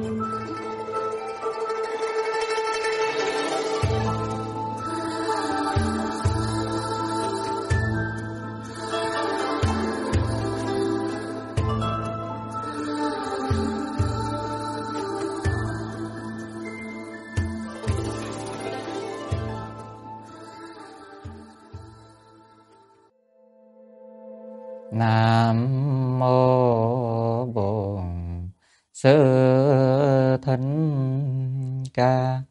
Nam mô Bổn Sư Thích Ca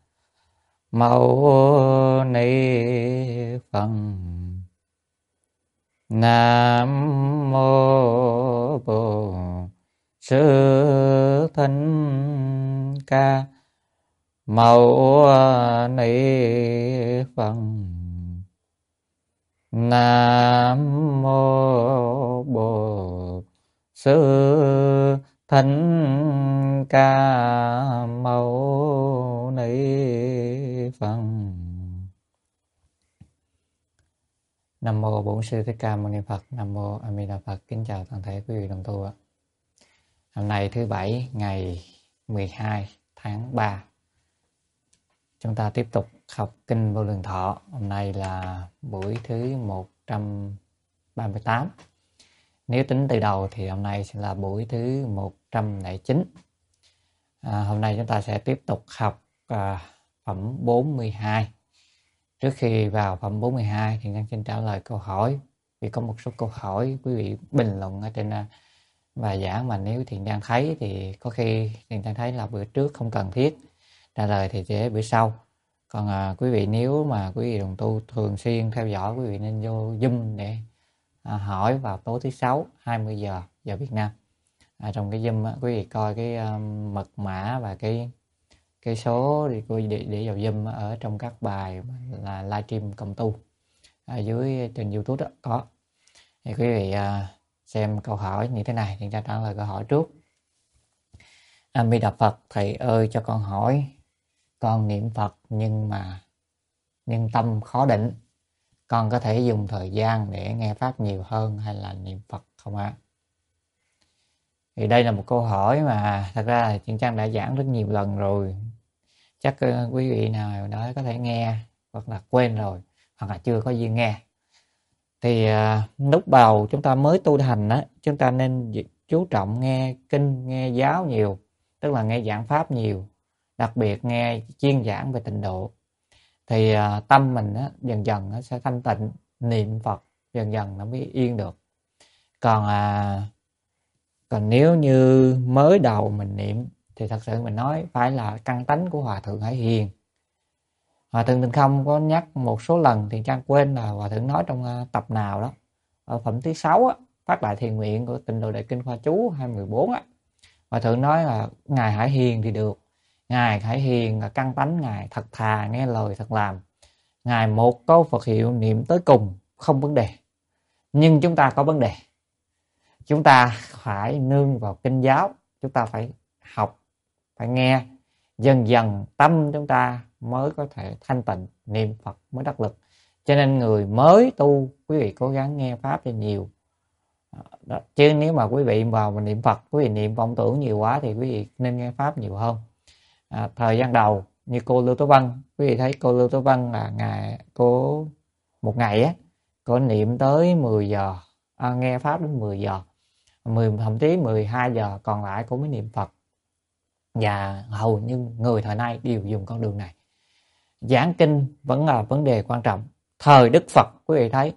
Mâu Ni Phật. Nam mô Bổn Sư Thích Ca Mâu Ni Phật. Nam mô Bổn Sư Thích Ca Mâu Ni Phật. Nam mô Bổn Sư Thích Ca Mâu Ni Phật. Nam mô A Di Đà Phật. Kính chào toàn thể quý vị đồng tu ạ. Hôm nay thứ Bảy ngày 12 tháng 3, chúng ta tiếp tục học Kinh Vô Lượng Thọ. Hôm nay là buổi thứ 138. Nếu tính từ đầu thì hôm nay sẽ là buổi thứ 109. Hôm nay chúng ta sẽ tiếp tục học phẩm 42. Trước khi vào phẩm 42 thì Nhân xin trả lời câu hỏi. Vì có một số câu hỏi quý vị bình luận ở trên bài giảng mà nếu Thiện Trang thấy thì có khi Thiện Trang thấy là bữa trước không cần thiết trả lời thì để bữa sau. Còn quý vị nếu mà quý vị đồng tu thường xuyên theo dõi, quý vị nên vô Zoom để hỏi vào tối thứ Sáu 20 giờ giờ Việt Nam. Trong cái Zoom quý vị coi cái mật mã và cái số thì quý vị để vào Zoom ở trong các bài là livestream cộng tu ở dưới trên YouTube đó có. Thì quý vị xem câu hỏi như thế này thì trả lời câu hỏi trước. A Di Đà Phật, thầy ơi cho con hỏi, con niệm Phật nhưng mà tâm khó định, con có thể dùng thời gian để nghe Pháp nhiều hơn hay là niệm Phật không ạ? Thì đây là một câu hỏi mà thật ra là Thiện Trang đã giảng rất nhiều lần rồi. Chắc quý vị nào đó có thể nghe hoặc là quên rồi, hoặc là chưa có duyên nghe. Thì lúc đầu chúng ta mới tu hành á, chúng ta nên chú trọng nghe kinh, nghe giáo nhiều, tức là nghe giảng Pháp nhiều, đặc biệt nghe chuyên giảng về tịnh độ. Thì tâm mình á, dần dần nó sẽ thanh tịnh, niệm Phật dần dần nó mới yên được. Còn nếu như mới đầu mình niệm thì thật sự mình nói phải là căn tánh của Hòa Thượng Hải Hiền. Hòa Thượng Tịnh Không có nhắc một số lần thì Trang quên là Hòa Thượng nói trong tập nào đó, ở phẩm thứ 6 á, Phát Đại Thiền Nguyện của Tịnh Độ Đại Kinh Khoa Chú 214 á, Hòa Thượng nói là Ngài Hải Hiền thì được. Ngài Hải Hiền là căn tánh Ngài thật thà, nghe lời thật làm. Ngài một câu Phật hiệu niệm tới cùng không vấn đề. Nhưng chúng ta có vấn đề. Chúng ta phải nương vào kinh giáo, chúng ta phải học, phải nghe. Dần dần tâm chúng ta mới có thể thanh tịnh, niệm Phật mới đắc lực. Cho nên người mới tu, quý vị cố gắng nghe Pháp cho nhiều. Đó. Chứ nếu mà quý vị vào mà niệm Phật, quý vị niệm vọng tưởng nhiều quá thì quý vị nên nghe Pháp nhiều hơn. Thời gian đầu như cô Lưu Tố Văn, quý vị thấy cô Lưu Tố Văn là cô một ngày á, cô niệm tới 10 giờ, nghe Pháp đến 10 giờ, thậm chí 12 giờ còn lại cô mới niệm Phật. Và hầu như người thời nay đều dùng con đường này. Giảng kinh vẫn là vấn đề quan trọng. Thời Đức Phật quý vị thấy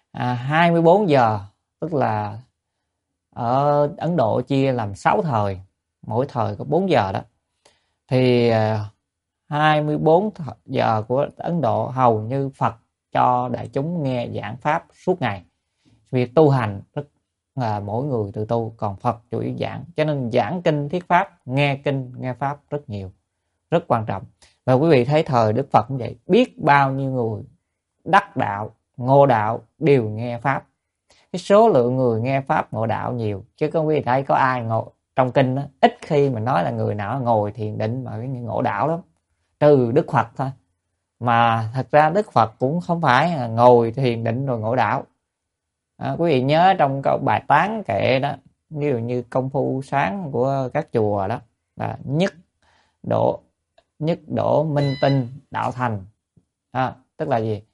24 giờ, tức là ở Ấn Độ chia làm 6 thời, mỗi thời có 4 giờ đó. Thì 24 giờ của Ấn Độ hầu như Phật cho đại chúng nghe giảng Pháp suốt ngày. Việc tu hành rất là mỗi người tự tu, còn Phật chủ yếu giảng. Cho nên giảng kinh thuyết Pháp, nghe kinh, nghe Pháp rất nhiều, rất quan trọng. Và quý vị thấy thời Đức Phật cũng vậy, biết bao nhiêu người đắc đạo, ngộ đạo đều nghe Pháp. Cái số lượng người nghe Pháp ngộ đạo nhiều, chứ không quý vị thấy có ai ngộ trong kinh đó, ít khi mà nói là người nào ngồi thiền định mà cái ngộ đạo lắm, trừ Đức Phật thôi. Mà thật ra Đức Phật cũng không phải là ngồi thiền định rồi ngộ đạo. Quý vị nhớ trong câu bài tán kệ đó, ví dụ như công phu sáng của các chùa đó là nhất độ minh tinh đạo thành. Tức là gì?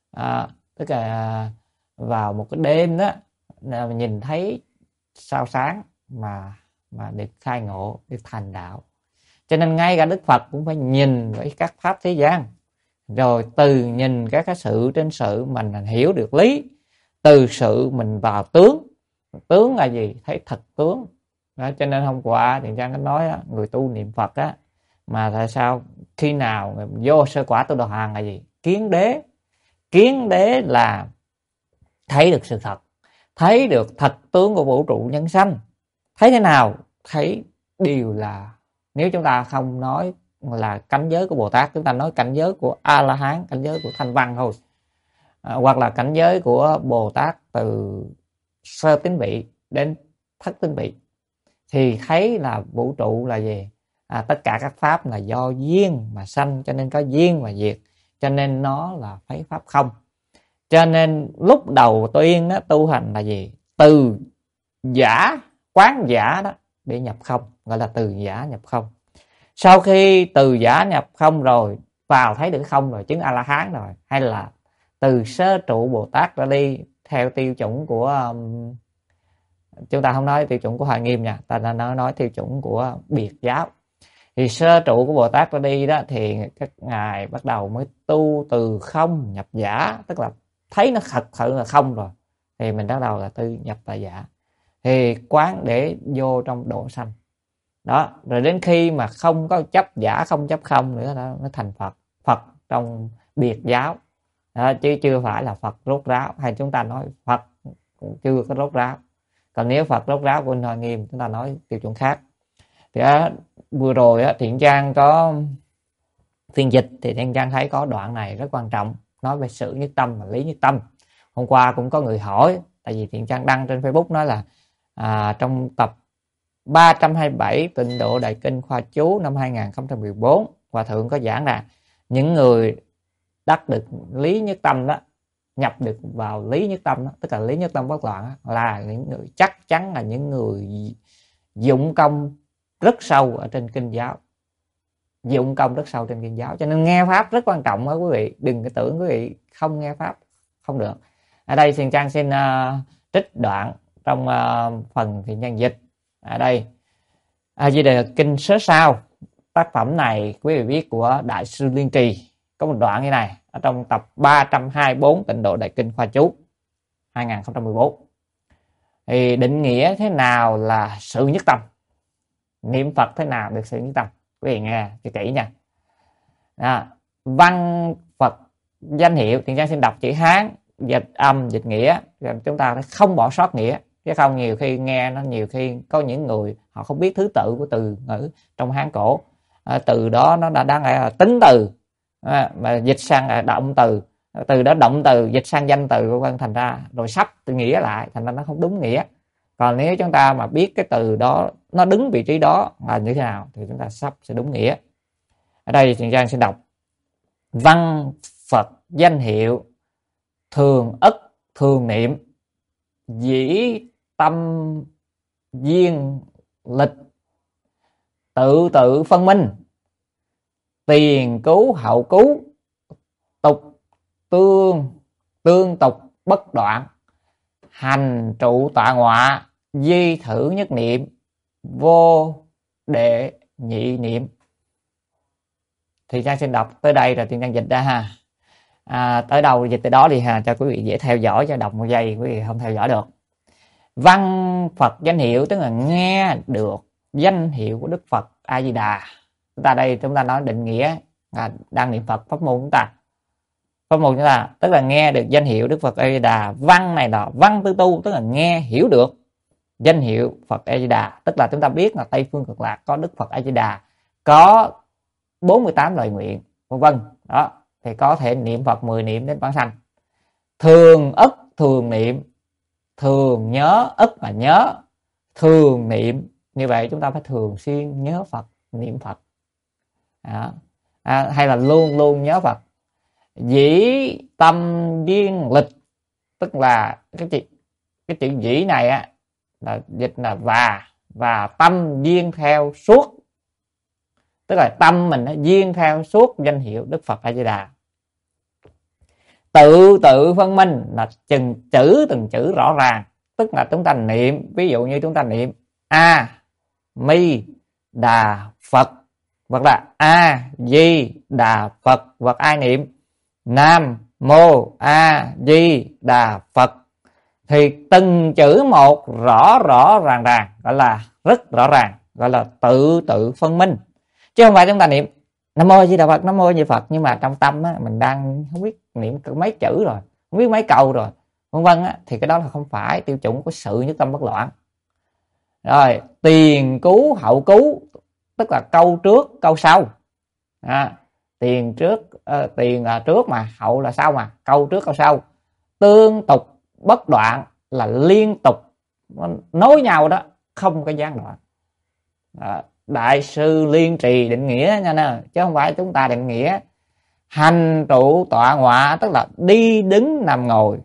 Tức là vào một cái đêm đó nhìn thấy sao sáng mà được khai ngộ, được thành đạo. Cho nên ngay cả Đức Phật cũng phải nhìn với các pháp thế gian, rồi từ nhìn các cái sự trên sự mình hiểu được lý, từ sự mình vào tướng. Tướng là gì? Thấy thật tướng đó. Cho nên hôm qua thì Trang có nói đó, người tu niệm Phật á, mà tại sao khi nào vô sơ quả tu đà hoàng là gì? Kiến đế. Kiến đế là thấy được sự thật, thấy được thật tướng của vũ trụ nhân sanh. Thấy thế nào? Thấy đều là, nếu chúng ta không nói là cảnh giới của Bồ Tát, chúng ta nói cảnh giới của A La Hán, cảnh giới của Thanh Văn thôi, hoặc là cảnh giới của Bồ Tát từ sơ tín vị đến thất tín vị, thì thấy là vũ trụ là gì? Tất cả các pháp là do duyên mà sanh, cho nên có duyên mà diệt, cho nên nó là thấy pháp không. Cho nên lúc đầu tiên đó, tu hành là gì? Từ giả, quán giả đó để nhập không, gọi là từ giả nhập không. Sau khi từ giả nhập không rồi, vào thấy được không rồi, chứng A La Hán rồi, hay là từ sơ trụ Bồ Tát ra đi, theo tiêu chuẩn của chúng ta không nói tiêu chuẩn của Hòa Nghiêm nha, ta nói tiêu chuẩn của Biệt giáo. Thì sơ trụ của Bồ Tát ra đi đó, thì các ngài bắt đầu mới tu từ không nhập giả, tức là thấy nó thật sự là không rồi, thì mình bắt đầu là tư nhập là giả, thì quán để vô trong độ sanh đó. Rồi đến khi mà không có chấp giả, không chấp không nữa đó, nó thành Phật. Phật trong Biệt giáo đó, chứ chưa phải là Phật rốt ráo, hay chúng ta nói Phật cũng chưa có rốt ráo. Còn nếu Phật rốt ráo của Hoa Nghiêm, chúng ta nói tiêu chuẩn khác. Thì vừa rồi Thiện Trang có phiên dịch, thì Thiện Trang thấy có đoạn này rất quan trọng, nói về sự nhất tâm và lý nhất tâm. Hôm qua cũng có người hỏi, tại vì Thiện Trang đăng trên Facebook nói là trong tập 327 Tịnh Độ Đại Kinh Khoa Chú năm 2014, Hòa Thượng có giảng là những người đắc được lý nhất tâm đó, nhập được vào lý nhất tâm đó, tức là lý nhất tâm bất loạn đó, là những người chắc chắn là những người dụng công rất sâu ở trên kinh giáo, dụng công rất sâu trên kinh giáo. Cho nên nghe pháp rất quan trọng đó quý vị, đừng có tưởng quý vị không nghe pháp không được. Ở đây Thiện Trang xin trích đoạn trong phần Thiện Trang dịch. Ở đây A Di Đà Kinh Sớ Sao, tác phẩm này quý vị biết của Đại sư Liên Trì, có một đoạn như này ở trong tập 324 Tịnh Độ Đại Kinh Khoa Chú 2014. Thì định nghĩa thế nào là sự nhất tâm, niệm Phật thế nào được sự nhất tâm, quý vị nghe cho kỹ nha. Văn Phật danh hiệu, Thiện Trang xin đọc chữ Hán, dịch âm dịch nghĩa, rồi chúng ta không bỏ sót nghĩa, chứ không nhiều khi nghe nó, nhiều khi có những người họ không biết thứ tự của từ ngữ trong Hán cổ. Từ đó nó đã đáng là tính từ, mà dịch sang là động từ, từ đó động từ dịch sang danh từ, vân, thành ra rồi sắp từ nghĩa lại, thành ra nó không đúng nghĩa. Còn nếu chúng ta mà biết cái từ đó nó đứng vị trí đó là như thế nào, thì chúng ta sắp sẽ đúng nghĩa. Ở đây Thiện Trang sẽ đọc: văn Phật danh hiệu, thường ất thường niệm, dĩ tâm duyên lịch, tự tự phân minh, tiền cứu hậu cứu, tục tương tục bất đoạn, hành trụ tọa ngọa, di thử nhất niệm, vô đệ nhị niệm. Thì Trang xin đọc tới đây rồi Thiện Trang dịch ra ha. Tới đâu dịch tới đó đi ha, cho quý vị dễ theo dõi, cho đọc một giây quý vị không theo dõi được. Văn Phật danh hiệu tức là nghe được danh hiệu của Đức Phật A Di Đà. Chúng ta nói định nghĩa đang niệm Phật, pháp môn chúng ta. Pháp môn chúng ta tức là nghe được danh hiệu Đức Phật A Di Đà. Văn này là văn tư tu, tức là nghe hiểu được danh hiệu Phật A Di Đà, tức là chúng ta biết là Tây phương cực lạc có Đức Phật A Di Đà, có 48 lời nguyện, vân vân. Đó, thì có thể niệm Phật 10 niệm đến vãng sanh. Thường ất thường niệm, thường nhớ, ất là nhớ, thường niệm, như vậy chúng ta phải thường xuyên nhớ Phật, niệm Phật. Đó. Hay là luôn luôn nhớ Phật. Dĩ tâm duyên lịch, tức là cái chữ dĩ này là dịch là và tâm duyên theo suốt, tức là tâm mình nó duyên theo suốt danh hiệu Đức Phật A Di Đà. Tự tự phân minh là từng chữ rõ ràng, tức là chúng ta niệm, ví dụ như chúng ta niệm A Mi Đà Phật hoặc là A Di Đà Phật, hoặc ai niệm Nam Mô A Di Đà Phật, thì từng chữ một rõ rõ ràng ràng, gọi là rất rõ ràng, gọi là tự tự phân minh. Chứ không phải chúng ta niệm Nam Mô A Di Đà Phật, Nam Mô A Di Đà Phật, nhưng mà trong tâm á, mình đang không biết niệm mấy chữ rồi, không biết mấy câu rồi, vân vân á, thì cái đó là không phải tiêu chuẩn của sự nhất tâm bất loạn. Rồi tiền cứu hậu cứu, tức là câu trước câu sau. Tiền là trước mà, hậu là sau mà, câu trước câu sau. Tương tục bất đoạn là liên tục nối nhau đó, không có gián đoạn. Đại sư Liên Trì định nghĩa nha nè, chứ không phải chúng ta định nghĩa. Hành trụ tọa ngọa, tức là đi đứng nằm ngồi.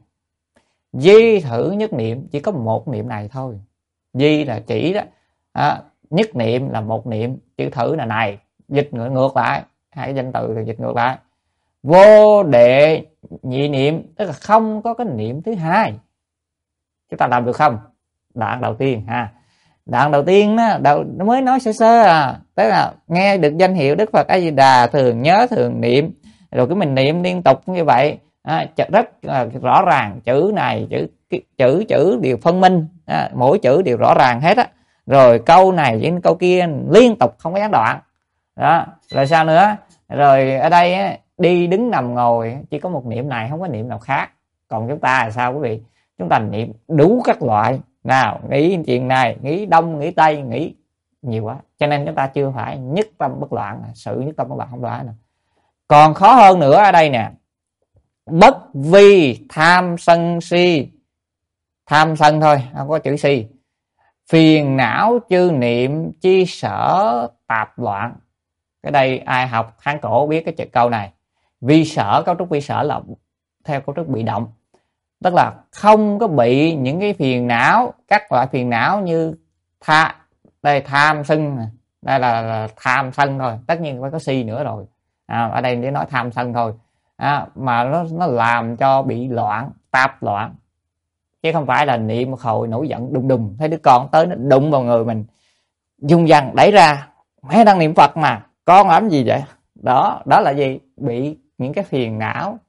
Di thử nhất niệm, chỉ có một niệm này thôi. Di là chỉ đó, nhất niệm là một niệm, chữ thử là này, dịch ngược lại, hai cái danh từ thì dịch ngược lại. Vô đệ nhị niệm, tức là không có cái niệm thứ hai. Chúng ta làm được không? Đoạn đầu tiên ha. Đoạn đầu tiên nó mới nói sơ sơ tức là nghe được danh hiệu Đức Phật A Di Đà, thường nhớ thường niệm, rồi cái mình niệm liên tục như vậy, rất rõ ràng, chữ này chữ đều phân minh, mỗi chữ đều rõ ràng hết á. Rồi câu này với câu kia liên tục không có gián đoạn đó. Rồi sao nữa? Rồi ở đây đi đứng nằm ngồi chỉ có một niệm này, không có niệm nào khác. Còn chúng ta là sao quý vị? Chúng ta niệm đủ các loại, nào nghĩ chuyện này, nghĩ đông, nghĩ tây, nghĩ nhiều quá, cho nên chúng ta chưa phải nhất tâm bất loạn, sự nhất tâm bất loạn không phải nữa. Còn khó hơn nữa ở đây nè, bất vi tham sân si, tham sân thôi, không có chữ si. Phiền não chư niệm chi sở tạp loạn. Cái đây ai học Hán cổ biết cái câu này. Vi sở, cấu trúc vi sở là theo cấu trúc bị động, tức là không có bị những cái phiền não, các loại phiền não như đây tham sân, đây là tham sân thôi, tất nhiên phải có si nữa rồi. Ở đây để nói tham sân thôi, mà nó làm cho bị loạn, tạp loạn, chứ không phải là niệm một hồi nổi giận đùng đùng, thấy đứa con tới nó đụng vào người mình, dung dằng đẩy ra, mẹ đang niệm Phật mà con làm gì vậy? Đó là gì? Bị những cái phiền não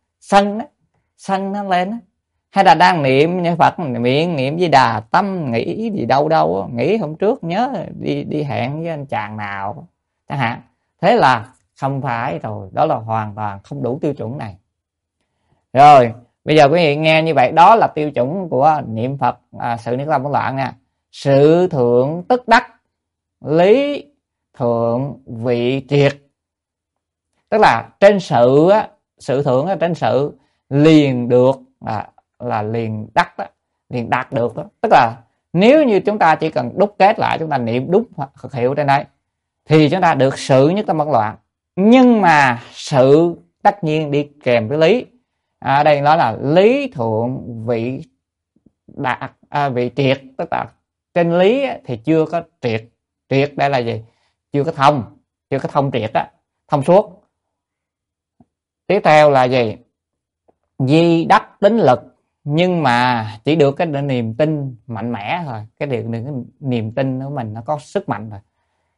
sân nó lên đó. Hay là đang niệm như Phật, miệng niệm Di Đà, tâm nghĩ gì đâu nghĩ hôm trước nhớ đi hẹn với anh chàng nào chẳng hạn. Thế là không phải rồi, đó là hoàn toàn không đủ tiêu chuẩn này. Rồi bây giờ quý vị nghe như vậy, đó là tiêu chuẩn của niệm Phật, sự nhất tâm bất loạn nha. Sự thượng tức đắc, lý thượng vị triệt, tức là trên sự sự thượng ở trên sự, liền được là liền đắc đó, liền đạt được đó. Tức là nếu như chúng ta chỉ cần đúc kết lại, chúng ta niệm đúng Phật hiệu trên đây thì chúng ta được sự nhất tâm bất loạn. Nhưng mà sự tất nhiên đi kèm với lý. Ở đây nói là lý thượng vị đạt, vị triệt, tức là trên lý thì chưa có triệt. Triệt đây là gì? Chưa có thông triệt đó, thông suốt. Tiếp theo là gì? Di đắc tính lực, nhưng mà chỉ được cái niềm tin mạnh mẽ thôi, cái niềm tin của mình nó có sức mạnh rồi.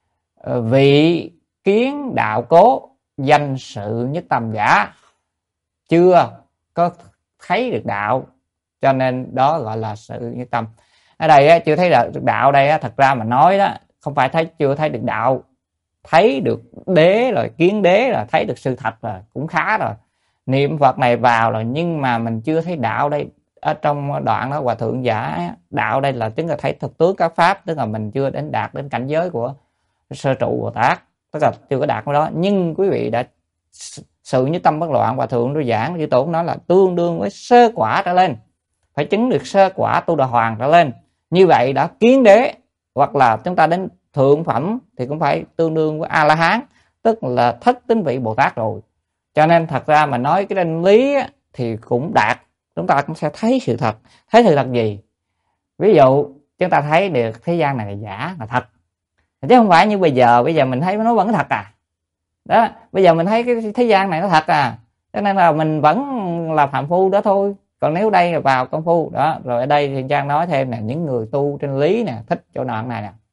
Vị kiến đạo cố, danh sự nhất tâm giả, chưa có thấy được đạo, cho nên đó gọi là sự nhất tâm. Ở đây chưa thấy được đạo, đây thật ra mà nói đó, không phải chưa thấy được đạo, thấy được đế rồi, kiến đế rồi, thấy được sự thật rồi, cũng khá rồi. Niệm Phật này vào rồi, nhưng mà mình chưa thấy đạo đây. Ở trong đoạn đó Hòa Thượng giả đạo đây là chứng là thấy thực tướng các pháp, tức là mình chưa đạt đến cảnh giới của sơ trụ Bồ Tát, tức là chưa có đạt cái đó. Nhưng quý vị đã sự nhất tâm bất loạn, Hòa Thượng đối giảng chư tổ nói là tương đương với sơ quả trở lên, phải chứng được sơ quả tu đà hoàng trở lên, như vậy đã kiến đế. Hoặc là chúng ta đến thượng phẩm thì cũng phải tương đương với A La Hán, tức là thất tín vị Bồ Tát rồi. Cho nên thật ra mà nói cái định lý thì cũng đạt, chúng ta cũng sẽ thấy sự thật. Thấy sự thật gì? Ví dụ chúng ta thấy được thế gian này là giả, là thật, chứ không phải như bây giờ mình thấy nó vẫn thật Đó, bây giờ mình thấy cái thế gian này nó thật à, cho nên là mình vẫn là phạm phu đó thôi. Còn nếu đây là vào công phu đó. Rồi ở đây thì Trang nói thêm nè, những người tu trên lý nè, thích chỗ đoạn này nè.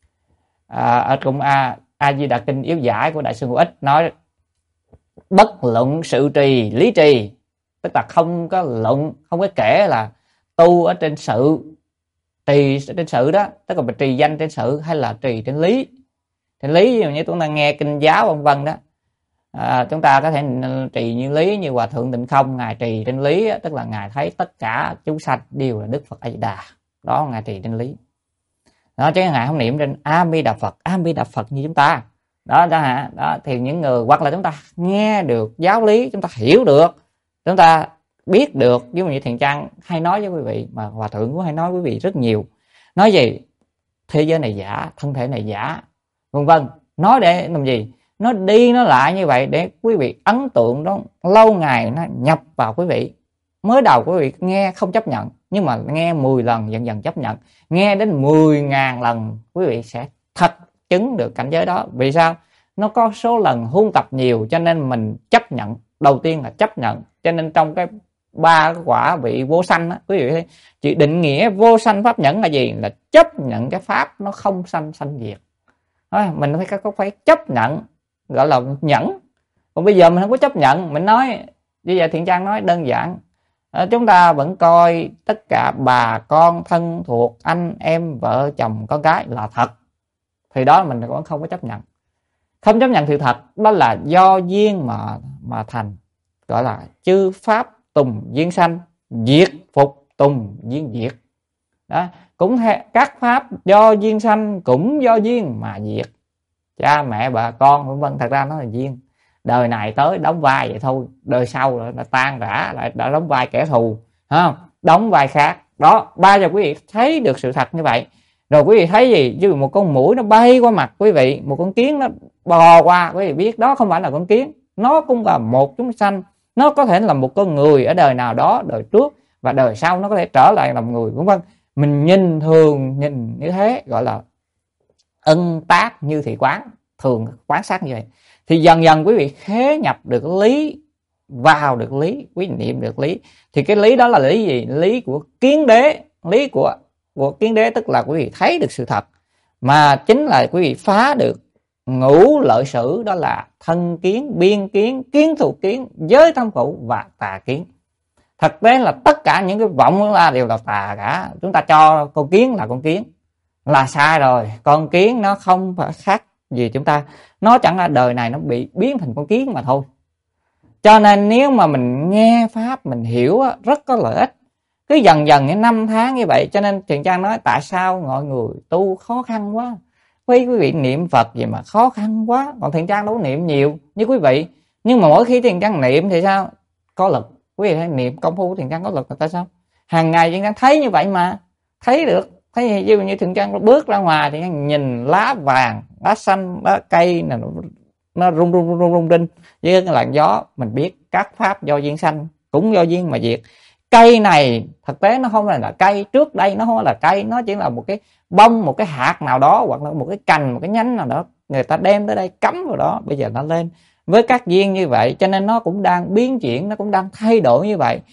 Ở trong A Di Đà Kinh Yếu Giải của Đại sư Ngũ Ích nói bất luận sự trì lý trì, tức là không có luận, không có kể là tu ở trên sự, trì trên sự đó, tức là mình trì danh trên sự hay là trì trên lý. Trên lý như chúng ta nghe kinh giáo vân vân đó, chúng ta có thể trì như lý, như Hòa Thượng Tịnh Không ngài trì trên lý, tức là ngài thấy tất cả chúng sanh đều là Đức Phật A Di Đà, đó ngài trì trên lý đó, chứ ngài không niệm trên A Di Đà Phật, A Di Đà Phật như chúng ta đó hả. Đó thì những người hoặc là chúng ta nghe được giáo lý, chúng ta hiểu được, chúng ta biết được. Ví dụ như Thiện Trang hay nói với quý vị, mà Hòa Thượng cũng hay nói với quý vị rất nhiều, nói gì thế giới này giả, thân thể này giả vân vân, nói để làm gì, nó đi nó lại như vậy để quý vị ấn tượng đó, lâu ngày nó nhập vào quý vị. Mới đầu quý vị nghe không chấp nhận, nhưng mà nghe 10 lần dần dần chấp nhận, nghe đến 10.000 lần quý vị sẽ thật chứng được cảnh giới đó. Vì sao? Nó có số lần huân tập nhiều, cho nên mình chấp nhận. Đầu tiên là chấp nhận, cho nên trong cái 3 quả vị vô sanh á, quý vị thấy chị định nghĩa vô sanh pháp nhẫn là gì? Là chấp nhận cái pháp nó không sanh sanh diệt. Mình phải chấp nhận, gọi là nhẫn. Còn bây giờ mình không có chấp nhận, mình nói bây giờ Thiện Trang nói đơn giản, chúng ta vẫn coi tất cả bà con thân thuộc, anh em vợ chồng con cái là thật, thì đó mình vẫn không có chấp nhận. Không chấp nhận sự thật đó là do duyên mà thành, gọi là chư pháp tùng duyên sanh, diệt phục tùng duyên diệt. Đó, cũng các pháp do duyên sanh cũng do duyên mà diệt. Cha mẹ bà con vân vân, thật ra nó là duyên. Đời này tới đóng vai vậy thôi, đời sau là tan rã, lại đã đóng vai kẻ thù, không? Đóng vai khác. Đó, bao giờ quý vị thấy được sự thật như vậy, rồi quý vị thấy gì? Chứ một con muỗi nó bay qua mặt quý vị, một con kiến nó bò qua, quý vị biết đó không phải là con kiến, nó cũng là một chúng sanh, nó có thể là một con người ở đời nào đó, đời trước, và đời sau nó có thể trở lại làm người, vân vân. Mình nhìn thường nhìn như thế, gọi là ân tác như thị quán, thường quán sát như vậy, thì dần dần quý vị khế nhập được lý, vào được lý, quý vị niệm được lý. Thì cái lý đó là lý gì? Lý của kiến đế, lý của kiến đế, tức là quý vị thấy được sự thật, mà chính là quý vị phá được ngũ lợi sử, đó là thân kiến, biên kiến, kiến thuộc kiến, giới tâm phụ và tà kiến. Thực tế là tất cả những cái vọng ra đều là tà cả. Chúng ta cho con kiến là con kiến là sai rồi. Con kiến nó không phải khác gì chúng ta, nó chẳng là đời này nó bị biến thành con kiến mà thôi. Cho nên nếu mà mình nghe pháp, mình hiểu rất có lợi ích. Cứ dần dần những năm tháng như vậy, cho nên Thiện Trang nói tại sao mọi người tu khó khăn quá. Quý vị niệm Phật gì mà khó khăn quá. Còn Thiện Trang đâu niệm nhiều như quý vị, nhưng mà mỗi khi Thiện Trang niệm thì sao? Có lực. Quý vị thấy niệm công phu Thiện Trang có lực là tại sao? Hàng ngày Thiện Trang thấy như vậy mà, thấy được. Thấy như Thiện Trang bước ra ngoài thì nhìn lá vàng, lá xanh, lá cây này nó rung rinh với cái làn gió, mình biết các pháp do duyên sanh cũng do duyên mà diệt. Cây này thực tế nó không phải là cây, trước đây nó không phải là cây, nó chỉ là một cái bông, một cái hạt nào đó, hoặc là một cái cành, một cái nhánh nào đó, người ta đem tới đây cắm vào đó, bây giờ nó lên với các duyên như vậy, cho nên nó cũng đang biến chuyển, nó cũng đang thay đổi như vậy.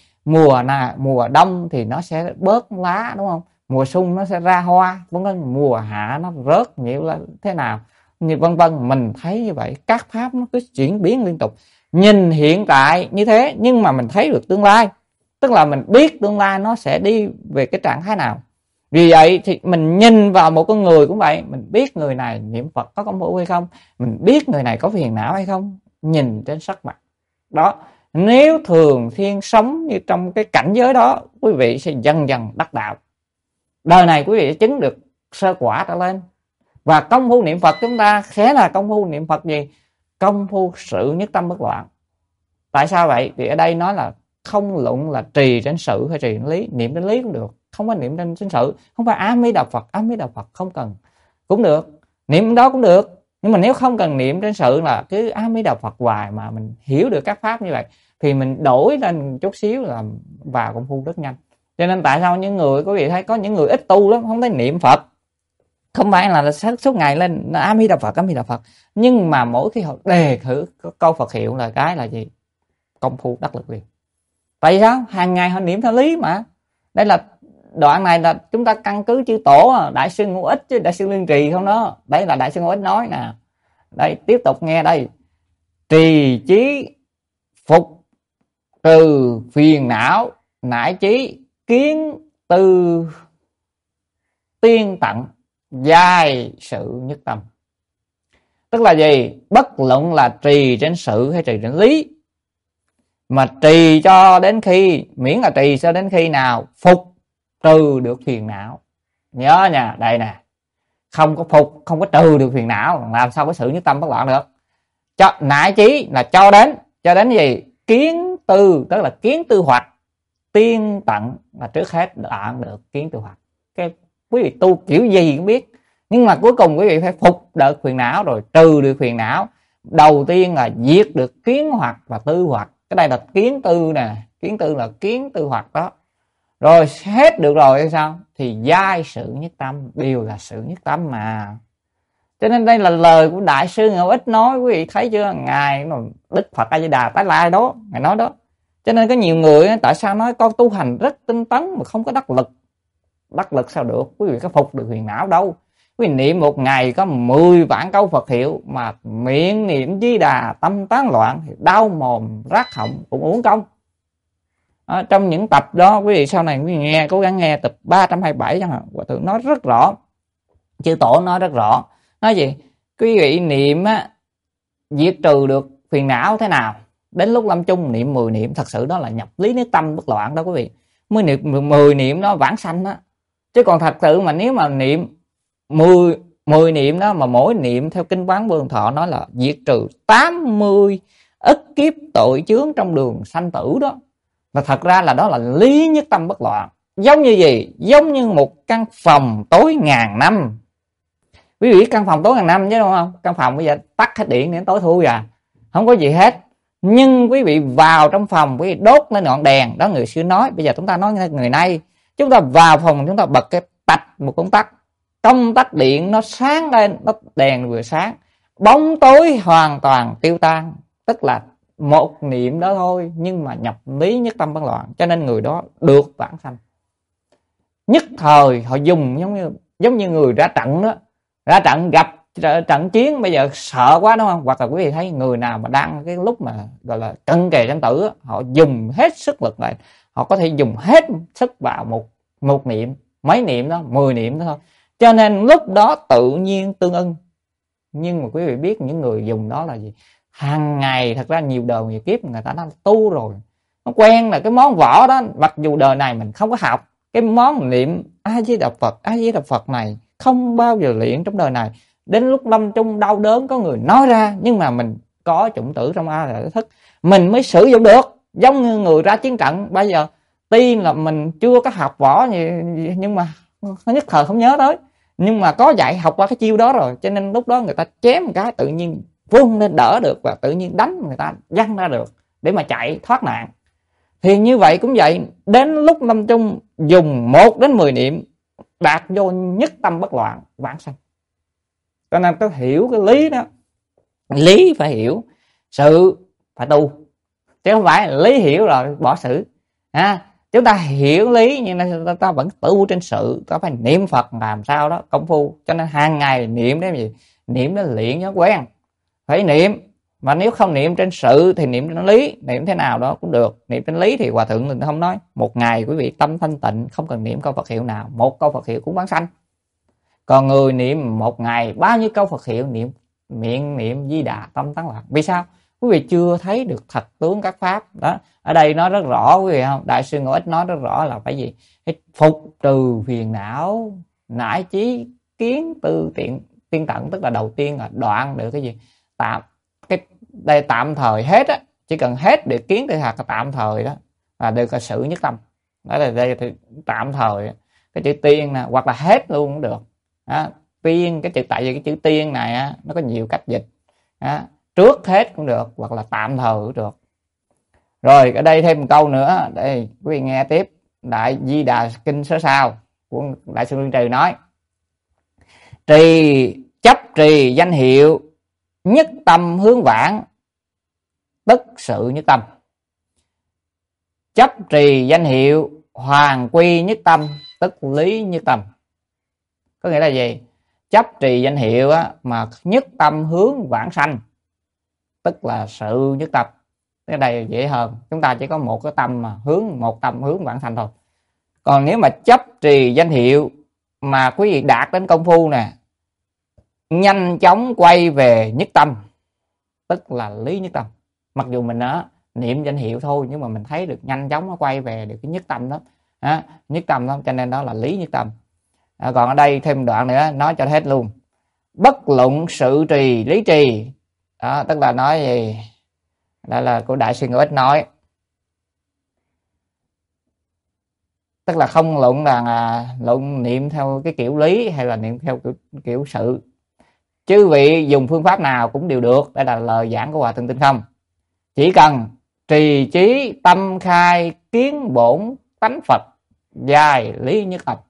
Mùa đông thì nó sẽ bớt lá, đúng không? Mùa xuân nó sẽ ra hoa, mùa hạ nó rớt nhiều là thế nào, như vân vân. Mình thấy như vậy, các pháp nó cứ chuyển biến liên tục. Nhìn hiện tại như thế, nhưng mà mình thấy được tương lai, tức là mình biết tương lai nó sẽ đi về cái trạng thái nào. Vì vậy thì mình nhìn vào một con người cũng vậy, mình biết người này niệm Phật có công phu hay không, mình biết người này có phiền não hay không, nhìn trên sắc mặt đó. Nếu thường xuyên sống như trong cái cảnh giới đó, quý vị sẽ dần dần đắc đạo. Đời này quý vị sẽ chứng được sơ quả trở lên. Và công phu niệm Phật chúng ta khẽ là công phu niệm Phật gì? Công phu sự nhất tâm bất loạn. Tại sao vậy? Vì ở đây nói là không luận là trì trên sự hay trì trên lý. Niệm trên lý cũng được, không phải niệm trên sự. Không phải A Di Đà Phật không cần cũng được, niệm đó cũng được. Nhưng mà nếu không cần niệm trên sự là cứ A Di Đà Phật hoài mà mình hiểu được các pháp như vậy, thì mình đổi lên chút xíu là vào công phu rất nhanh. Cho nên tại sao những người quý vị thấy có những người ít tu lắm, không thấy niệm Phật, Không phải là suốt ngày lên A Di Đà Phật, A Di Đà Phật, nhưng mà mỗi khi họ đề cử câu Phật hiệu là cái là gì? Công phu đắc lực liền. Tại sao? Hàng ngày họ niệm theo lý mà. Đây là đoạn này là chúng ta căn cứ chư tổ Đại sư Ngũ Ích chứ Đại sư Liên Trì không đó. Đây là Đại sư Ngũ Ích nói nè. Đây tiếp tục nghe đây. Trì chí phục trừ phiền não nải chí kiến tư tiên tận giai sự nhất tâm. Tức là gì? Bất luận là trì trên sự hay trì trên lý, mà trì cho đến khi, miễn là trì cho đến khi nào phục trừ được phiền não. Nhớ nha, đây nè, không có phục, không có trừ được phiền não, làm sao có sự nhất tâm bất loạn được. Cho nại chí là cho đến gì? Kiến tư, tức là kiến tư hoặc tiên tận, là trước hết đoạn được kiến tư hoặc. Cái quý vị tu kiểu gì cũng biết, nhưng mà cuối cùng quý vị phải phục được phiền não rồi trừ được phiền não. Đầu tiên là diệt được kiến hoặc và tư hoặc. Cái đây là kiến tư nè, kiến tư là kiến tư hoặc đó. Rồi hết được rồi hay sao? Thì giai sự nhất tâm, đều là sự nhất tâm mà. Cho nên đây là lời của Đại sư Ngẫu Ích nói, quý vị thấy chưa? Ngài Đức Phật A Di Đà Tái Lai đó, ngài nói đó. Cho nên có nhiều người tại sao nói con tu hành rất tinh tấn mà không có đắc lực. Đắc lực sao được? Quý vị có phục được phiền não đâu. Quý vị niệm một ngày có 10 vạn câu Phật hiệu mà miệng niệm Di Đà tâm tán loạn thì đau mồm rát họng cũng uổng công. Trong những tập đó quý vị sau này quý vị nghe, cố gắng nghe tập 327 chẳng hạn, Hòa Thượng nói rất rõ, chư tổ nói rất rõ. Nói gì? Quý vị niệm diệt trừ được phiền não thế nào? Đến lúc lâm chung niệm 10 niệm, thật sự đó là nhập lý nhất tâm bất loạn đó quý vị. Mới niệm 10 niệm đó vãng sanh đó. Chứ còn thật sự mà nếu mà niệm 10 niệm đó mà mỗi niệm theo kinh Quán Vô Lượng Thọ nói là diệt trừ 80 ức kiếp tội chướng trong đường sanh tử đó. Và thật ra là đó là lý nhất tâm bất loạn. Giống như gì? Giống như một căn phòng tối ngàn năm. Quý vị biết căn phòng tối ngàn năm chứ đúng không? Căn phòng bây giờ tắt hết điện đến tối thui à, không có gì hết. Nhưng quý vị vào trong phòng, quý vị đốt lên ngọn đèn đó, người xưa nói. Bây giờ chúng ta nói người nay, chúng ta vào phòng chúng ta bật cái tạch một công tắc điện, nó sáng lên, nó đèn vừa sáng, bóng tối hoàn toàn tiêu tan. Tức là một niệm đó thôi, nhưng mà nhập lý nhất tâm bất loạn. Cho nên người đó được vãng sanh. Nhất thời họ dùng giống như người ra trận đó, ra trận gặp trận chiến bây giờ sợ quá đúng không? Hoặc là quý vị thấy người nào mà đang cái lúc mà gọi là cận kề sinh tử, họ dùng hết sức lực lại, họ có thể dùng hết sức vào một niệm, mấy niệm đó, 10 niệm đó thôi. Cho nên lúc đó tự nhiên tương ưng. Nhưng mà quý vị biết những người dùng đó là gì? Hàng ngày, thật ra nhiều đời nhiều kiếp người ta đã tu rồi, nó quen là cái món võ đó. Mặc dù đời này mình không có học cái món niệm A Di Đà Phật, A Di Đà Phật này không bao giờ luyện trong đời này. Đến lúc lâm chung đau đớn có người nói ra, nhưng mà mình có chủng tử trong A Lại Thức, mình mới sử dụng được. Giống như người ra chiến trận bây giờ, tuy là mình chưa có học võ nhưng mà nó nhất thời không nhớ tới, nhưng mà có dạy học qua cái chiêu đó rồi, cho nên lúc đó người ta chém một cái tự nhiên vung lên đỡ được, và tự nhiên đánh người ta văng ra được để mà chạy thoát nạn. Thì như vậy cũng vậy, đến lúc lâm chung dùng 1 đến 10 niệm đạt vô nhất tâm bất loạn, vãng sanh. Cho nên tôi hiểu cái lý đó. Lý phải hiểu, sự phải tu, chứ không phải lý hiểu rồi bỏ sự. Chúng ta hiểu lý nhưng ta vẫn tu trên sự, ta phải niệm Phật làm sao đó công phu. Cho nên hàng ngày niệm đến gì? Niệm đến luyện cho quen, phải niệm. Mà nếu không niệm trên sự thì niệm trên lý, niệm thế nào đó cũng được. Niệm trên lý thì Hòa Thượng mình không nói, một ngày quý vị tâm thanh tịnh, không cần niệm câu Phật hiệu nào, một câu Phật hiệu cũng vãng sanh. Còn người niệm một ngày bao nhiêu câu Phật hiệu, miệng niệm Di Đà tâm tán loạn. Vì sao? Quý vị chưa thấy được thật tướng các pháp đó. Ở đây nói rất rõ quý vị không? Đại sư Ngẫu Ích nói rất rõ là phải gì? Phải phục trừ phiền não nải chí kiến tư tiên tận. Tức là đầu tiên là đoạn được cái gì? Đây tạm thời hết á, chỉ cần hết được kiến tư hạt là tạm thời đó, là được cái sự nhất tâm. Đó là đây thì tạm thời. Cái chữ tiên nè, hoặc là hết luôn cũng được. Tiên, cái chữ, tại vì cái chữ tiên này nó có nhiều cách dịch. Trước hết cũng được, hoặc là tạm thời cũng được. Rồi ở đây thêm một câu nữa, đây quý vị nghe tiếp. Đại Di Đà Kinh số sau của Đại sư Liên Trì nói: chấp trì danh hiệu nhất tâm hướng vãng, tức sự nhất tâm. Chấp trì danh hiệu hoàn quy nhất tâm, tức lý nhất tâm. Có nghĩa là gì? Chấp trì danh hiệu mà nhất tâm hướng vãng sanh, tức là sự nhất tâm. Cái này dễ hơn, chúng ta chỉ có một cái tâm mà một tâm hướng vãng sanh thôi. Còn nếu mà chấp trì danh hiệu mà quý vị đạt đến công phu nè, nhanh chóng quay về nhất tâm, tức là lý nhất tâm. Mặc dù mình niệm danh hiệu thôi, nhưng mà mình thấy được nhanh chóng nó quay về được cái nhất tâm đó, nhất tâm đó, cho nên đó là lý nhất tâm. Còn ở đây thêm đoạn nữa nói cho hết luôn. Bất luận sự trì lý trì, tức là nói gì? Đây là của Đại sư Ngũ Ích nói, tức là không luận là luận niệm theo cái kiểu lý hay là niệm theo kiểu sự. Chư vị dùng phương pháp nào cũng đều được. Đây là lời giảng của Hòa Thượng Tinh Không. Chỉ cần trì trí tâm khai kiến bổn tánh Phật, dài lý nhất tâm.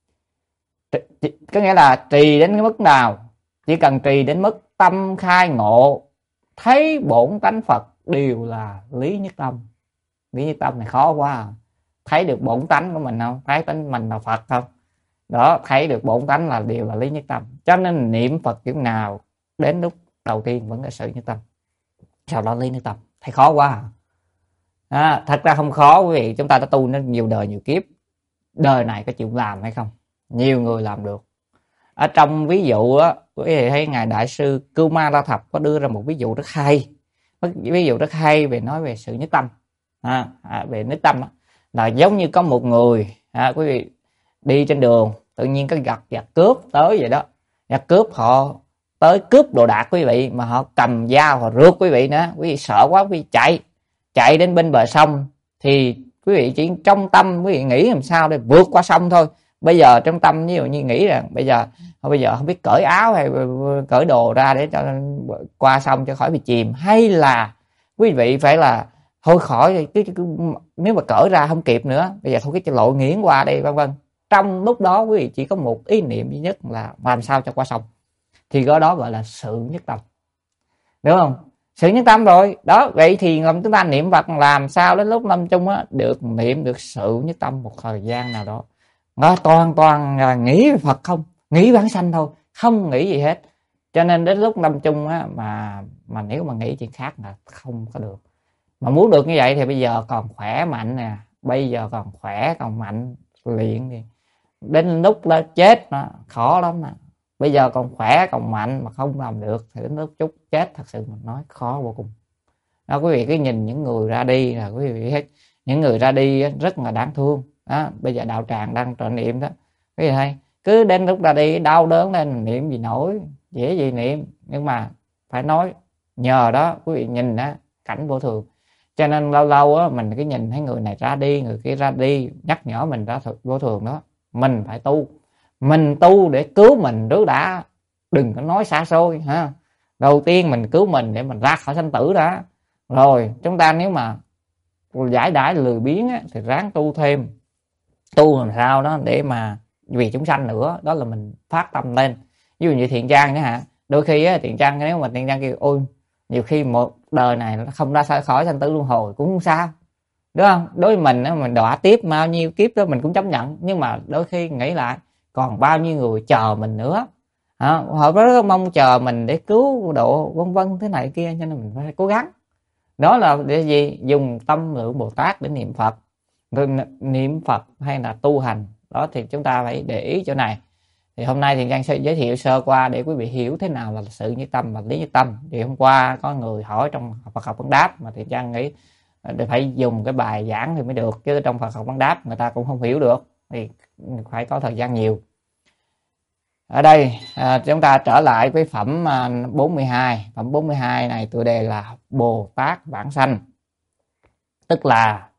Có nghĩa là trì đến cái mức nào, chỉ cần trì đến mức tâm khai ngộ thấy bổn tánh Phật đều là lý nhất tâm. Lý nhất tâm này khó quá. Thấy được bổn tánh của mình không? Thấy tánh mình là Phật không? Đó, thấy được bổn tánh là đều là lý nhất tâm. Cho nên niệm Phật kiểu nào đến lúc đầu tiên vẫn là sự nhất tâm, sau đó lý nhất tâm. Thấy khó quá. Thật ra không khó quý vị, chúng ta đã tu nên nhiều đời nhiều kiếp. Đời này có chịu làm hay không? Nhiều người làm được. Ở trong ví dụ á, quý vị thấy ngài Đại sư Cưu Ma La Thập có đưa ra một ví dụ rất hay. Ví dụ rất hay về nói về sự nhất tâm. Về nhất tâm là giống như có một người, quý vị đi trên đường tự nhiên có giặc cướp tới vậy đó. Giặc cướp họ tới cướp đồ đạc quý vị, mà họ cầm dao họ rượt quý vị nữa. Quý vị sợ quá, quý vị chạy đến bên bờ sông, thì quý vị chỉ trong tâm quý vị nghĩ làm sao để vượt qua sông thôi. Bây giờ trong tâm ví dụ như nghĩ rằng bây giờ không biết cởi áo hay cởi đồ ra để cho qua sông cho khỏi bị chìm, hay là quý vị phải là thôi khỏi nếu mà cởi ra không kịp nữa, bây giờ thôi cái lộ nghiến qua đây, vân vân. Trong lúc đó quý vị chỉ có một ý niệm duy nhất là làm sao cho qua sông, thì cái đó gọi là sự nhất tâm, đúng không? Sự nhất tâm rồi đó. Vậy thì chúng ta niệm Phật làm sao đến lúc lâm chung được niệm được sự nhất tâm một thời gian nào đó, nó toàn nghĩ về Phật không, nghĩ vãng sanh thôi, không nghĩ gì hết. Cho nên đến lúc lâm chung mà nếu mà nghĩ chuyện khác là không có được. Mà muốn được như vậy thì bây giờ còn khỏe mạnh nè, bây giờ còn khỏe còn mạnh luyện đi, đến lúc nó chết nó khó lắm nè. Bây giờ còn khỏe còn mạnh mà không làm được thì đến lúc chút chết thật sự mình nói khó vô cùng. Đó, quý vị cứ nhìn những người ra đi là quý vị thấy những người ra đi rất là đáng thương. Bây giờ đạo tràng đang trợ niệm đó, quý vị thấy cứ đến lúc ra đi đau đớn lên niệm gì nổi, dễ gì niệm. Nhưng mà phải nói nhờ đó quý vị nhìn cảnh vô thường. Cho nên lâu lâu mình cứ nhìn thấy người này ra đi người kia ra đi, nhắc nhở mình ra vô thường đó. Mình phải tu, mình tu để cứu mình trước đã, đừng có nói xa xôi ha. Đầu tiên mình cứu mình để mình ra khỏi sanh tử đã, rồi chúng ta nếu mà giải đãi lười biếng thì ráng tu thêm, tu làm sao đó để mà vì chúng sanh nữa. Đó là mình phát tâm lên. Ví dụ như Thiện Trang nữa hả, đôi khi Thiện Trang nếu mà Thiện Trang kêu ôi nhiều khi một đời này nó không ra khỏi sanh tử luân hồi cũng không sao, đúng không? Đối với mình đọa tiếp bao nhiêu kiếp đó mình cũng chấp nhận. Nhưng mà đôi khi nghĩ lại còn bao nhiêu người chờ mình nữa, họ rất mong chờ mình để cứu độ vân vân thế này kia, cho nên mình phải cố gắng. Đó là để gì? Dùng tâm lượng Bồ Tát để niệm Phật. Niệm Phật hay là tu hành đó thì chúng ta phải để ý chỗ này. Thì hôm nay thì Giang sẽ giới thiệu sơ qua để quý vị hiểu thế nào là sự nhất tâm và lý nhất tâm. Thì hôm qua có người hỏi trong Phật học vấn đáp mà thì Giang nghĩ để phải dùng cái bài giảng thì mới được, chứ trong Phật học vấn đáp người ta cũng không hiểu được, thì phải có thời gian nhiều. Ở đây chúng ta trở lại với phẩm 42. Phẩm 42 này tựa đề là Bồ Tát vãng sanh, tức là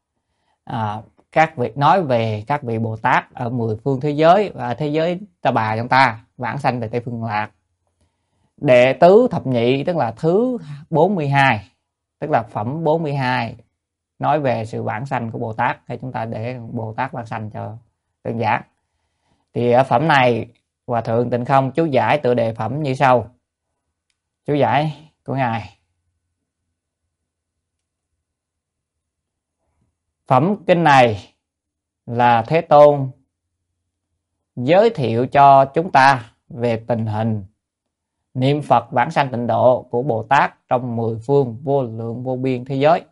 các vị nói về các vị Bồ Tát ở 10 phương thế giới và thế giới Ta Bà chúng ta vãng sanh về Tây Phương Lạc. Đệ tứ thập nhị tức là thứ 42, tức là phẩm 42 nói về sự vãng sanh của Bồ Tát, hay chúng ta để Bồ Tát vãng sanh cho đơn giản. Thì ở phẩm này Hòa thượng Tịnh Không chú giải tựa đề phẩm như sau. Chú giải của ngài: phẩm kinh này là Thế Tôn giới thiệu cho chúng ta về tình hình niệm Phật vãng sanh tịnh độ của Bồ Tát trong 10 phương vô lượng vô biên thế giới,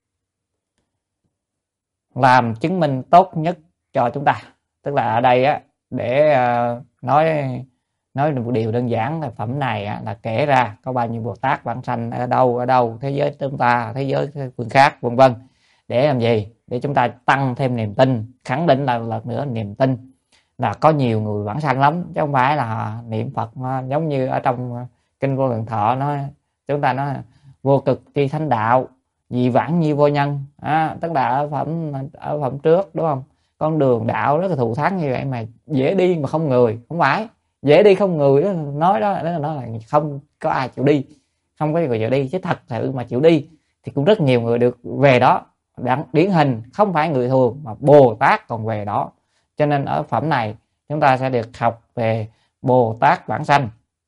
làm chứng minh tốt nhất cho chúng ta. Tức là ở đây á, để nói một điều đơn giản là phẩm này á, là kể ra có bao nhiêu Bồ Tát vãng sanh ở đâu thế giới chúng ta, thế giới phương khác, vân vân. Để làm gì? Để chúng ta tăng thêm niềm tin, khẳng định là lần nữa niềm tin là có nhiều người vãng sanh lắm, chứ không phải là niệm Phật giống như ở trong kinh Vô Lượng Thọ nói, chúng ta nói vô cực chi thánh đạo, dị vãng như vô nhân. Tức là ở phẩm trước, đúng không? Con đường đạo rất là thù thắng như vậy mà dễ đi mà không người. Không phải dễ đi không người đó, nói đó là không có ai chịu đi, không có người chịu đi. Chứ thật sự mà chịu đi thì cũng rất nhiều người được về đó. Điển hình không phải người thường mà Bồ Tát còn về đó. Cho nên ở phẩm này chúng ta sẽ được học về Bồ Tát vãng sanh.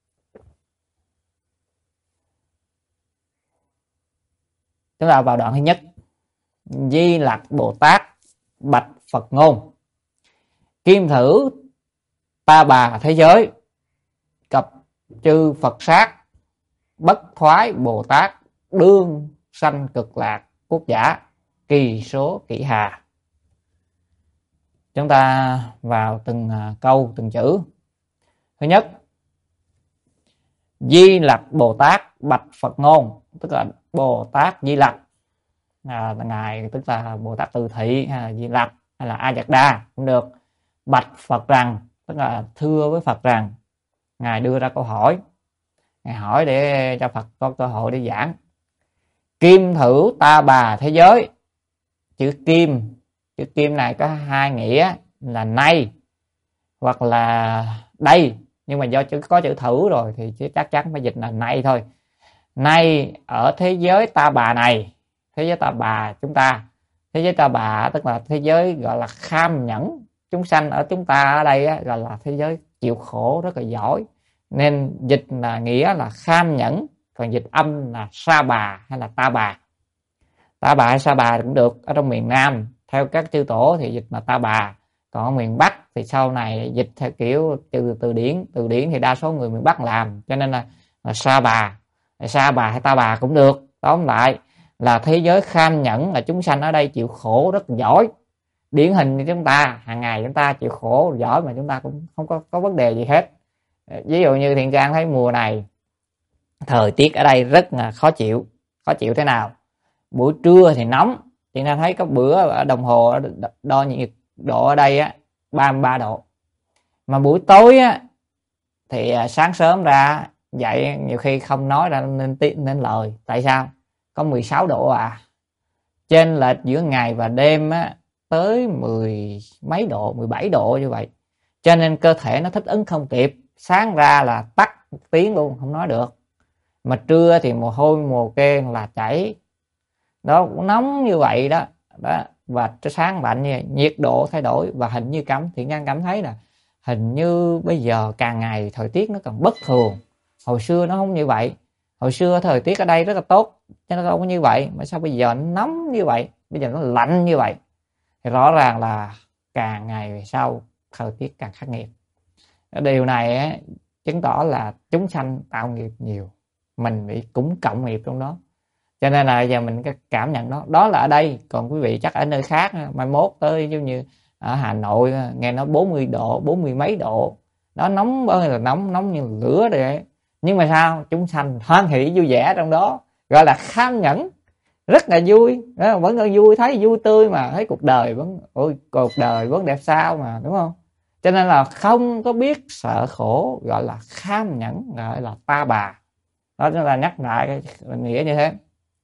Chúng ta vào đoạn thứ nhất. Di Lặc Bồ Tát bạch Phật ngôn: Kim thử ta bà thế giới, cập chư Phật sát, bất thoái Bồ Tát, đương sanh cực lạc quốc giả, kỳ số kỷ hà. Chúng ta vào từng câu, từng chữ. Thứ nhất, Di Lặc Bồ Tát bạch Phật ngôn, tức là Bồ Tát Di Lặc, ngài tức là Bồ Tát Từ Thị hay là Di Lặc hay là A Dạc Đa cũng được, bạch Phật rằng, tức là thưa với Phật rằng. Ngài đưa ra câu hỏi, ngài hỏi để cho Phật có cơ hội để giảng. Kim thử ta bà thế giới. Chữ kim này có hai nghĩa là nay hoặc là đây, nhưng mà do có chữ thử rồi thì chắc chắn phải dịch là nay thôi. Nay ở thế giới ta bà này, thế giới ta bà chúng ta, thế giới ta bà tức là thế giới gọi là kham nhẫn. Chúng sanh ở chúng ta ở đây á, gọi là thế giới chịu khổ rất là giỏi, nên dịch là nghĩa là kham nhẫn, còn dịch âm là sa bà hay là ta bà. Ta bà hay sa bà cũng được. Ở trong miền Nam theo các chư tổ thì dịch là ta bà, còn ở miền Bắc thì sau này dịch theo kiểu từ điển thì đa số người miền Bắc làm, cho nên là sa bà hay ta bà cũng được. Tóm lại là thế giới kham nhẫn, là chúng sanh ở đây chịu khổ rất giỏi. Điển hình như chúng ta hàng ngày chúng ta chịu khổ giỏi mà chúng ta cũng không có vấn đề gì hết. Ví dụ như Thiện Trang thấy mùa này thời tiết ở đây rất là khó chịu thế nào? Buổi trưa thì nóng, Thiện Trang thấy có bữa ở đồng hồ đo nhiệt độ ở đây á 33 độ, mà buổi tối á thì sáng sớm ra dậy nhiều khi không nói ra nên lời. Tại sao? Có 16 độ à. Chênh lệch giữa ngày và đêm á tới 10 mấy độ, 17 độ như vậy, cho nên cơ thể nó thích ứng không kịp, sáng ra là tắt tiếng luôn, không nói được. Mà trưa thì mồ hôi mồ kê là chảy, đó cũng nóng như vậy đó. Và sáng lạnh như nhiệt độ thay đổi, và hình như Thiện Nhân cảm thấy là hình như bây giờ càng ngày thời tiết nó càng bất thường. Hồi xưa nó không như vậy, hồi xưa thời tiết ở đây rất là tốt cho nên nó không có như vậy, mà sao bây giờ nó nóng như vậy, bây giờ nó lạnh như vậy? Thì rõ ràng là càng ngày về sau thời tiết càng khắc nghiệt. Điều này á, chứng tỏ là chúng sanh tạo nghiệp nhiều, mình bị cũng cộng nghiệp trong đó, cho nên là giờ mình cảm nhận đó là ở đây. Còn quý vị chắc ở nơi khác mai mốt tới giống như ở Hà Nội nghe nó 40 độ, 40 mấy độ, nó nóng ơi là nóng như lửa rồi. Nhưng mà sao? Chúng sanh hoan hỷ vui vẻ trong đó, gọi là kham nhẫn, rất là vui, vẫn còn vui, thấy vui tươi mà, thấy cuộc đời vẫn đẹp sao mà, đúng không? Cho nên là không có biết sợ khổ, gọi là kham nhẫn, gọi là ta bà. Đó chúng ta nhắc lại cái nghĩa như thế.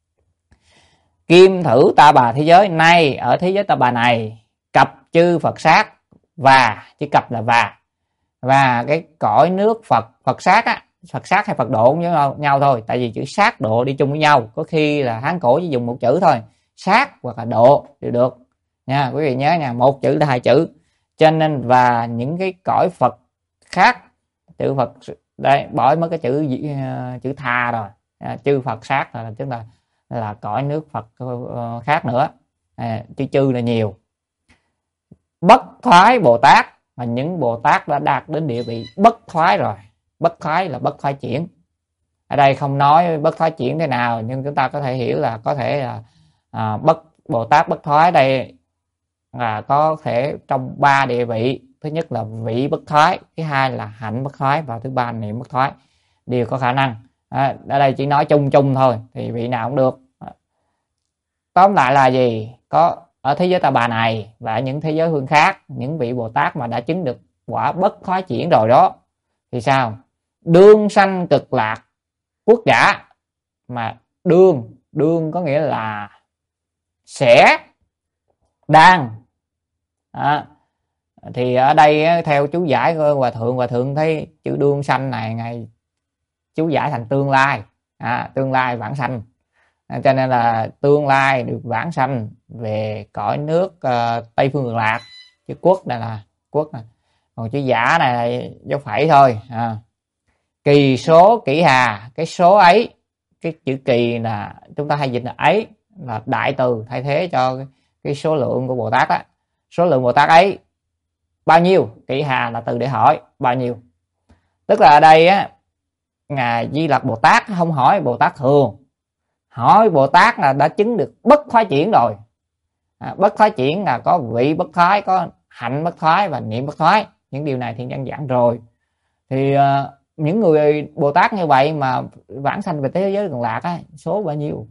Kim thử ta bà thế giới, nay ở thế giới ta bà này, cập chư Phật sát, và chỉ cập là và cái cõi nước Phật sát á, Phật sát hay Phật độ với nhau thôi, tại vì chữ sát độ đi chung với nhau, có khi là Hán cổ chỉ dùng một chữ thôi, sát hoặc là độ đều được nha. Quý vị nhớ nha, một chữ là hai chữ. Cho nên và những cái cõi Phật khác chữ Phật đây bỏ mất cái chữ tha rồi. Chư Phật sát là tức là cõi nước Phật khác nữa. Chư là nhiều. Bất thoái Bồ Tát mà những Bồ Tát đã đạt đến địa vị bất thoái rồi. Bất thoái là bất thoái chuyển. Ở đây không nói bất thoái chuyển thế nào, nhưng chúng ta có thể hiểu là có thể là Bồ Tát bất thoái đây là có thể trong 3 địa vị. Thứ nhất là vị bất thoái, thứ hai là hạnh bất thoái và thứ ba là niệm bất thoái, đều có khả năng. Ở đây chỉ nói chung chung thôi, thì vị nào cũng được. Tóm lại là gì? Có ở thế giới Ta Bà này và những thế giới phương khác, những vị Bồ Tát mà đã chứng được quả bất thoái chuyển rồi đó, thì sao? Đương sanh cực lạc quốc giả. Mà đương có nghĩa là sẽ, đang. Thì ở đây theo chú giải của Hòa Thượng thấy chữ đương sanh này ngày chú giải thành tương lai, tương lai vãng sanh. Cho nên là tương lai được vãng sanh về cõi nước Tây Phương Cực Lạc. Chữ quốc này là quốc này. Còn chữ giả này là dấu phẩy thôi. Kỳ số kỷ hà, cái số ấy, cái chữ kỳ là chúng ta hay dịch là ấy, là đại từ thay thế cho cái số lượng của Bồ Tát á. Số lượng Bồ Tát ấy bao nhiêu? Kỷ hà là từ để hỏi bao nhiêu. Tức là ở đây á, Ngài Di Lặc Bồ Tát không hỏi Bồ Tát thường, hỏi Bồ Tát là đã chứng được bất thoái chuyển rồi. Bất thoái chuyển là có vị bất thoái, có hạnh bất thoái và niệm bất thoái. Những điều này thì dân giảng rồi. Thì những người Bồ Tát như vậy mà vãng sanh về thế giới Cực Lạc á, số bao nhiêu?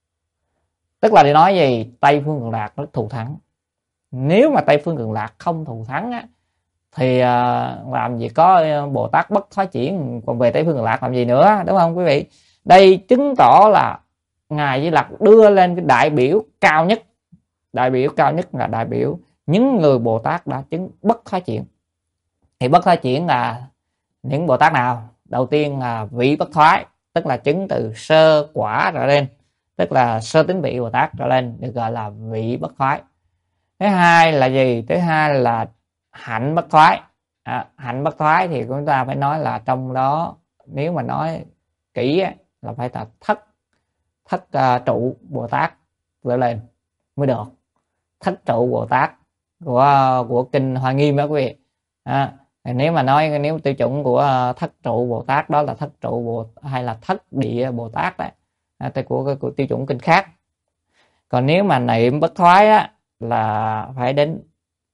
Tức là để nói gì? Tây Phương Cực Lạc nó thù thắng. Nếu mà Tây Phương Cực Lạc không thù thắng á, thì làm gì có Bồ Tát bất thoái chuyển, còn về Tây Phương Cực Lạc làm gì nữa, đúng không quý vị? Đây chứng tỏ là Ngài Di Lặc đưa lên cái đại biểu cao nhất. Đại biểu cao nhất là đại biểu những người Bồ Tát đã chứng bất thoái chuyển. Thì bất thoái chuyển là những Bồ Tát nào? Đầu tiên là vị bất thoái, tức là chứng từ sơ quả trở lên, tức là sơ tín vị Bồ Tát trở lên, được gọi là vị bất thoái. Thứ hai là gì? Thứ hai là hạnh bất thoái. Hạnh bất thoái thì chúng ta phải nói là trong đó, nếu mà nói kỹ là phải là thất trụ Bồ Tát trở lên mới được. Thất trụ Bồ Tát của kinh Hoa Nghiêm đó quý vị. Nếu mà nói nếu tiêu chuẩn của thất trụ Bồ Tát đó là thất trụ hay là thất địa Bồ Tát đấy, của tiêu chuẩn kinh khác. Còn nếu mà niệm bất thoái á, là phải đến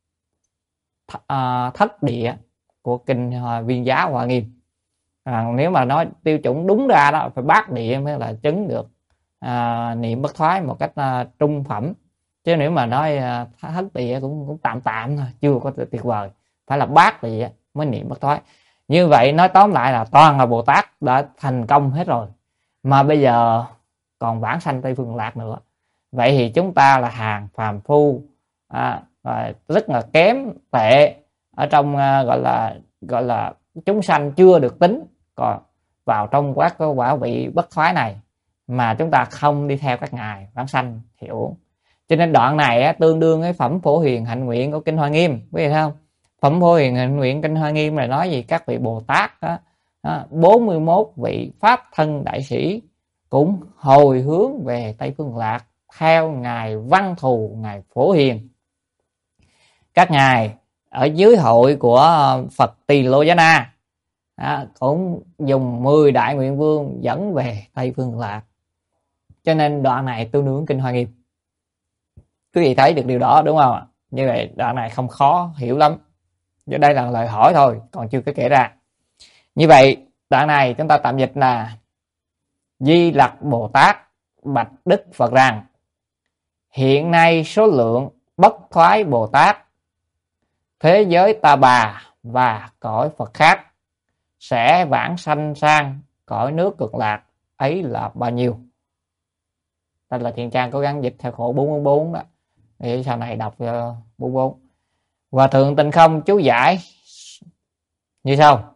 thất địa của kinh Viên Giá Hoa Nghiêm. Nếu mà nói tiêu chuẩn đúng ra đó phải bát địa mới là chứng được niệm bất thoái một cách trung phẩm. Chứ nếu mà nói thất địa cũng tạm tạm thôi, chưa có tuyệt vời. Phải là bát địa mới niệm bất thoái. Như vậy nói tóm lại là toàn là Bồ Tát đã thành công hết rồi, mà bây giờ còn vãng sanh Tây Phương Lạc nữa. Vậy thì chúng ta là hàng phàm phu, rất là kém tệ ở trong gọi là chúng sanh chưa được tính còn vào trong các quả vị bất thoái này, mà chúng ta không đi theo các ngài vãng sanh thì uổng. Cho nên đoạn này tương đương với phẩm Phổ Hiền Hạnh Nguyện của kinh Hoa Nghiêm, quý vị thấy không? Phẩm Phổ Hiền Hạnh Nguyện kinh Hoa Nghiêm là nói gì? Các vị Bồ Tát 41 vị pháp thân đại sĩ cũng hồi hướng về Tây Phương Lạc theo ngài Văn Thù, ngài Phổ Hiền. Các ngài ở dưới hội của Phật Tỳ Lô Giá Na cũng dùng 10 đại nguyện vương dẫn về Tây Phương Lạc. Cho nên đoạn này tương đương kinh Hoa Nghiêm. Quý vị thấy được điều đó đúng không ạ? Như vậy đoạn này không khó hiểu lắm. Đây là lời hỏi thôi, còn chưa có kể ra. Như vậy đoạn này chúng ta tạm dịch là Di Lặc Bồ Tát bạch Đức Phật rằng: hiện nay số lượng bất thoái Bồ Tát thế giới Ta Bà và cõi Phật khác sẽ vãng sanh sang cõi nước Cực Lạc ấy là bao nhiêu? Đây là Thiện Trang cố gắng dịch theo khổ 444 đó, để sau này đọc 44. Hòa Thượng Tịnh Không chú giải như sau: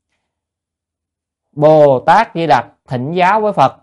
Bồ Tát Di Lặc thỉnh giáo với Phật: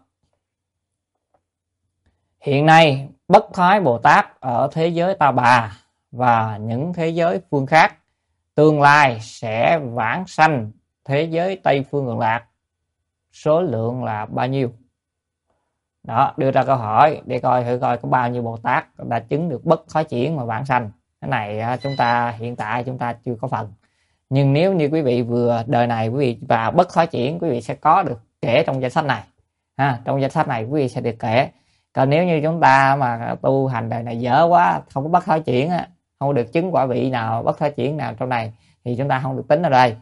hiện nay bất thoái Bồ Tát ở thế giới Ta Bà và những thế giới phương khác tương lai sẽ vãng sanh thế giới Tây Phương Cực Lạc số lượng là bao nhiêu? Đó, đưa ra câu hỏi để coi thử coi có bao nhiêu Bồ Tát đã chứng được bất khói chuyển mà vãng sanh. Cái này chúng ta hiện tại chúng ta chưa có phần. Nhưng nếu như quý vị vừa đời này quý vị vào bất khói chuyển, quý vị sẽ có được kể trong danh sách này. Trong danh sách này quý vị sẽ được kể. Còn nếu như chúng ta mà tu hành đời này dở quá, không có bất khói chuyển, không được chứng quả vị nào bất khói chuyển nào trong này, thì chúng ta không được tính ở đây.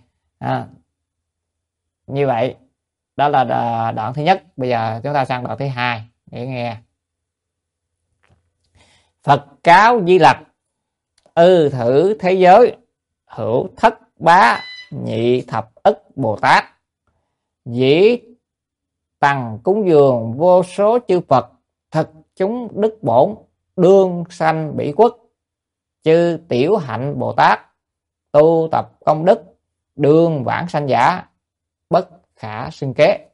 Như vậy đó là đoạn thứ nhất. Bây giờ chúng ta sang đoạn thứ hai để nghe. Phật cáo Di Lặc: thử thế giới hữu thất bá nhị thập ức Bồ Tát, dĩ tằng cúng dường vô số chư Phật, thực chúng đức bổn, đương sanh bỉ quốc, chư tiểu hạnh Bồ Tát, tu tập công đức, đương vãng sanh giả, bất khả xưng kế.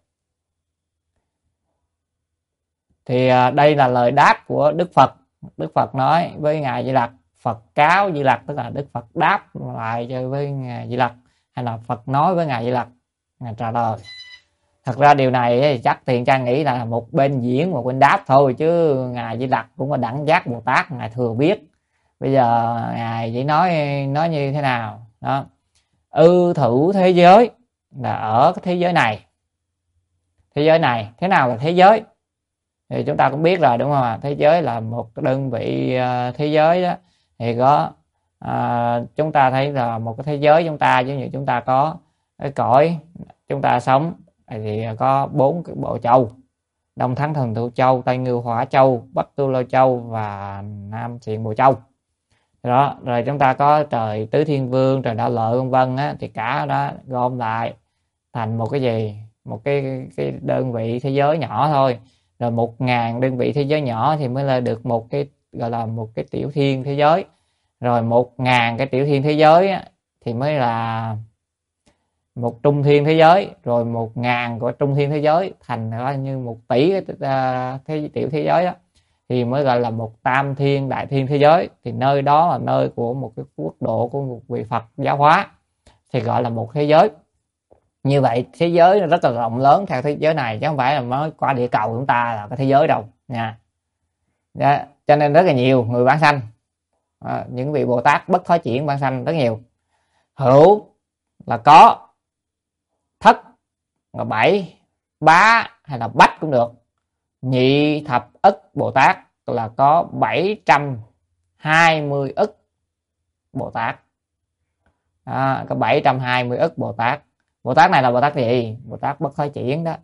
Thì đây là lời đáp của Đức Phật. Đức Phật nói với Ngài Di Lặc, Phật cáo Di Lặc, tức là Đức Phật đáp lại cho với Ngài Di Lặc, hay là Phật nói với Ngài Di Lặc, Ngài trả lời. Thật ra điều này thì chắc Thiện Trang nghĩ là một bên diễn một bên đáp thôi, chứ Ngài Di Lặc cũng có đẳng giác Bồ Tát, Ngài thừa biết. Bây giờ Ngài chỉ nói như thế nào đó. Thử thế giới là ở cái thế giới này. Thế giới này thế nào là thế giới thì chúng ta cũng biết rồi, đúng không ạ? Thế giới là một đơn vị thế giới đó, thì có chúng ta thấy là một cái thế giới chúng ta, giống như chúng ta có cái cõi chúng ta sống thì có 4 cái bộ châu: Đông Thắng Thần Thụ Châu, Tây Ngưu Hỏa Châu, Bắc Tu Lô Châu và Nam Xiển Bồ Châu. Đó, rồi chúng ta có trời Tứ Thiên Vương, trời Đạo Lợi vân vân á, thì cả đó gom lại thành một cái gì? Một cái đơn vị thế giới nhỏ thôi. Rồi 1000 đơn vị thế giới nhỏ thì mới là được một cái gọi là một cái tiểu thiên thế giới. Rồi 1000 cái tiểu thiên thế giới á, thì mới là một trung thiên thế giới. Rồi 1000 của trung thiên thế giới thành như 1 tỷ cái tiểu thế giới đó, thì mới gọi là một tam thiên đại thiên thế giới. Thì nơi đó là nơi của một cái quốc độ của một vị Phật giáo hóa, thì gọi là một thế giới. Như vậy thế giới rất là rộng lớn theo thế giới này, chứ không phải là mới qua địa cầu chúng ta là cái thế giới đâu nha. Đó, cho nên rất là nhiều người vãng sanh, những vị Bồ Tát bất khói chuyển vãng sanh rất nhiều. Hữu là có, thất là 7, bá hay là bách cũng được, nhị thập ức Bồ Tát là có 720 ức Bồ Tát. Có 720 ức Bồ Tát. Bồ Tát này là Bồ Tát gì? Bồ Tát bất khói chuyển đó.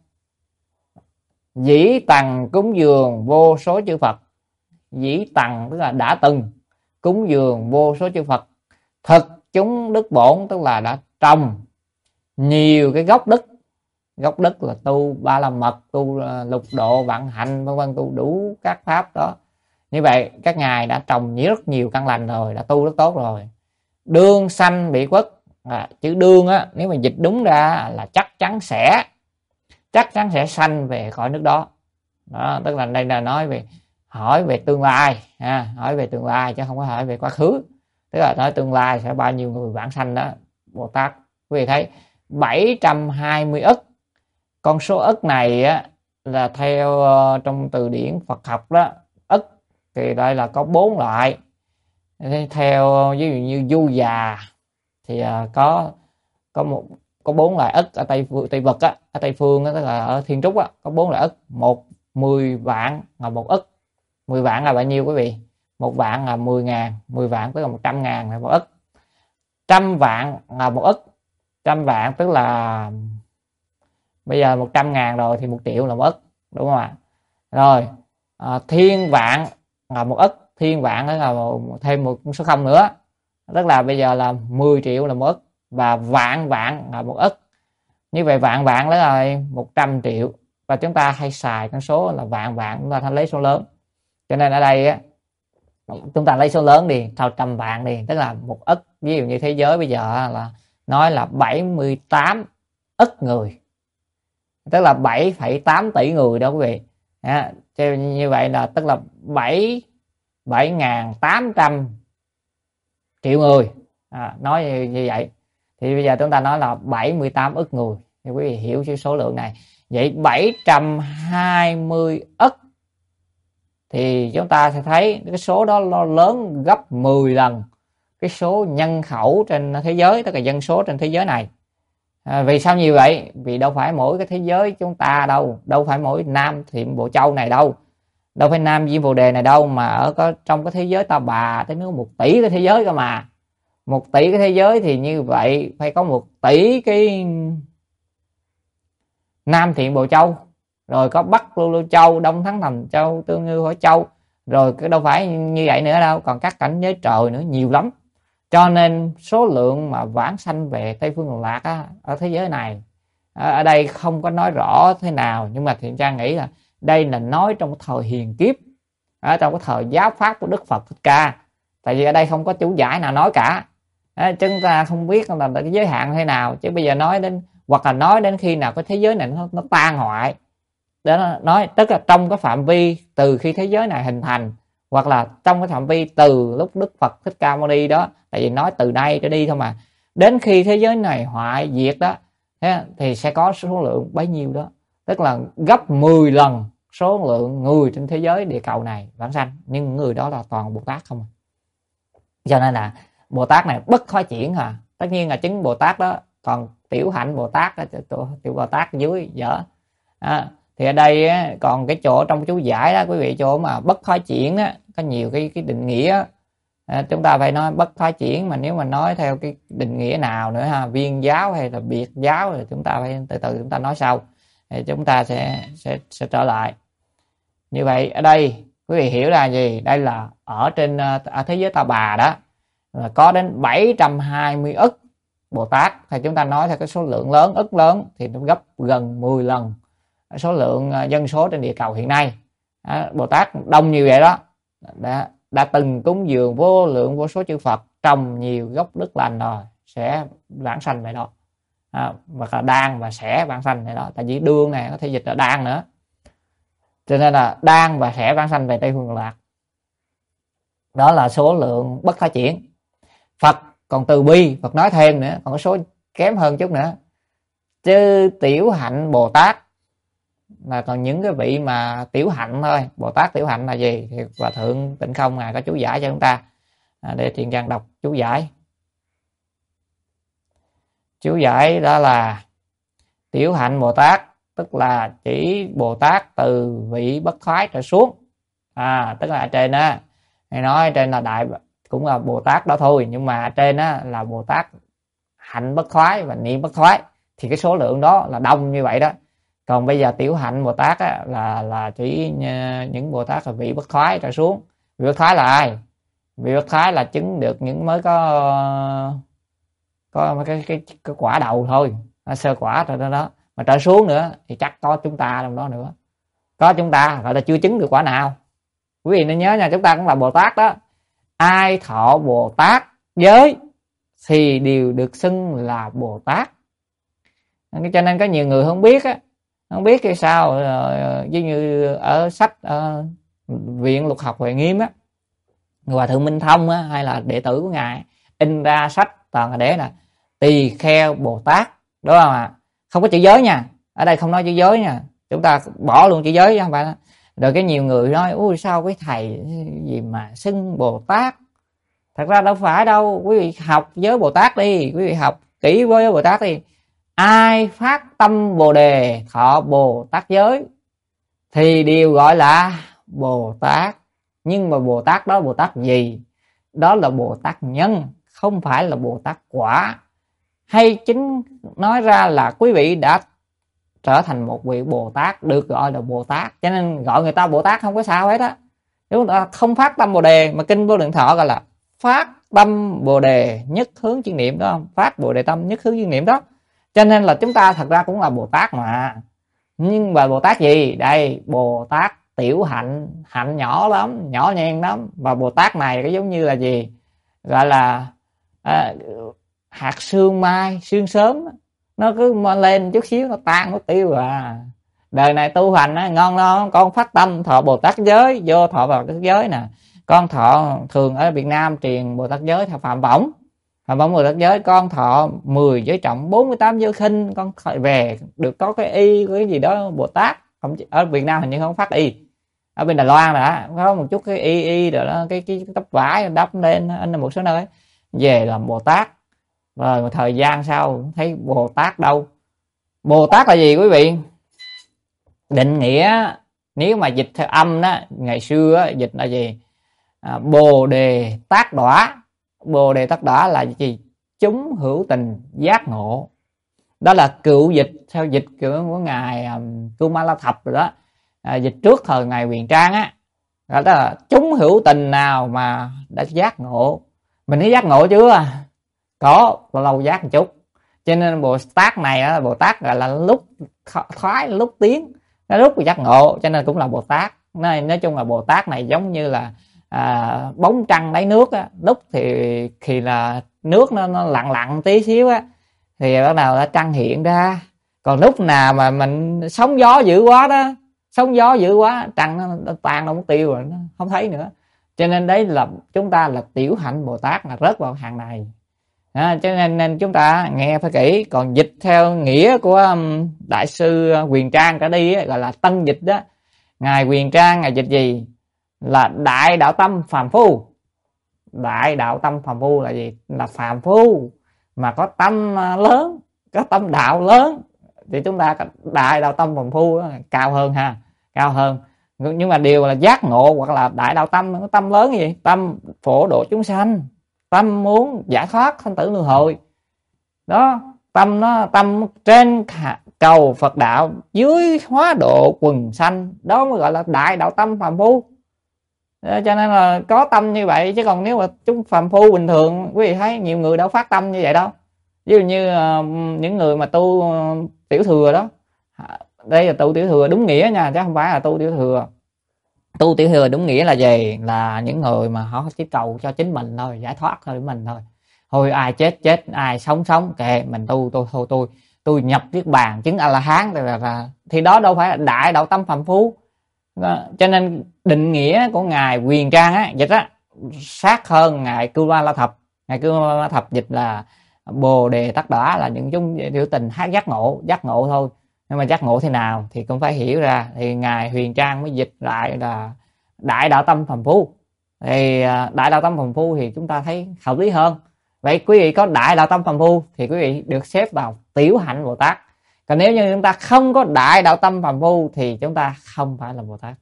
Dĩ tằng cúng dường vô số chư Phật. Dĩ tằng tức là đã từng cúng dường vô số chư Phật. Thực chúng đức bổn tức là đã trồng nhiều cái gốc đức. Gốc đức là tu Ba La Mật, tu Lục Độ, Vạn Hạnh vân vân, tu đủ các pháp đó. Như vậy các ngài đã trồng rất nhiều căn lành rồi, đã tu rất tốt rồi. Đương sanh bỉ quốc. Chữ đương á, nếu mà dịch đúng ra là chắc chắn sẽ sanh về khỏi nước đó. Đó, tức là đây là nói về hỏi về tương lai, hỏi về tương lai chứ không có hỏi về quá khứ. Tức là nói tương lai sẽ bao nhiêu người vãng sanh đó. Bồ Tát quý vị thấy 720 ức. Con số ức này á, là theo trong từ điển Phật học đó, ức thì đây là có 4 loại. Theo ví dụ như du già thì có 4 loại ức ở Tây Vực á, ở Tây Phương á, tức là ở Thiên Trúc á, có 4 loại ức. 10 vạn là 1 ức. 10 vạn là bao nhiêu quý vị? 1 vạn là 10.000, 10 vạn tức là 100.000 là 1 ức. 100 vạn là 1 ức. 100 vạn tức là bây giờ 100.000 rồi thì 1 triệu là 1 ức, đúng không ạ? Rồi thiên vạn là 1 ức. Thiên vạn là thêm một số không nữa, tức là bây giờ là 10 triệu là 1 ức. Và vạn là 1 ức. Như vậy vạn đó là 100 triệu. Và chúng ta hay xài con số là vạn, chúng ta lấy số lớn. Cho nên ở đây á, chúng ta lấy số lớn đi, sau 100 vạn đi, tức là 1 ức. Ví dụ như thế giới bây giờ là nói là 78 ức người, tức là 7,8 tỷ người đó quý vị. Như vậy là tức là 7.800 triệu người. Nói như vậy Thì bây giờ chúng ta nói là 78 ức người, thì quý vị hiểu cái số lượng này. Vậy 720 ức thì chúng ta sẽ thấy cái số đó nó lớn gấp 10 lần cái số nhân khẩu trên thế giới, tức là dân số trên thế giới này. Vì sao nhiều vậy? Vì đâu phải mỗi cái thế giới chúng ta đâu phải mỗi Nam Thiệm Bộ Châu này đâu phải Nam Diêm Bồ Đề này đâu, mà ở trong cái thế giới Ta Bà tới nó 1 tỷ cái thế giới cơ mà. 1 tỷ cái thế giới thì như vậy phải có 1 tỷ cái Nam Thiện Bồ Châu, rồi có Bắc Lưu Lưu Châu, Đông Thắng Thành Châu, Tương Ngư Hỏi Châu, rồi cái đâu phải như vậy nữa đâu, còn các cảnh giới trời nữa nhiều lắm. Cho nên số lượng mà vãng sanh về Tây Phương Cực Lạc á, ở thế giới này ở đây không có nói rõ thế nào, nhưng mà Thiện Trang nghĩ là đây là nói trong thời hiền kiếp, ở trong cái thời giáo pháp của Đức Phật Thích Ca. Tại vì ở đây không có chú giải nào nói cả, chúng ta không biết là cái giới hạn thế nào, chứ bây giờ nói đến hoặc là nói đến khi nào cái thế giới này nó tan hoại, để nó nói tức là trong cái phạm vi từ khi thế giới này hình thành, hoặc là trong cái phạm vi từ lúc Đức Phật Thích Ca Mâu Ni đó, tại vì nói từ đây trở đi thôi mà, đến khi thế giới này hoại diệt đó thì sẽ có số lượng bấy nhiêu đó, tức là gấp 10 lần số lượng người trên thế giới địa cầu này vãng sanh, nhưng người đó là toàn Bồ Tát không. Cho nên là Bồ Tát này bất thoái chuyển tất nhiên là chứng Bồ Tát đó, còn tiểu hạnh Bồ Tát tiểu Bồ Tát dưới dở. Thì ở đây còn cái chỗ trong chú giải đó quý vị, chỗ mà bất thoái chuyển đó, có nhiều cái định nghĩa. Chúng ta phải nói bất thoái chuyển, mà nếu mà nói theo cái định nghĩa nào nữa viên giáo hay là biệt giáo thì chúng ta phải từ từ chúng ta nói sau, thì chúng ta sẽ trở lại. Như vậy ở đây quý vị hiểu là gì? Đây là ở trên ở thế giới Ta Bà đó là có đến 720 ức Bồ Tát, thì chúng ta nói theo cái số lượng lớn, ức lớn thì nó gấp gần 10 lần số lượng dân số trên địa cầu hiện nay. Bồ Tát đông như vậy đó đã từng cúng dường vô lượng vô số chư Phật, trồng nhiều gốc đức lành rồi sẽ vãng sanh vậy đó, hoặc là đang và sẽ vãng sanh vậy đó. Tại vì đương này có thể dịch là đang nữa, cho nên là đang và sẽ vãng sanh về Tây Phương Cực Lạc. Đó là số lượng bất thoái chuyển. Phật còn từ bi, Phật nói thêm nữa, còn có số kém hơn chút nữa. Chứ tiểu hạnh Bồ Tát là còn những cái vị mà tiểu hạnh thôi. Bồ Tát tiểu hạnh là gì? Thì Hòa Thượng Tịnh Không có chú giải cho chúng ta. Để Thiện Trang đọc chú giải. Chú giải đó là tiểu hạnh Bồ Tát tức là chỉ Bồ Tát từ vị bất thoái trở xuống. Tức là ở trên á, hay nói ở trên là đại cũng là Bồ Tát đó thôi, nhưng mà ở trên á là Bồ Tát hạnh bất thoái và niệm bất thoái, thì cái số lượng đó là đông như vậy đó. Còn bây giờ tiểu hạnh Bồ Tát á, là chỉ những Bồ Tát là vị bất thoái trở xuống. Vị bất thoái là ai? Vị bất thoái là chứng được những mới có cái quả đầu thôi, sơ quả rồi đó. Mà trở xuống nữa thì chắc có chúng ta trong đó nữa. Có chúng ta gọi là chưa chứng được quả nào. Quý vị nên nhớ nha, chúng ta cũng là Bồ Tát đó. Ai thọ Bồ Tát giới thì đều được xưng là Bồ Tát. Cho nên có nhiều người không biết á, không biết cái sao, như ở sách Viện Luật Học Huệ Nghiêm á, Hòa Thượng Minh Thông á, hay là đệ tử của ngài in ra sách toàn là để là tỳ kheo Bồ Tát, đúng không ạ? Không có chữ giới nha, ở đây không nói chữ giới nha, chúng ta bỏ luôn chữ giới không phải đó. Rồi cái nhiều người nói ui sao cái thầy gì mà xưng Bồ Tát, thật ra đâu phải đâu. Quý vị học giới Bồ Tát đi, quý vị học kỹ với Bồ Tát đi. Ai phát tâm Bồ Đề thọ Bồ Tát giới thì đều gọi là Bồ Tát. Nhưng mà Bồ Tát đó Bồ Tát gì? Đó là Bồ Tát nhân, không phải là Bồ Tát quả. Hay chính nói ra là quý vị đã trở thành một vị Bồ Tát, được gọi là Bồ Tát, cho nên gọi người ta Bồ Tát không có sao hết á. Chúng ta không phát tâm Bồ Đề, mà kinh Vô Lượng Thọ gọi là phát tâm Bồ Đề nhất hướng chuyên niệm, đó không? Phát Bồ Đề tâm nhất hướng chuyên niệm đó. Cho nên là chúng ta thật ra cũng là Bồ Tát mà. Nhưng mà Bồ Tát gì? Đây, Bồ Tát tiểu hạnh, hạnh nhỏ lắm, nhỏ nhen lắm. Và Bồ Tát này cái giống như là gì? Gọi là hạt sương mai, sương sớm, nó cứ lên chút xíu nó tan nó tiêu Đời này tu hành á, ngon lo, con phát tâm thọ Bồ Tát giới, vô thọ Bồ Tát giới nè. Con thọ thường ở Việt Nam truyền Bồ Tát giới theo Phạm Võng. Và bổn Bồ Tát giới con thọ 10 giới trọng 48 giới khinh, con về được có cái y cái gì đó Bồ Tát. Không, ở Việt Nam hình như không phát y, ở bên Đài Loan đã có một chút cái y rồi đó, cái tấm vải đắp lên in ở một số nơi, về làm Bồ Tát. Rồi một thời gian sau thấy Bồ Tát đâu. Bồ Tát là gì quý vị? Định nghĩa nếu mà dịch theo âm đó, ngày xưa dịch là gì? Bồ đề tác đỏa. Bồ đề tác đỏa là gì? Chúng hữu tình giác ngộ. Đó là cựu dịch theo dịch của ngài Kumala Thập rồi đó. Dịch trước thời ngài Huyền Trang á, đó là chúng hữu tình nào mà đã giác ngộ. Mình thấy giác ngộ chưa? Có, lâu giác một chút. Cho nên Bồ Tát này á, Bồ Tát gọi là lúc thoái lúc tiến, nó lúc giác ngộ, cho nên cũng là Bồ Tát. Nói chung là Bồ Tát này giống như là bóng trăng đáy nước á. Lúc thì khi là nước nó lặng lặng tí xíu á, thì bắt đầu là trăng hiện ra. Còn lúc nào mà mình sóng gió dữ quá đó, sóng gió dữ quá, trăng nó tan, nó mất tiêu rồi, nó không thấy nữa. Cho nên đấy là chúng ta là tiểu hạnh Bồ Tát là rớt vào hàng này. Cho nên chúng ta nghe phải kỹ. Còn dịch theo nghĩa của đại sư Huyền Trang cả đi ấy, gọi là tân dịch đó. Ngài Huyền Trang ngài dịch gì? Là đại đạo tâm phàm phu. Đại đạo tâm phàm phu là gì? Là phàm phu mà có tâm lớn, có tâm đạo lớn, thì chúng ta đại đạo tâm phàm phu đó, cao hơn ha, cao hơn. Nhưng mà điều là giác ngộ hoặc là đại đạo tâm, có tâm lớn gì? Tâm phổ độ chúng sanh, tâm muốn giải thoát sanh tử luân hồi đó. Tâm nó tâm trên cầu Phật đạo, dưới hóa độ quần sanh, đó mới gọi là đại đạo tâm phàm phu. Cho nên là có tâm như vậy. Chứ còn nếu mà chúng phàm phu bình thường, quý vị thấy nhiều người đâu phát tâm như vậy đâu. Ví dụ như những người mà tu tiểu thừa đó, đây là tu tiểu thừa đúng nghĩa nha, chứ không phải là tu tiểu thừa. Tu tiểu thừa đúng nghĩa là gì? Là những người mà họ chỉ cầu cho chính mình thôi, giải thoát thôi mình thôi. Thôi ai chết chết, ai sống kệ, mình tôi nhập niết bàn chứng A La Hán thì đó đâu phải là đại đạo tâm phàm phu. Cho nên định nghĩa của ngài Huyền Trang á, dịch á sát hơn ngài Kumala Thập. Ngài Kumala Thập dịch là bồ đề tác đỏa là những chúng hữu tình giác ngộ thôi. Nhưng mà giác ngộ thế nào thì cũng phải hiểu ra. Thì ngài Huyền Trang mới dịch lại là đại đạo tâm phàm phu. Thì đại đạo tâm phàm phu thì chúng ta thấy hợp lý hơn. Vậy quý vị có đại đạo tâm phàm phu thì quý vị được xếp vào tiểu hạnh Bồ Tát. Còn nếu như chúng ta không có đại đạo tâm phàm phu thì chúng ta không phải là Bồ Tát.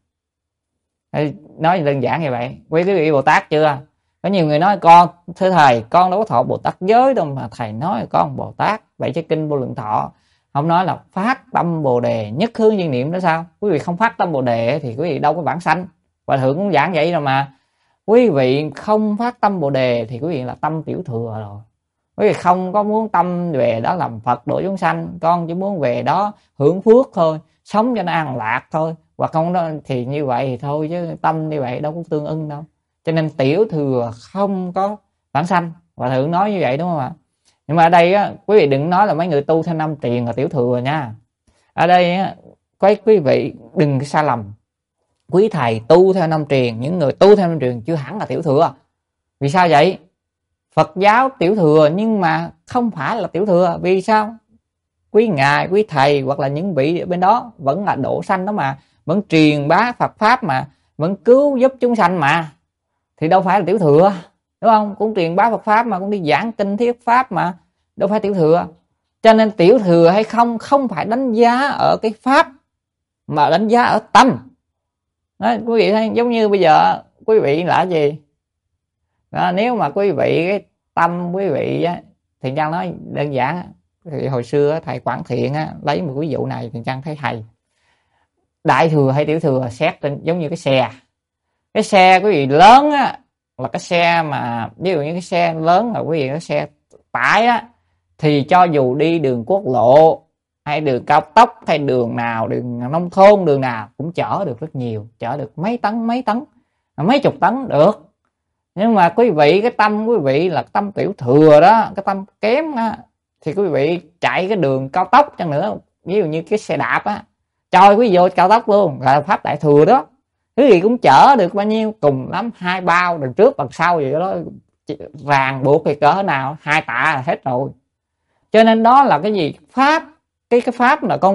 Nói đơn giản như vậy. Quý vị Bồ Tát chưa? Có nhiều người nói con, thưa thầy, con đâu có thọ Bồ Tát giới đâu mà thầy nói con Bồ Tát. Vậy chứ kinh Vô Lượng Thọ không nói là phát tâm Bồ đề nhất hướng viên niệm đó sao? Quý vị không phát tâm Bồ đề thì quý vị đâu có vãng sanh. Và Thượng cũng giảng vậy rồi mà. Quý vị không phát tâm Bồ đề thì quý vị là tâm tiểu thừa rồi. Quý vị không có muốn tâm về đó làm Phật độ chúng sanh, con chỉ muốn về đó hưởng phước thôi, sống cho nó an lạc thôi. Hoặc không đó thì như vậy thì thôi, chứ tâm như vậy đâu có tương ưng đâu. Cho nên tiểu thừa không có vãng sanh. Và Thượng nói như vậy đúng không ạ? Nhưng mà ở đây á, quý vị đừng nói là mấy người tu theo năm tiền là tiểu thừa nha. Ở đây á, quý vị đừng sai lầm. Quý thầy tu theo năm truyền, những người tu theo năm truyền chưa hẳn là tiểu thừa. Vì sao vậy? Phật giáo tiểu thừa nhưng mà không phải là tiểu thừa. Vì sao? Quý ngài, quý thầy hoặc là những vị ở bên đó vẫn là độ sanh đó mà, vẫn truyền bá Phật pháp mà, vẫn cứu giúp chúng sanh mà, thì đâu phải là tiểu thừa, đúng không? Cũng truyền bá Phật pháp mà, cũng đi giảng kinh thuyết pháp mà, đâu phải tiểu thừa. Cho nên tiểu thừa hay không phải đánh giá ở cái pháp mà đánh giá ở tâm. Đó, quý vị thấy giống như bây giờ quý vị là gì đó, nếu mà quý vị cái tâm quý vị á, thì Trang nói đơn giản á, thì hồi xưa thầy Quảng Thiện á, lấy một ví dụ này thì Trang thấy thầy đại thừa hay tiểu thừa xét trên giống như cái xe quý vị lớn á, là cái xe mà ví dụ như cái xe lớn là quý vị cái xe tải á, thì cho dù đi đường quốc lộ hay đường cao tốc hay đường nào, đường nông thôn, đường nào cũng chở được rất nhiều, chở được mấy tấn, mấy chục tấn được. Nhưng mà quý vị cái tâm quý vị là tâm tiểu thừa đó, cái tâm kém á, thì quý vị chạy cái đường cao tốc chăng nữa, ví dụ như cái xe đạp á, cho quý vị vô cao tốc luôn, là pháp đại thừa đó, quý vị cũng chở được bao nhiêu, cùng lắm 2 bao đằng trước đằng sau vậy đó, ràng buộc thì cỡ nào, 2 tạ là hết rồi. Cho nên đó là cái gì? Pháp. Cái pháp là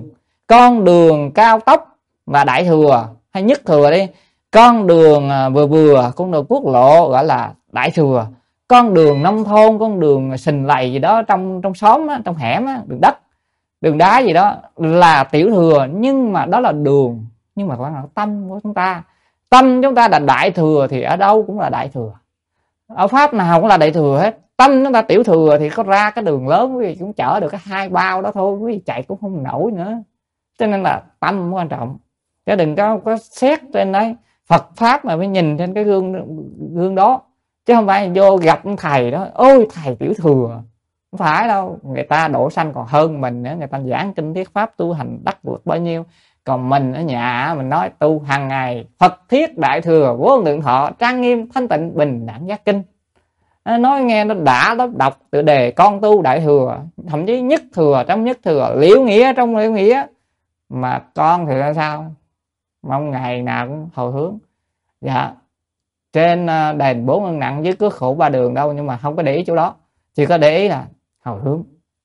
con đường cao tốc là đại thừa hay nhất thừa đi, con đường vừa vừa, con đường quốc lộ gọi là đại thừa, con đường nông thôn, con đường sình lầy gì đó trong xóm á, trong hẻm á, đường đất, đường đá gì đó là tiểu thừa. Nhưng mà đó là đường, nhưng mà quan là tâm của chúng ta. Tâm chúng ta là đại thừa thì ở đâu cũng là đại thừa, ở pháp nào cũng là đại thừa hết. Tâm chúng ta tiểu thừa thì có ra cái đường lớn quý vị cũng chở được cái 2 bao đó thôi, quý vị chạy cũng không nổi nữa. Cho nên là tâm quan trọng, chứ đừng có xét trên đấy. Phật pháp mà phải nhìn trên cái gương đó, chứ không phải vô gặp thầy đó ôi thầy tiểu thừa. Không phải đâu, người ta độ sanh còn hơn mình nữa, người ta giảng kinh thuyết pháp tu hành đắc vượt bao nhiêu, còn mình ở nhà mình nói tu hàng ngày Phật thiết đại thừa vô lượng thọ trang nghiêm thanh tịnh bình đẳng giác kinh. Nói nghe nó đã lắm, đọc tự đề con tu đại thừa, thậm chí nhất thừa trong nhất thừa, liễu nghĩa trong liễu nghĩa, mà con thì là sao? Mong ngày nào cũng hồi hướng. Dạ, trên đền 4 ân nặng với cước khổ 3 đường đâu, nhưng mà không có để ý chỗ đó, chỉ có để ý là hồi hướng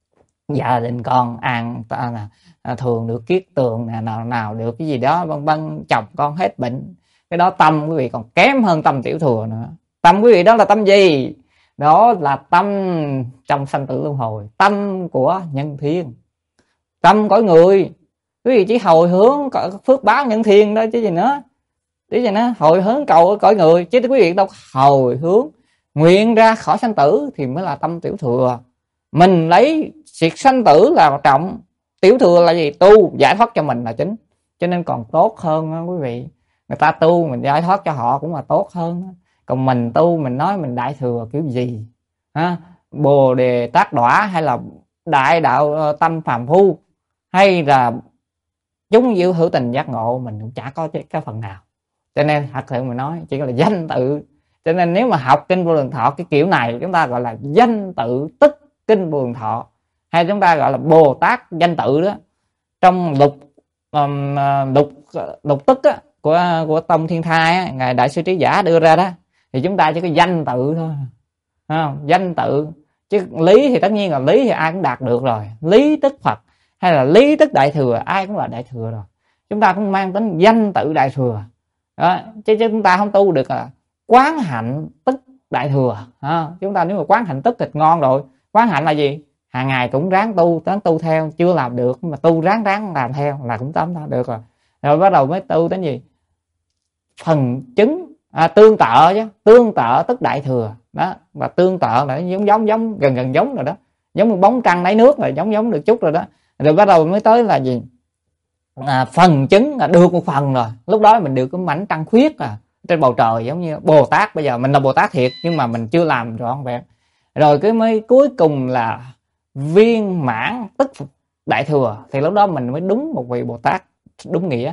gia đình con an thường được kiết tường nè, nào được cái gì đó vân vân, chồng con hết bệnh. Cái đó tâm quý vị còn kém hơn tâm tiểu thừa nữa. Tâm quý vị đó là tâm gì? Đó là tâm trong sanh tử luân hồi, tâm của nhân thiên, tâm cõi người. Quý vị chỉ hồi hướng phước báo nhân thiên đó chứ gì nữa. Chứ gì nữa, hồi hướng cầu cõi người, chứ quý vị đâu hồi hướng nguyện ra khỏi sanh tử thì mới là tâm tiểu thừa. Mình lấy việc sanh tử là trọng, tiểu thừa là gì? Tu giải thoát cho mình là chính. Cho nên còn tốt hơn đó, quý vị. Người ta tu mình giải thoát cho họ cũng là tốt hơn đó. Còn mình tu mình nói mình đại thừa kiểu gì ha? Bồ đề tác đọa hay là đại đạo tâm phàm phu hay là chúng diệu hữu tình giác ngộ, mình cũng chả có cái phần nào. Cho nên thật sự mình nói chỉ là danh tự. Cho nên nếu mà học kinh Vô Lượng Thọ cái kiểu này chúng ta gọi là danh tự tức kinh Vô Lượng Thọ, hay chúng ta gọi là Bồ Tát danh tự đó. Trong lục tức á, của Tông Thiên Thai á, ngài Đại sư Trí Giả đưa ra đó, thì chúng ta chỉ có danh tự thôi, không? Danh tự, chứ lý thì tất nhiên là lý thì ai cũng đạt được rồi, lý tức Phật hay là lý tức đại thừa ai cũng là đại thừa rồi. Chúng ta cũng mang tính danh tự đại thừa đó, chứ chúng ta không tu được là quán hạnh tức đại thừa. Chúng ta nếu mà quán hạnh tức thì ngon rồi. Quán hạnh là gì? Hàng ngày cũng ráng tu theo, chưa làm được nhưng mà tu ráng làm theo là cũng tóm được rồi. Rồi bắt đầu mới tu đến gì? Phần chứng, tương tự chứ, tương tự tức đại thừa đó. Và tương tự là giống gần giống rồi đó, giống bóng trăng đáy nước rồi, giống được chút rồi đó. Rồi bắt đầu mới tới là gì? Phần chứng là được một phần rồi, lúc đó mình được cái mảnh trăng khuyết trên bầu trời, giống như Bồ Tát. Bây giờ mình là Bồ Tát thiệt nhưng mà mình chưa làm trọn vẹn. Rồi cái mới cuối cùng là viên mãn tức đại thừa, thì lúc đó mình mới đúng một vị Bồ Tát đúng nghĩa.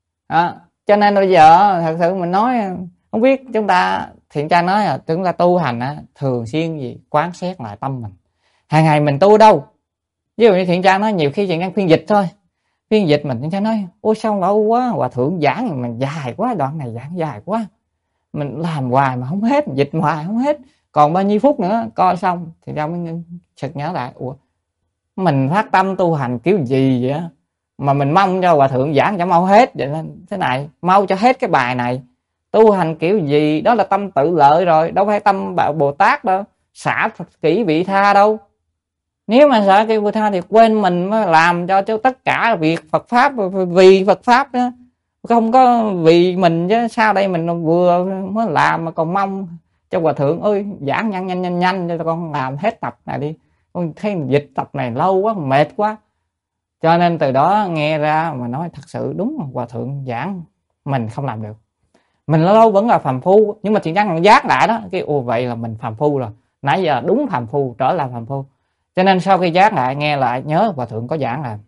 Cho nên bây giờ thật sự mình nói không biết chúng ta, Thiện Trang nói là chúng ta tu hành thường xuyên gì quán xét lại tâm mình. Hàng ngày mình tu đâu, ví dụ như Thiện Trang nói nhiều khi Thiện Trang phiên dịch thôi, phiên dịch mình Thiện Trang nói ôi sao lâu quá, hòa thượng giảng mình dài quá, đoạn này giảng dài quá, mình làm hoài mà không hết, dịch hoài không hết, còn bao nhiêu phút nữa coi xong. Thì Trang mới sực nhớ lại, ủa mình phát tâm tu hành kiểu gì vậy mà mình mong cho hòa thượng giảng cho mau hết vậy, nên thế này mau cho hết cái bài này. Tu hành kiểu gì đó là tâm tự lợi rồi, đâu phải tâm Bồ Tát đâu, xả kỹ vị tha đâu. Nếu mà xả kỹ vị tha thì quên mình mới làm cho tất cả việc Phật Pháp vì Phật Pháp đó, không có vì mình chứ sao đây. Mình vừa mới làm mà còn mong cho hòa thượng ơi giảng nhanh cho con làm hết tập này đi, con thấy dịch tập này lâu quá mệt quá. Cho nên từ đó nghe ra mà nói thật sự đúng là hòa thượng giảng mình không làm được, mình lâu vẫn là phàm phu. Nhưng mà Thiện Trang giác lại đó, cái vậy là mình phàm phu rồi, nãy giờ đúng phàm phu trở lại phàm phu. Cho nên sau khi giác lại nghe lại nhớ hòa thượng có giảng là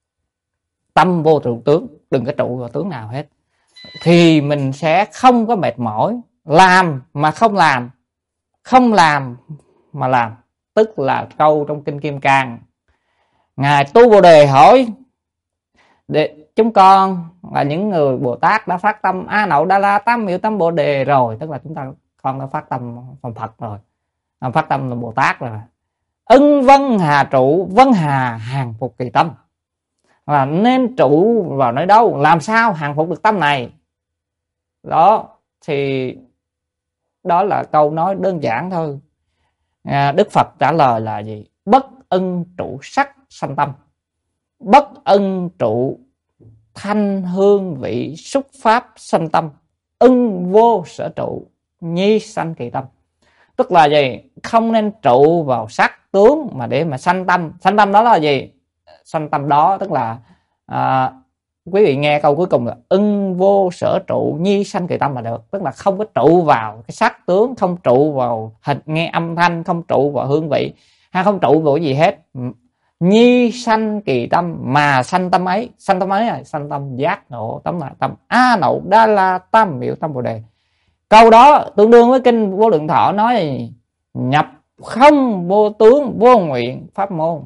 tâm vô trụ tướng, đừng có trụ vào tướng nào hết, thì mình sẽ không có mệt mỏi. Làm mà không làm, không làm mà làm, tức là câu trong kinh Kim Cang ngài Tu Bồ Đề hỏi để chúng con là những người Bồ Tát đã phát tâm A Nậu Đa La 8 miệu tâm Bồ Đề rồi, tức là chúng ta con đã phát tâm phần Phật rồi, phát tâm là Bồ Tát rồi. Ưng vân hà trụ, vân hà hàng phục kỳ tâm, là nên trụ vào nơi đâu, làm sao hàng phục được tâm này. Đó thì đó là câu nói đơn giản thôi. Đức Phật trả lời là gì? Bất ưng trụ sắc sanh tâm, bất ưng trụ thanh hương vị xúc pháp sanh tâm, ưng vô sở trụ nhi sanh kỳ tâm. Tức là gì? Không nên trụ vào sắc tướng mà để mà sanh tâm. Sanh tâm đó là gì? Sanh tâm đó tức là quý vị nghe câu cuối cùng là ưng vô sở trụ nhi sanh kỳ tâm là được. Tức là không có trụ vào cái sắc tướng, không trụ vào hình nghe âm thanh, không trụ vào hương vị, hay không trụ vào gì hết. Nhi sanh kỳ tâm, mà sanh tâm ấy. Sanh tâm ấy là sanh tâm giác ngộ, tâm là tâm A Nậu Đa La Tam Miệu Tâm Bồ Đề. Câu đó tương đương với kinh Vô Lượng Thọ nói là nhập không vô tướng vô nguyện pháp môn.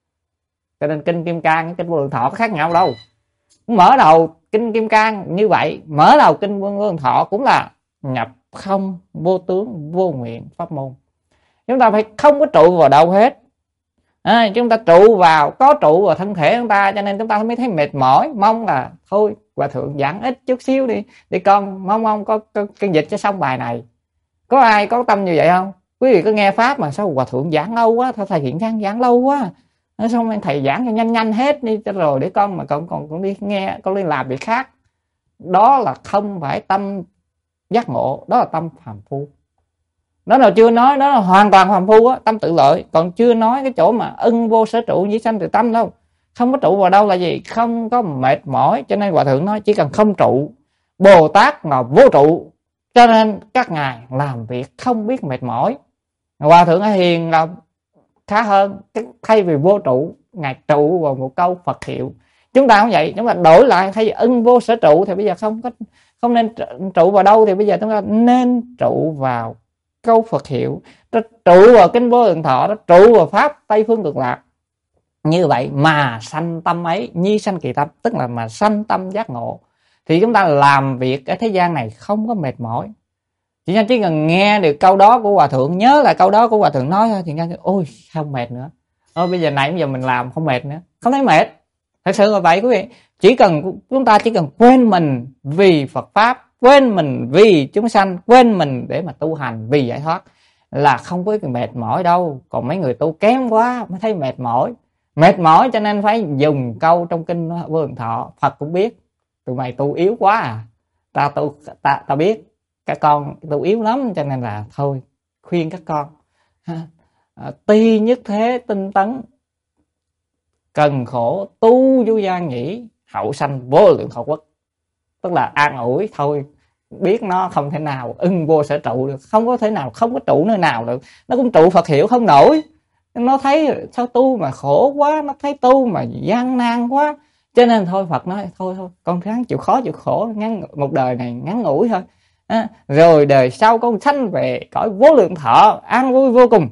Cho nên kinh Kim Cang, kinh Vô Lượng Thọ có khác nhau đâu. Mở đầu kinh Kim Cang như vậy, mở đầu kinh Vô Lượng Thọ cũng là nhập không vô tướng vô nguyện pháp môn. Chúng ta phải không có trụ vào đâu hết. Chúng ta trụ vào, có trụ vào thân thể chúng ta, cho nên chúng ta mới thấy mệt mỏi. Mong là thôi Hòa Thượng giảng ít chút xíu đi, để con mong có dịch cho xong bài này. Có ai có tâm như vậy không? Quý vị có nghe pháp mà sao Hòa Thượng giảng lâu quá, sao thầy Thiện Trang giảng lâu quá, xong thầy giảng cho nhanh hết đi cho rồi để con mà con đi nghe, con đi làm việc khác. Đó là không phải tâm giác ngộ, đó là tâm phàm phu. Đó là chưa nói, đó là hoàn toàn phàm phu á, tâm tự lợi. Còn chưa nói cái chỗ mà ưng vô sở trụ nhi sanh từ tâm đâu. Không có trụ vào đâu là gì? Không có mệt mỏi. Cho nên Hòa Thượng nói chỉ cần không trụ. Bồ Tát mà vô trụ, cho nên các ngài làm việc không biết mệt mỏi. Hòa Thượng Hải Hiền là khá hơn. Thay vì vô trụ, ngài trụ vào một câu Phật hiệu. Chúng ta không vậy, chúng ta đổi lại, thay vì ưng vô sở trụ thì bây giờ không nên trụ vào đâu, thì bây giờ chúng ta nên trụ vào câu Phật hiệu, nó trụ vào kinh Vô Lượng Thọ, nó trụ vào pháp Tây Phương Cực Lạc. Như vậy mà sanh tâm ấy nhi sanh kỳ tâm, tức là mà sanh tâm giác ngộ, thì chúng ta làm việc ở thế gian này không có mệt mỏi. Chỉ cần nghe được câu đó của Hòa Thượng, nhớ là câu đó của Hòa Thượng nói thôi, thì nghe ôi không mệt nữa. Bây giờ này bây giờ mình làm không mệt nữa, không thấy mệt. Thật sự là vậy quý vị. Chúng ta chỉ cần quên mình vì Phật pháp, quên mình vì chúng sanh, quên mình để mà tu hành vì giải thoát, là không có cái mệt mỏi đâu. Còn mấy người tu kém quá mới thấy mệt mỏi, cho nên phải dùng câu trong kinh Vô Lượng Thọ. Phật cũng biết tụi mày tu yếu quá à, ta biết các con tu yếu lắm, cho nên là thôi khuyên các con ti nhất thế tinh tấn, cần khổ tu vô gian nhỉ, hậu sanh vô lượng thọ quốc. Tức là an ủi thôi, biết nó không thể nào ưng vô sở trụ được, không có thể nào, không có trụ nơi nào được. Nó cũng trụ Phật hiệu không nổi. Nó thấy sao tu mà khổ quá, nó thấy tu mà gian nan quá, cho nên thôi Phật nói thôi con ráng chịu khó chịu khổ, ngắn một đời này ngắn ngủi thôi, rồi đời sau con sanh về cõi vô lượng thọ an vui vô cùng,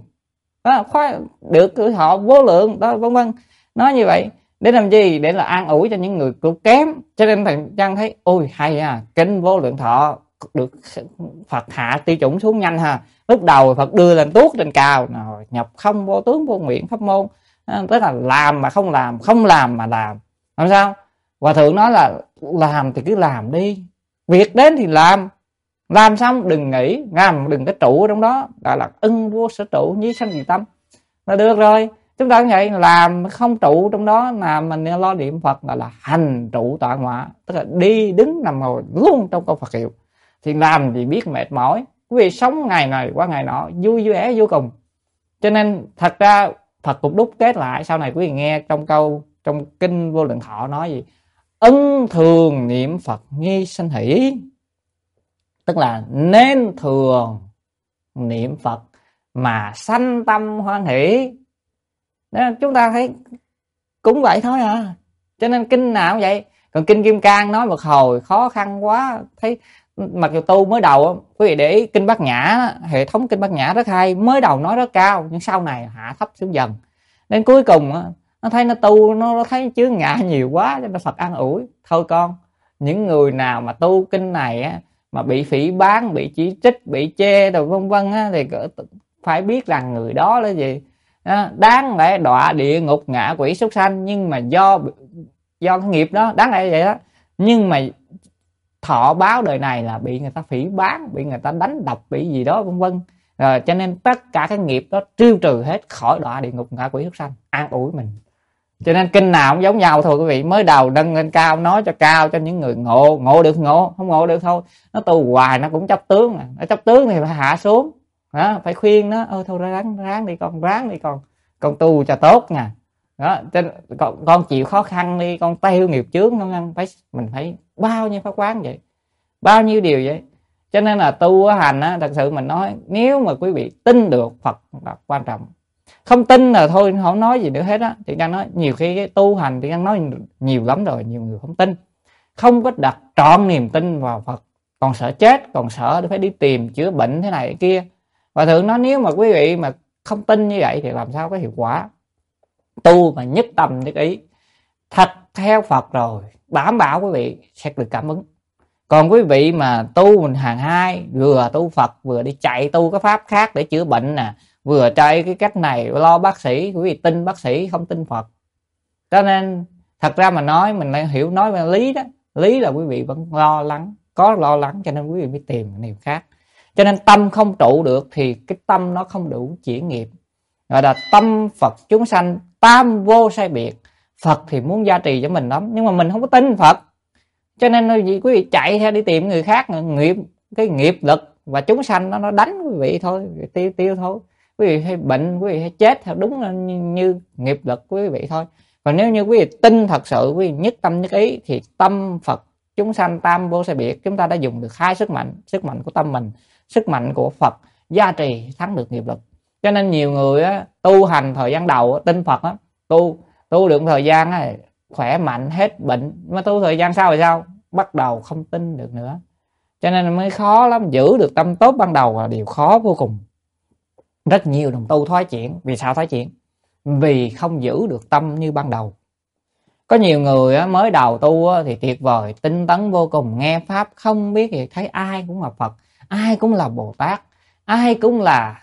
được cử thọ vô lượng đó, vân vân. Nói như vậy để làm gì? Để là an ủi cho những người tu kém. Cho nên thằng Trang thấy ôi hay à, kinh Vô Lượng Thọ được Phật hạ tiêu chuẩn xuống nhanh ha. Lúc đầu Phật đưa lên tuốt trên cao, rồi nhập không vô tướng vô nguyện pháp môn, tức là làm mà không làm, không làm mà làm sao? Hòa Thượng nói là làm thì cứ làm đi, việc đến thì làm xong đừng nghĩ, đừng có trụ ở trong đó, gọi là ưng vô sở trụ nhi sanh kỳ tâm là được rồi. Chúng ta cũng vậy, làm không trụ trong đó, là mình lo niệm Phật, gọi là hành trụ tọa ngọa, tức là đi đứng nằm ngồi luôn trong câu Phật hiệu. Thì làm gì biết mệt mỏi, quý vị sống ngày này qua ngày nọ vui vẻ vô cùng. Cho nên thật ra Phật cũng đúc kết lại, sau này quý vị nghe trong kinh Vô Lượng Thọ nói gì? Ân thường niệm Phật nghi sanh hỷ, tức là nên thường niệm Phật mà sanh tâm hoan hỷ. Đó, chúng ta thấy cũng vậy thôi à. Cho nên kinh nào cũng vậy. Còn kinh Kim Cang nói một hồi khó khăn quá, thấy mặc dù tu mới đầu, quý vị để ý kinh Bát Nhã, hệ thống kinh Bát Nhã rất hay, mới đầu nói rất cao nhưng sau này hạ thấp xuống dần. Đến cuối cùng nó thấy nó tu, nó thấy chướng ngại nhiều quá, cho nên Phật an ủi thôi con, những người nào mà tu kinh này mà bị phỉ báng, bị chỉ trích, bị chê rồi vân vân á, thì phải biết rằng người đó là gì, đáng lẽ đọa địa ngục ngạ quỷ súc sanh, nhưng mà do cái nghiệp đó đáng lẽ vậy đó, nhưng mà thọ báo đời này là bị người ta phỉ báng, bị người ta đánh đập, bị gì đó vân vân, rồi cho nên tất cả cái nghiệp đó tiêu trừ hết, khỏi đọa địa ngục ngạ quỷ súc sanh, an ủi mình. Cho nên kinh nào cũng giống nhau thôi quý vị, mới đầu nâng lên cao, nói cho cao cho những người ngộ, ngộ được ngộ, không ngộ được thôi nó tu hoài nó cũng chấp tướng, nó chấp tướng thì phải hạ xuống đó, phải khuyên nó thôi ráng đi con, ráng đi con tu cho tốt nha đó, con chịu khó khăn đi, con tiêu nghiệp chướng không ăn, mình phải bao nhiêu pháp quán vậy, bao nhiêu điều vậy. Cho nên là tu hành á, thật sự mình nói, nếu mà quý vị tin được Phật là quan trọng, không tin là thôi không nói gì nữa hết á. Thì đang nói nhiều khi cái tu hành thì đang nói nhiều lắm rồi, nhiều người không tin, không có đặt trọn niềm tin vào Phật, còn sợ chết, còn sợ phải đi tìm chữa bệnh thế này thế kia. Và thường nói nếu mà quý vị mà không tin như vậy thì làm sao có hiệu quả. Tu mà nhất tâm nhất ý thật theo Phật rồi đảm bảo quý vị sẽ được cảm ứng. Còn quý vị mà tu mình hàng hai, vừa tu Phật vừa đi chạy tu cái pháp khác để chữa bệnh nè, vừa chạy cái cách này lo bác sĩ, quý vị tin bác sĩ không tin Phật. Cho nên thật ra mà nói, mình lại hiểu nói về lý đó, lý là quý vị vẫn lo lắng, có lo lắng cho nên quý vị mới tìm cái điều khác. Cho nên tâm không trụ được thì cái tâm nó không đủ chuyển nghiệp, gọi là tâm Phật chúng sanh tam vô sai biệt. Phật thì muốn gia trì cho mình lắm, nhưng mà mình không có tin Phật, cho nên quý vị chạy theo đi tìm người khác, cái nghiệp lực và chúng sanh nó đánh quý vị thôi, tiêu thôi. Quý vị hay bệnh, quý vị hay chết theo đúng như nghiệp lực của quý vị thôi. Còn nếu như quý vị tin thật sự, quý vị nhất tâm nhất ý thì tâm Phật chúng sanh tam vô sai biệt, chúng ta đã dùng được hai sức mạnh của tâm mình, sức mạnh của Phật gia trì thắng được nghiệp lực. Cho nên nhiều người á, tu hành thời gian đầu tin Phật á, tu được thời gian á, khỏe mạnh hết bệnh, mà tu thời gian sau thì sao, bắt đầu không tin được nữa. Cho nên mới khó lắm, giữ được tâm tốt ban đầu là điều khó vô cùng. Rất nhiều đồng tu thoái chuyển. Vì sao thoái chuyển? Vì không giữ được tâm như ban đầu. Có nhiều người á, mới đầu tu á, thì tuyệt vời, tinh tấn vô cùng, nghe pháp không biết gì, thấy ai cũng là Phật, ai cũng là Bồ Tát, ai cũng là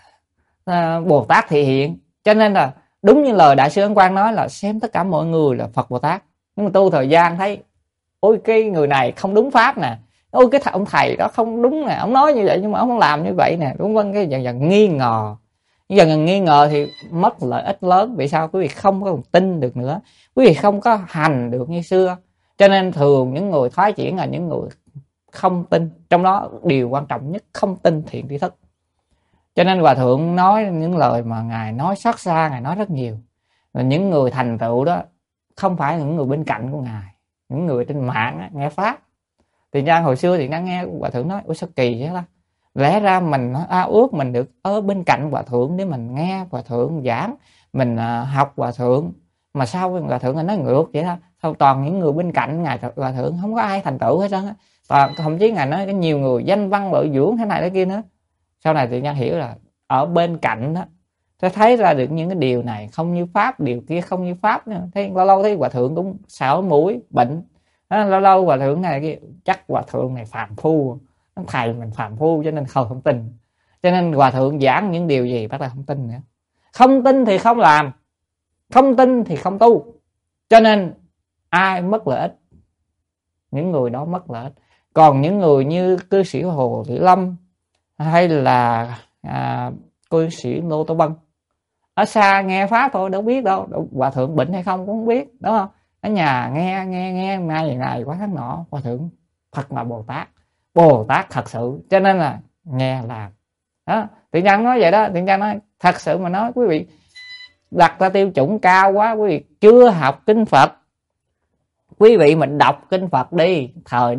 Bồ Tát thị hiện. Cho nên là đúng như lời Đại sư Ấn Quang nói là xem tất cả mọi người là Phật Bồ Tát. Nhưng mà tu thời gian thấy ôi cái người này không đúng pháp nè, ôi cái ông thầy đó không đúng nè, ông nói như vậy nhưng mà ông không làm như vậy nè, đúng không? Cái dần nghi ngờ, dần nghi ngờ thì mất lợi ích lớn. Vì sao? Quý vị không có tin được nữa, quý vị không có hành được như xưa. Cho nên thường những người thoái chuyển là những người không tin, trong đó điều quan trọng nhất không tin thiện tri thức. Cho nên Hòa Thượng nói những lời mà Ngài nói xót xa, Ngài nói rất nhiều. Và những người thành tựu đó không phải những người bên cạnh của Ngài, những người trên mạng á, nghe pháp. Thì ra hồi xưa thì đang nghe Hòa Thượng nói ủa sao kỳ vậy đó, lẽ ra mình ao ước mình được ở bên cạnh Hòa Thượng để mình nghe Hòa Thượng giảng, mình học Hòa Thượng, mà sao Hòa Thượng nói ngược vậy đó. Sao toàn những người bên cạnh Ngài Hòa Thượng không có ai thành tựu hết trơn á, toàn thậm chí Ngài nói cái nhiều người danh văn lợi dưỡng thế này thế kia nữa. Sau này thì nhân hiểu là ở bên cạnh đó tôi thấy ra được những cái điều này không như pháp, điều kia không như pháp nữa. Thế lâu lâu thấy Hòa Thượng cũng sảo mũi bệnh, lâu lâu Hòa Thượng này kia, chắc Hòa Thượng này phàm phu, thầy mình phàm phu cho nên không tin. Cho nên Hòa Thượng giảng những điều gì bắt đầu không tin nữa. Không tin thì không làm, không tin thì không tu. Cho nên ai mất lợi ích? Những người đó mất lợi ích. Còn những người như cư sĩ Hồ Thị Lâm hay là cư sĩ Lô Tô Bân, ở xa nghe pháp thôi, đâu biết đâu Hòa Thượng bệnh hay không cũng không biết, đúng không? Ở nhà nghe ngày quá tháng nọ, Hòa Thượng thật là Bồ Tát thật sự. Cho nên là nghe làm đó. Thiện Nhân nói vậy đó. Thiện Nhân nói thật sự mà nói, quý vị đặt ra tiêu chuẩn cao quá, quý vị chưa học kinh Phật. Quý vị mình đọc kinh Phật đi, thời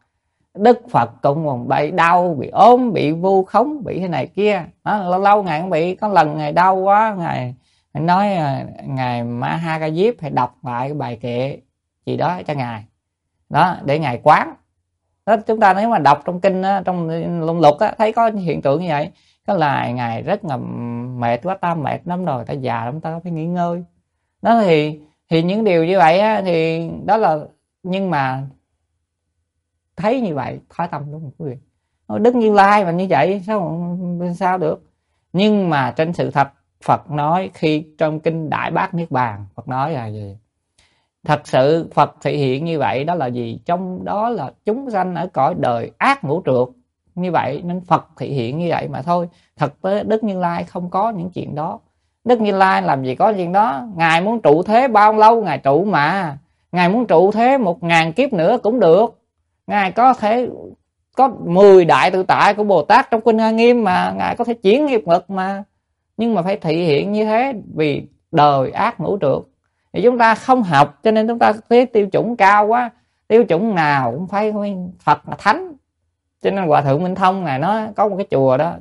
Đức Phật cũng còn bị đau, bị ốm, bị vu khống, bị thế này kia đó. Lâu lâu Ngài cũng bị, có lần Ngài đau quá, Ngài nói Ngài Ma Ha Ca Diếp phải đọc lại cái bài kệ gì đó cho Ngài đó để Ngài quán đó. Chúng ta nếu mà đọc trong kinh đó, trong luân lục á, thấy có hiện tượng như vậy. Có là Ngài rất là mệt quá, ta mệt lắm rồi, ta già lắm, ta phải nghỉ ngơi đó. Thì những điều như vậy á, thì đó là, nhưng mà thấy như vậy thoái tâm đúng không quý vị? Đức Như Lai mà như vậy sao được. Nhưng mà trên sự thật Phật nói, khi trong kinh Đại Bát Niết Bàn Phật nói là gì? Thật sự Phật thể hiện như vậy đó là gì? Trong đó là chúng sanh ở cõi đời ác ngũ trượt, như vậy nên Phật thể hiện như vậy mà thôi. Thật tế Đức Như Lai không có những chuyện đó. Đức Như Lai làm gì có chuyện đó. Ngài muốn trụ thế bao lâu Ngài trụ mà. Ngài muốn trụ thế 1000 kiếp nữa cũng được. Ngài có thể có 10 đại tự tại của Bồ Tát trong kinh Hoa Nghiêm mà. Ngài có thể chuyển nghiệp ngực mà. Nhưng mà phải thể hiện như thế vì đời ác ngũ trượt. Thì chúng ta không học cho nên chúng ta thấy tiêu chuẩn cao quá. Tiêu chuẩn nào cũng phải Phật là thánh. Cho nên Hòa Thượng Minh Thông Ngài nói có một cái chùa đó,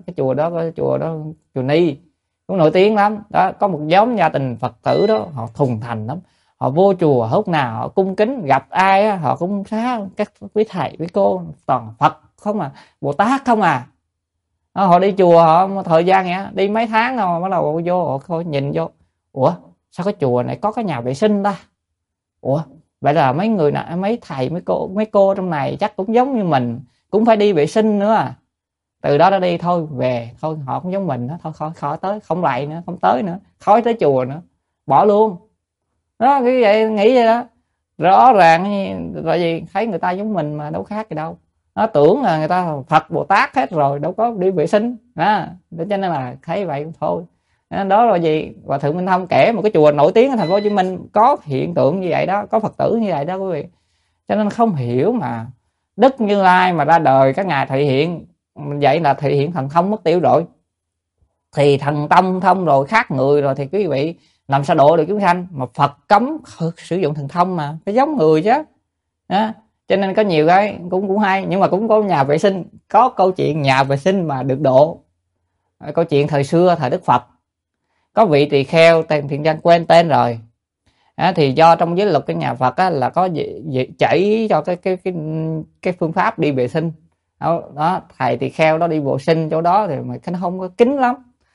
chùa Ni cũng nổi tiếng lắm đó. Có một nhóm gia đình Phật tử đó, họ thuần thành lắm. Họ vô chùa lúc nào họ cung kính, gặp ai á, họ cũng xá các quý thầy quý cô toàn Phật không à, Bồ Tát không à. Họ đi chùa họ một thời gian vậy đi mấy tháng rồi bắt đầu vô họ nhìn vô, ủa sao cái chùa này có cái nhà vệ sinh ta, ủa vậy là mấy người nào, mấy thầy mấy cô trong này chắc cũng giống như mình, cũng phải đi vệ sinh nữa à. Từ đó đã đi thôi về thôi, họ cũng giống mình đó, thôi khỏi tới, không lại nữa, không tới nữa, khỏi tới chùa nữa, bỏ luôn đó. Cái vậy nghĩ vậy đó, rõ ràng rồi gì, thấy người ta giống mình mà đâu khác gì đâu. Nó tưởng là người ta Phật Bồ Tát hết rồi, đâu có đi vệ sinh đó. Cho nên là thấy vậy thôi. Đó là gì, Hòa Thượng Minh Thông kể một cái chùa nổi tiếng ở thành phố Hồ Chí Minh có hiện tượng như vậy đó, có Phật tử như vậy đó quý vị. Cho nên không hiểu mà Đức Như Lai mà ra đời các ngài thể hiện vậy là thể hiện thần thông mất tiêu rồi. Thì thần tâm thông rồi khác người rồi thì quý vị làm sao độ được chúng sanh, mà Phật cấm sử dụng thần thông mà phải giống người chứ đó. Cho nên có nhiều cái cũng hay, nhưng mà cũng có nhà vệ sinh, có câu chuyện nhà vệ sinh mà được độ. Câu chuyện thời xưa thời Đức Phật có vị tỳ kheo tên thiện nhân quên tên rồi thì do trong giới luật cái nhà Phật là có chỉ cho cái phương pháp đi vệ sinh đó. Thầy tỳ kheo đó đi vệ sinh chỗ đó thì mà nó không có kín lắm,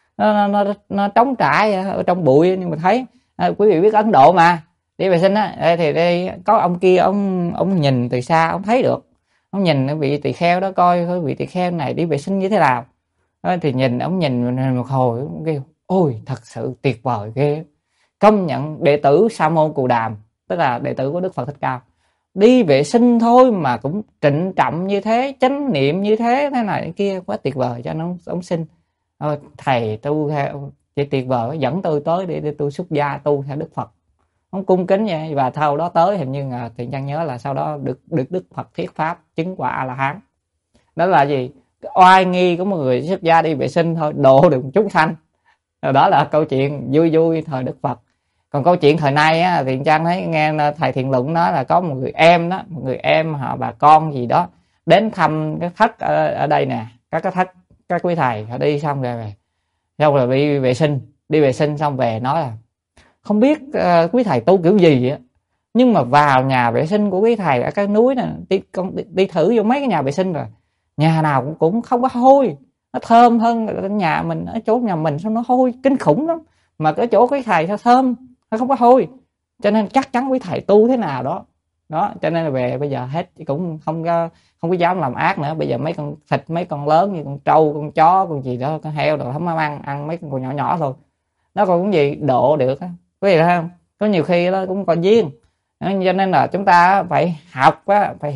nó trống trải ở trong bụi. Nhưng mà thấy quý vị biết Ấn Độ mà đi vệ sinh á, thì đây có ông kia, ông nhìn từ xa ông thấy được, ông nhìn vị tỳ kheo đó coi cái vị tỳ kheo này đi vệ sinh như thế nào thì ông nhìn một hồi ông kêu ôi thật sự tuyệt vời ghê, công nhận đệ tử Sa môn Cù Đàm, tức là đệ tử của Đức Phật Thích Ca, đi vệ sinh thôi mà cũng trịnh trọng như thế, chánh niệm như thế này kia, quá tuyệt vời. Cho nó ông xin thầy tu theo chỉ tuyệt vời, dẫn tôi tới để tôi xuất gia tu theo Đức Phật. Ông cung kính vậy, và sau đó tới hình như là Thiện Nhân nhớ là sau đó được Đức Phật thuyết pháp chứng quả A La Hán. Đó là gì, oai nghi của một người xuất gia đi vệ sinh thôi độ được chúng sanh. Đó là câu chuyện vui vui thời Đức Phật. Còn câu chuyện thời nay á, Thiện Trang thấy nghe thầy Thiện Luận nói là có một người em đó, một người em họ bà con gì đó đến thăm cái thất ở đây nè, các cái thất các quý thầy họ đi xong rồi về, xong rồi đi vệ sinh xong về nói là không biết quý thầy tu kiểu gì á, nhưng mà vào nhà vệ sinh của quý thầy ở cái núi này đi thử vô mấy cái nhà vệ sinh rồi nhà nào cũng không có hôi, nó thơm hơn nhà mình, ở chỗ nhà mình sao nó hôi kinh khủng lắm, mà cái chỗ quý thầy sao thơm, nó không có hôi. Cho nên chắc chắn quý thầy tu thế nào đó đó. Cho nên là về bây giờ hết cũng không có dám làm ác nữa. Bây giờ mấy con thịt mấy con lớn như con trâu, con chó, con gì đó, con heo rồi không ăn mấy con nhỏ nhỏ thôi, nó còn cũng gì độ được á quý vị, thấy không? Có nhiều khi nó cũng còn duyên. Cho nên là chúng ta phải học phải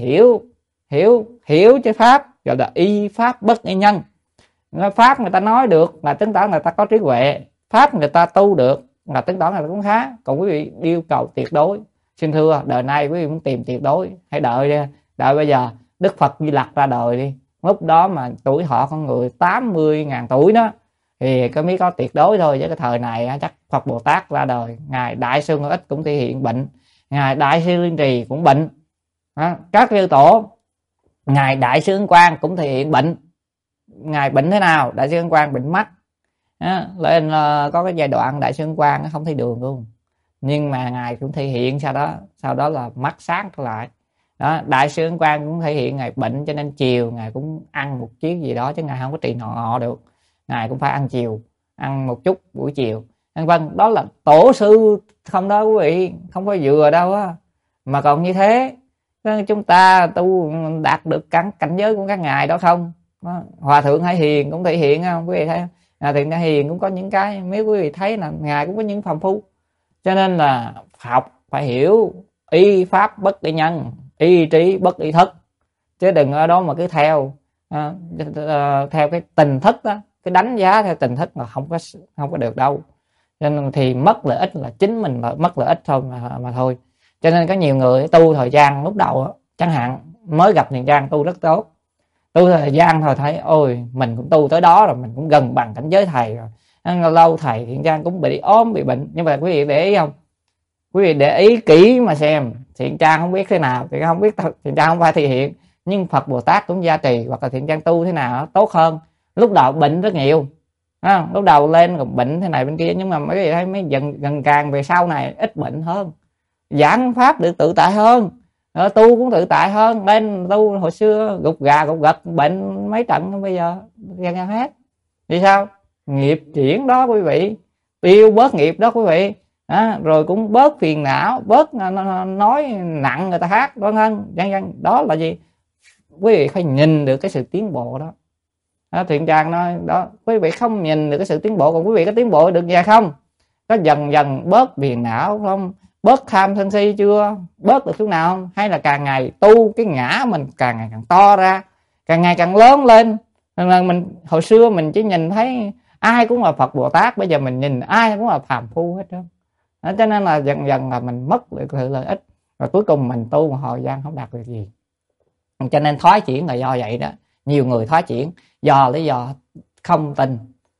hiểu cái pháp gọi là y pháp bất y nhân. Pháp người ta nói được là chứng tỏ người ta có trí huệ, pháp người ta tu được là chứng tỏ người ta cũng khá. Còn quý vị yêu cầu tuyệt đối, xin thưa đời nay quý vị muốn tìm tuyệt đối hãy đợi bây giờ Đức Phật Di Lặc ra đời đi, lúc đó mà tuổi họ con người 80.000 tuổi đó thì có mới có tuyệt đối thôi. Với cái thời này chắc Phật Bồ Tát ra đời, ngài Đại Sư Ngô Ích cũng thể hiện bệnh, ngài Đại Sư Liên Trì cũng bệnh, các chư tổ, ngài Đại Sư Ấn Quang cũng thể hiện bệnh. Ngài bệnh thế nào? Đại Sư Ấn Quang bệnh mắt lên có cái giai đoạn Đại Sư Ấn Quang không thấy đường luôn, nhưng mà ngài cũng thể hiện sau đó là mắt sáng trở lại đó. Đại Sư Ấn Quang cũng thể hiện ngài bệnh cho nên chiều ngài cũng ăn một chiếc gì đó, chứ ngài không có trì họ được, ngài cũng phải ăn chiều, ăn một chút buổi chiều vân. Đó là tổ sư không đó quý vị, không có vừa đâu á. Mà còn như thế chúng ta tu đạt được cảnh giới của các ngài đó không? đó. Hòa thượng Hải Hiền cũng thể hiện không quý vị thấy không? Thiện Hải Hiền cũng có những cái nếu quý vị thấy là ngài cũng có những phàm phu, cho nên là học phải hiểu y pháp bất y nhân, y trí bất y thức, chứ đừng ở đó mà cứ theo theo cái tình thức đó, cái đánh giá theo tình thức mà không có được đâu. Cho nên thì mất lợi ích là chính mình mất lợi ích thôi mà thôi. Cho nên có nhiều người tu thời gian lúc đầu chẳng hạn mới gặp Thiện Trang tu rất tốt, tu thời gian thôi thấy ôi mình cũng tu tới đó rồi, mình cũng gần bằng cảnh giới thầy rồi, lâu thầy Thiện Trang cũng bị ốm bị bệnh. Nhưng mà quý vị để ý không, quý vị để ý kỹ mà xem, Thiện Trang không biết thế nào thì không biết, Thiện Trang không phải thể hiện, nhưng Phật Bồ Tát cũng gia trì hoặc là Thiện Trang tu thế nào tốt hơn. Lúc đầu bệnh rất nhiều, lúc đầu lên còn bệnh thế này bên kia, nhưng mà mấy vị thấy mấy gần càng về sau này ít bệnh hơn, giảng pháp được tự tại hơn, tu cũng tự tại hơn. Lên tu hồi xưa gục gà gục gật bệnh mấy trận, bây giờ gần hết. Vì sao? Nghiệp chuyển đó quý vị, tiêu bớt nghiệp đó quý vị. Rồi cũng bớt phiền não, bớt nói nặng người ta hát vân vân. Đó là gì? Quý vị phải nhìn được cái sự tiến bộ đó. Thiện Trang nói đó, quý vị không nhìn được cái sự tiến bộ, còn quý vị có tiến bộ được gì không? Có dần dần bớt phiền não không? Bớt tham sân si chưa? Bớt được chút nào không? Hay là càng ngày tu cái ngã mình càng ngày càng to ra, càng ngày càng lớn lên? Mình hồi xưa mình chỉ nhìn thấy ai cũng là Phật Bồ Tát, bây giờ mình nhìn ai cũng là phàm phu hết trơn. Cho nên là dần dần là mình mất được sự lợi ích, rồi cuối cùng mình tu một thời gian không đạt được gì. Cho nên thoái chuyển là do vậy đó. Nhiều người thoái chuyển do lý do không tin.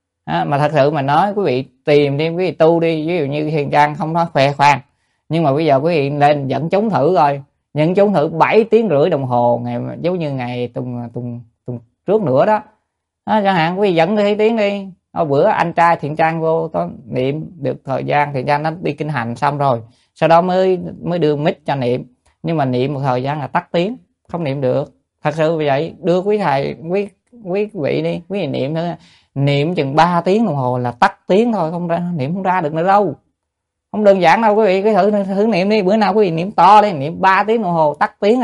Mà thật sự mà nói quý vị tìm đi, quý vị tu đi, ví dụ như Thiện Trang không nói khoe khoang, nhưng mà bây giờ quý vị lên dẫn chúng thử rồi, dẫn chúng thử 7 tiếng rưỡi đồng hồ ngày, giống như ngày tuần trước nữa đó, chẳng hạn quý vị dẫn đi tiếng đi. Bữa anh trai Thiện Trang vô có niệm được thời gian, Thiện Trang nó đi kinh hành xong rồi, sau đó mới đưa mic cho niệm, nhưng mà niệm một thời gian là tắt tiếng, không niệm được. Thật sự vì vậy đưa quý thầy quý vị đi, quý vị niệm thôi, niệm chừng 3 tiếng đồng hồ là tắt tiếng thôi, không ra niệm không ra được nữa đâu. Không đơn giản đâu quý vị, cái thử niệm đi, bữa nào quý vị niệm to đi, niệm 3 tiếng đồng hồ tắt tiếng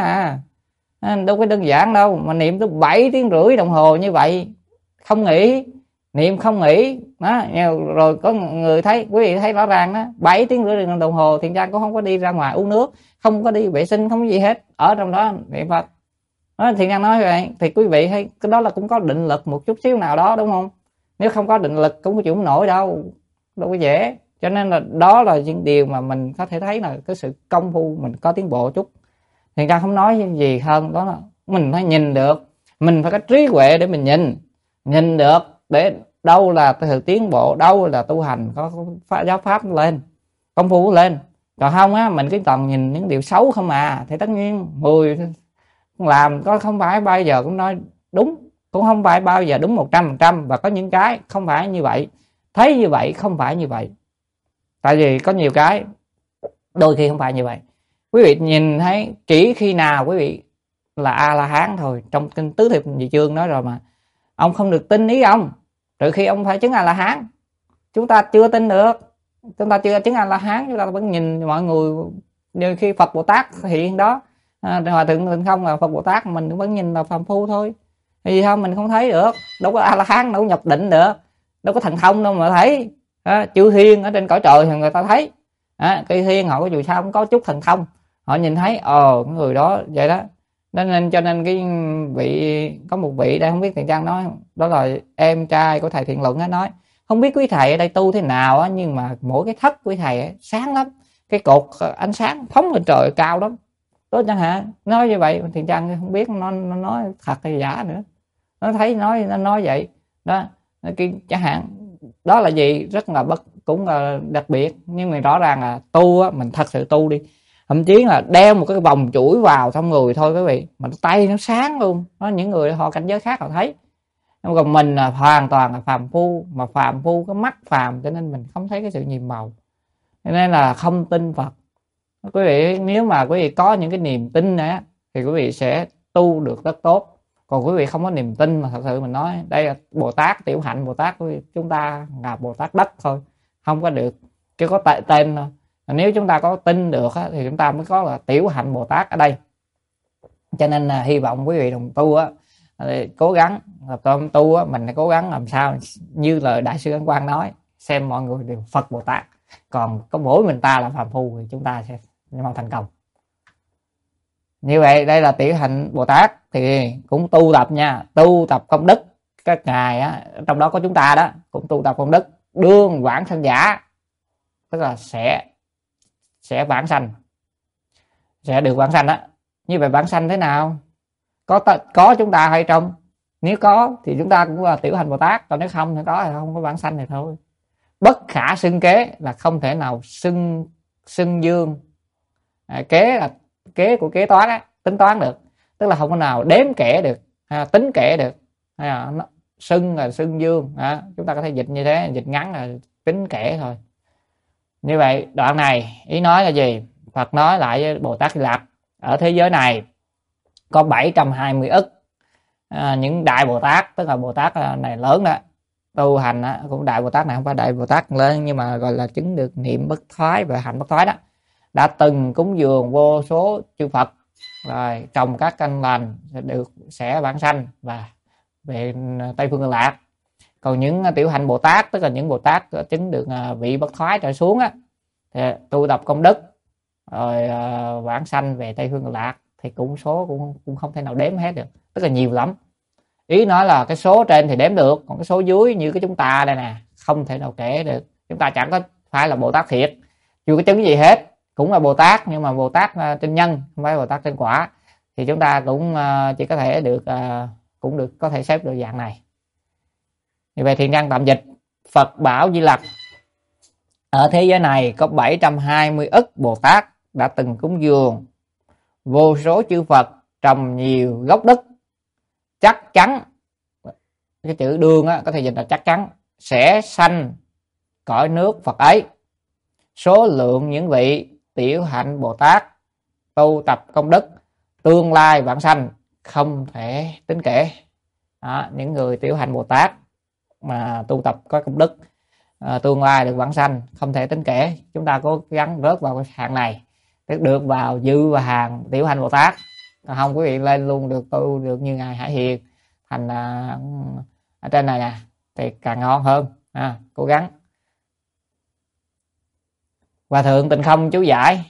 đâu có đơn giản đâu. Mà niệm tới 7 tiếng rưỡi đồng hồ như vậy không nghỉ, niệm không nghỉ đó. Rồi có người thấy, quý vị thấy rõ ràng đó, 7 tiếng rưỡi đồng hồ Thiện Trang cũng không có đi ra ngoài uống nước, không có đi vệ sinh, không có gì hết, ở trong đó niệm Phật. Thiện Trang nói vậy thì quý vị thấy cái đó là cũng có định lực một chút xíu nào đó, đúng không? Nếu không có định lực cũng chịu không nổi đâu có dễ. Cho nên là đó là những điều mà mình có thể thấy là cái sự công phu mình có tiến bộ chút. Thiện Trang không nói gì hơn đó là mình phải nhìn được, mình phải có trí huệ để mình nhìn được để đâu là sự tiến bộ, đâu là tu hành có giáo pháp lên, công phu lên. Còn không á, mình cứ toàn nhìn những điều xấu không thì tất nhiên người làm có không phải bao giờ cũng nói đúng, cũng không phải bao giờ đúng 100%, và có những cái không phải như vậy, thấy như vậy không phải như vậy. Tại vì có nhiều cái đôi khi không phải như vậy. Quý vị nhìn thấy chỉ khi nào quý vị là A-la-hán thôi. Trong kinh Tứ Thiệp Nhị Chương nói rồi mà, ông không được tin ý ông trừ khi ông phải chứng A-la-hán. Chúng ta chưa tin được, chúng ta chưa chứng A-la-hán, chúng ta vẫn nhìn mọi người như khi Phật Bồ Tát hiện đó, Hòa Thượng Tịnh Không là Phật Bồ Tát, mình vẫn nhìn là phàm phu thôi. Vì sao mình không thấy được? Đâu có A-la-hán, đâu có nhập định được, đâu có thần thông đâu mà thấy. Chư thiên ở trên cõi trời thì người ta thấy, cây thiên họ dù sao cũng có chút thần thông, họ nhìn thấy cái người đó vậy đó. Nên cho nên cái vị có một vị đây không biết Thiện Trang nói, đó là em trai của thầy Thiện Luận á, nói không biết quý thầy ở đây tu thế nào á, nhưng mà mỗi cái thất quý thầy ấy, sáng lắm, cái cột ánh sáng phóng lên trời cao lắm đó chẳng hạn. Nói như vậy Thiện Trang không biết nó nói thật hay giả nữa, nó thấy nó nói vậy đó. Cái chẳng hạn đó là gì, rất là cũng là đặc biệt. Nhưng mà rõ ràng là tu á, mình thật sự tu đi, thậm chí là đeo một cái vòng chuỗi vào trong người thôi quý vị, mà tay nó sáng luôn đó. Những người họ cảnh giới khác họ thấy, còn mình là hoàn toàn là phàm phu, mà phàm phu có mắt phàm, cho nên mình không thấy cái sự nhiệm màu, nên là không tin Phật. Quý vị nếu mà quý vị có những cái niềm tin này thì quý vị sẽ tu được rất tốt. Còn quý vị không có niềm tin mà thật sự mình nói đây là Bồ Tát, tiểu hạnh Bồ Tát, chúng ta là Bồ Tát đất thôi, không có được chứ có tên thôi. Nếu chúng ta có tin được thì chúng ta mới có là tiểu hạnh Bồ Tát ở đây. Cho nên là hy vọng quý vị đồng tu Cố gắng tu á, mình cố gắng làm sao như lời Đại sư Ấn Quang nói, xem mọi người đều Phật Bồ Tát, còn có mỗi mình ta là phàm phu thì chúng ta sẽ mau thành công. Như vậy đây là tiểu hạnh Bồ Tát thì cũng tu tập nha, tu tập công đức. Các ngài á, trong đó có chúng ta đó, cũng tu tập công đức đương vãng sanh giả, tức là sẽ vãng sanh, sẽ được vãng sanh á. Như vậy vãng sanh thế nào? Có chúng ta hay trong? Nếu có thì chúng ta cũng là tiểu hành Bồ Tát, còn nếu không thì không có vãng sanh thì thôi. Bất khả xưng kế là không thể nào xưng dương. Kế là kế của kế toán á, tính toán được, tức là không có nào đếm kể được, tính kể được. Xưng là xưng dương, chúng ta có thể dịch như thế, dịch ngắn là tính kể thôi. Như vậy đoạn này ý nói là gì? Phật nói lại với Bồ Tát Di Lặc, ở thế giới này có 720 ức những đại Bồ Tát, tức là Bồ Tát này lớn đó, tu hành đó, cũng đại Bồ Tát này không phải đại Bồ Tát lớn nhưng mà gọi là chứng được niệm bất thoái và hạnh bất thoái đó, đã từng cúng dường vô số chư Phật, rồi trồng các căn lành sẽ vãng sanh và về Tây Phương Cực Lạc. Còn những tiểu hạnh Bồ Tát, tức là những Bồ Tát chứng được vị bất thoái trở xuống á, thì tu tập công đức rồi vãng sanh về Tây Phương Cực Lạc, thì cũng số cũng không thể nào đếm hết được, tức là nhiều lắm. Ý nói là cái số trên thì đếm được, còn cái số dưới như cái chúng ta đây nè không thể nào kể được. Chúng ta chẳng có phải là Bồ Tát thiệt, chưa có chứng gì hết, cũng là Bồ Tát nhưng mà Bồ Tát trên nhân, không phải Bồ Tát trên quả, thì chúng ta cũng chỉ có thể được cũng được có thể xếp được dạng này. Như vậy Thiện Nhân tạm dịch, Phật bảo Di Lặc, ở thế giới này có 720 ức Bồ Tát đã từng cúng dường vô số chư Phật trồng nhiều gốc đất, chắc chắn, cái chữ đương á, có thể dịch là chắc chắn, sẽ sanh cõi nước Phật ấy. Số lượng những vị tiểu hạnh Bồ Tát tu tập công đức tương lai vãng sanh không thể tính kể. Đó, những người tiểu hạnh Bồ Tát mà tu tập có công đức tương lai được vãng sanh không thể tính kể. Chúng ta cố gắng rớt vào cái hạng này, tức được vào dư và hàng tiểu hạnh Bồ Tát. Không, quý vị lên luôn được tu được như ngài Hải Hiền thành ở trên này nè thì càng ngon hơn. Cố gắng. Hòa thượng Tịnh Không chú giải,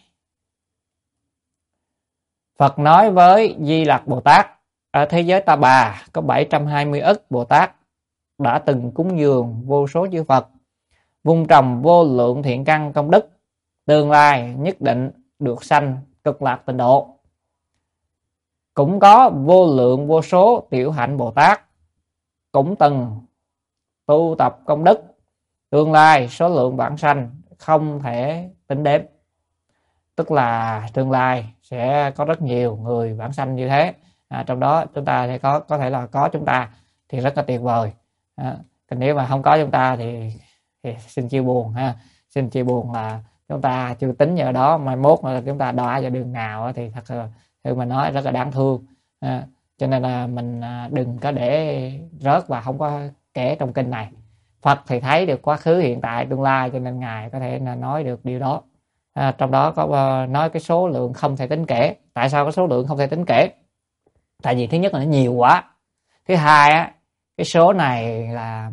Phật nói với Di Lặc Bồ Tát, ở thế giới Ta Bà có 720 ức Bồ Tát đã từng cúng dường vô số chư Phật, vun trồng vô lượng thiện căn công đức, tương lai nhất định được sanh cực lạc tịnh độ. Cũng có vô lượng vô số tiểu hạnh Bồ Tát cũng từng tu tập công đức, tương lai số lượng vãng sanh không thể tính đếm. Tức là tương lai sẽ có rất nhiều người vãng sanh như thế, trong đó chúng ta sẽ có thể là có chúng ta thì rất là tuyệt vời. Nếu mà không có chúng ta thì xin chia buồn ha, xin chia buồn là chúng ta chưa tính vào đó, mai mốt là chúng ta đọa vào đường nào thì thật sự mà nói rất là đáng thương. Cho nên là mình đừng có để rớt và không có kể trong kinh này. Phật thì thấy được quá khứ, hiện tại, tương lai, cho nên ngài có thể là nói được điều đó. Trong đó có nói cái số lượng không thể tính kể. Tại sao có số lượng không thể tính kể? Tại vì thứ nhất là nó nhiều quá, thứ hai á, cái số này là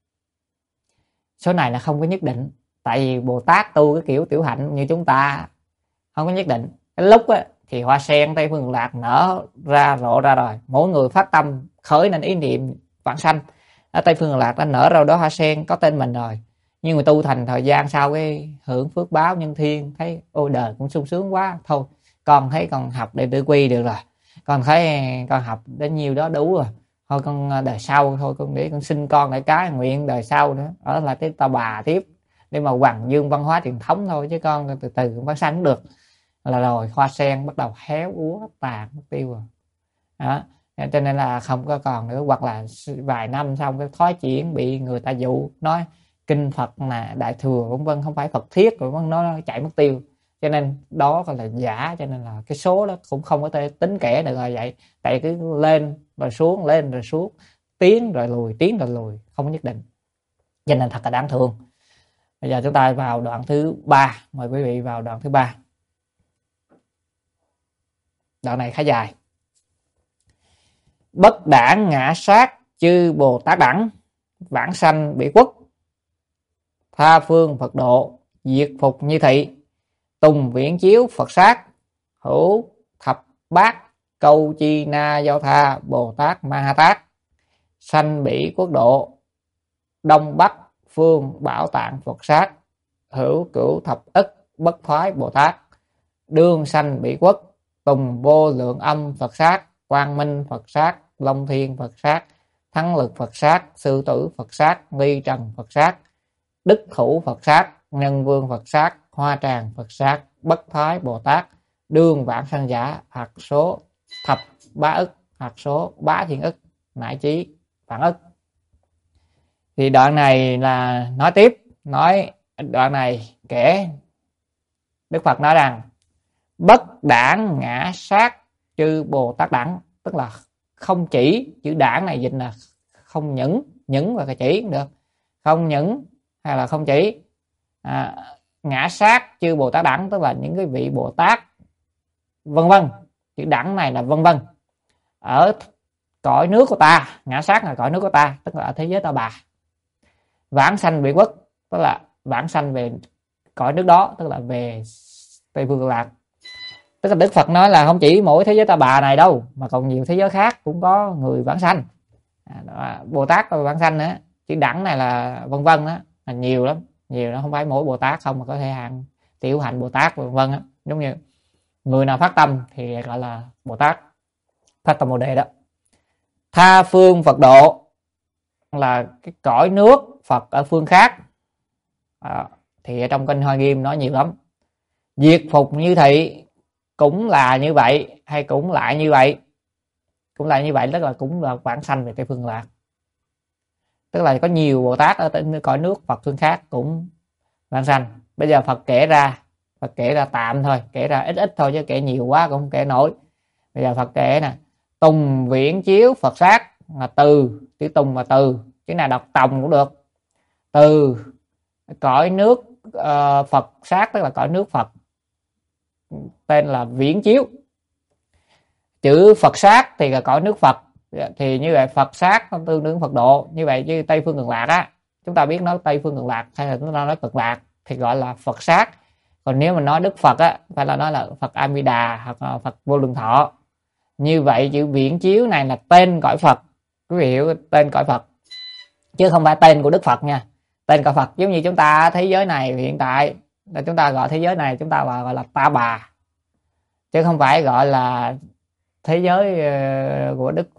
không có nhất định. Tại vì Bồ Tát tu cái kiểu tiểu hạnh như chúng ta không có nhất định. Cái lúc á, thì hoa sen Tây Phương Cực Lạc nở ra rộ ra rồi, mỗi người phát tâm khởi nên ý niệm vãng sanh, ở Tây Phương Cực Lạc đã nở ra đó hoa sen có tên mình rồi. Nhưng mà tu thành thời gian sau cái hưởng phước báo nhân thiên, thấy ôi đời cũng sung sướng quá, thôi con thấy con học để tự quy được rồi, con thấy con học đến nhiêu đó đủ rồi, thôi con đời sau thôi con để con sinh con để cái nguyện đời sau nữa ở lại tới Ta Bà tiếp để mà hoàng dương văn hóa truyền thống thôi, chứ con từ từ cũng vãng sanh cũng được. Là rồi hoa sen bắt đầu héo úa tàn mất tiêu rồi đó. Cho nên là không có còn nữa, hoặc là vài năm xong cái thói chuyển bị người ta dụ nói kinh Phật là đại thừa vân vân không phải Phật thiết, rồi nó chạy mất tiêu. Cho nên đó là giả, cho nên là cái số đó cũng không có thể tính kể được rồi vậy. Tại cứ lên rồi xuống, lên rồi xuống, tiến rồi lùi, tiến rồi lùi, không có nhất định. Cho nên thật là đáng thương. Bây giờ chúng ta vào đoạn thứ 3, mời quý vị vào đoạn thứ 3. Đoạn này khá dài. Bất đảng ngã sát chư Bồ Tát đẳng, vãng sanh bị quốc, tha phương Phật độ, diệt phục như thị, tùng viễn chiếu Phật sát, hữu thập bát câu chi na giao tha Bồ Tát Ma Ha Tát, sanh bỉ quốc độ, đông bắc phương bảo tạng Phật sát, hữu cửu thập ức bất thoái Bồ Tát, đương sanh bỉ quốc, tùng vô lượng âm Phật sát, quang minh Phật sát, long thiên Phật sát, thắng lực Phật sát, sư tử Phật sát, ly trần Phật sát, đức hữu Phật sát, nhân vương Phật sát, hoa tràng Phật sát, bất thoái Bồ Tát, đương vãng sanh giả, hạt số thập bá ức, hạt số bá thiên ức, nại chí vạn ức. Thì đoạn này là nói tiếp, đoạn này kể Đức Phật nói rằng bất đảng ngã sát chư Bồ Tát đẳng, tức là không chỉ, chữ đảng này dịch là không những và cái chỉ cũng được, không những hay là không chỉ, ngã sát chư Bồ Tát đẳng tức là những cái vị Bồ Tát vân vân, chữ đẳng này là vân vân, ở cõi nước của ta, ngã sát là cõi nước của ta, tức là ở thế giới Ta Bà. Vãng sanh vị quốc tức là vãng sanh về cõi nước đó, tức là về Tây Phương Cực Lạc. Tức là Đức Phật nói là không chỉ mỗi thế giới Ta Bà này đâu, mà còn nhiều thế giới khác cũng có người vãng sanh, Bồ Tát và vãng sanh nữa. Chữ đẳng này là vân vân đó, là nhiều lắm, nhiều, nó không phải mỗi Bồ Tát không, mà có thể hàng tiểu hạnh Bồ Tát vân vân. Giống như người nào phát tâm thì gọi là Bồ Tát phát tâm Bồ Đề đó. Tha phương Phật độ là cái cõi nước Phật ở phương khác, thì ở trong kinh Hoa Nghiêm nói nhiều lắm. Diệt phục như thị cũng là như vậy, hay cũng lại như vậy, tức là cũng là vãng sanh về Tây Phương Lạc. Tức là có nhiều Bồ Tát ở cõi nước Phật phương khác cũng vãng sanh. Bây giờ Phật kể ra tạm thôi, kể ra ít thôi, chứ kể nhiều quá cũng không kể nổi. Bây giờ Phật kể nè, tùng viễn chiếu Phật sát, là từ, chữ tùng và từ, chữ nào đọc tòng cũng được, từ cõi nước Phật sát, tức là cõi nước Phật, tên là viễn chiếu. Chữ Phật sát thì là cõi nước Phật, thì như vậy Phật sát tương đương Phật độ. Như vậy chứ Tây Phương Cực Lạc á, chúng ta biết nói Tây Phương Cực Lạc hay là chúng ta nói Cực Lạc thì gọi là Phật sát. Còn nếu mình nói Đức Phật á, phải là nói là Phật A Di Đà hoặc là Phật Vô Lượng Thọ. Như vậy chữ viễn chiếu này là tên cõi Phật, quý vị hiểu, tên cõi Phật, chứ không phải tên của Đức Phật nha. Tên cõi Phật giống như chúng ta thế giới này hiện tại là chúng ta gọi thế giới này chúng ta gọi là Ta Bà, chứ không phải gọi là thế giới của Đức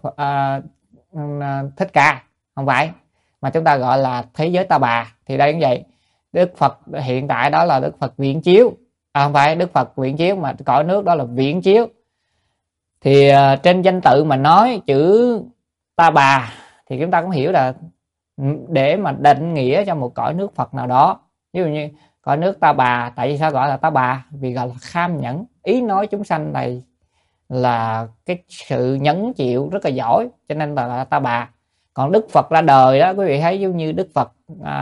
Thích Ca, không phải, mà chúng ta gọi là thế giới Ta Bà. Thì đây cũng vậy, Đức Phật hiện tại đó là Đức Phật viễn chiếu, không phải Đức Phật viễn chiếu mà cõi nước đó là viễn chiếu. Thì trên danh tự mà nói chữ Ta Bà thì chúng ta cũng hiểu là để mà định nghĩa cho một cõi nước Phật nào đó. Ví dụ như cõi nước Ta Bà, tại vì sao gọi là Ta Bà? Vì gọi là kham nhẫn, ý nói chúng sanh này là cái sự nhẫn chịu rất là giỏi, cho nên là Ta Bà. Còn Đức Phật ra đời đó, quý vị thấy giống như Đức Phật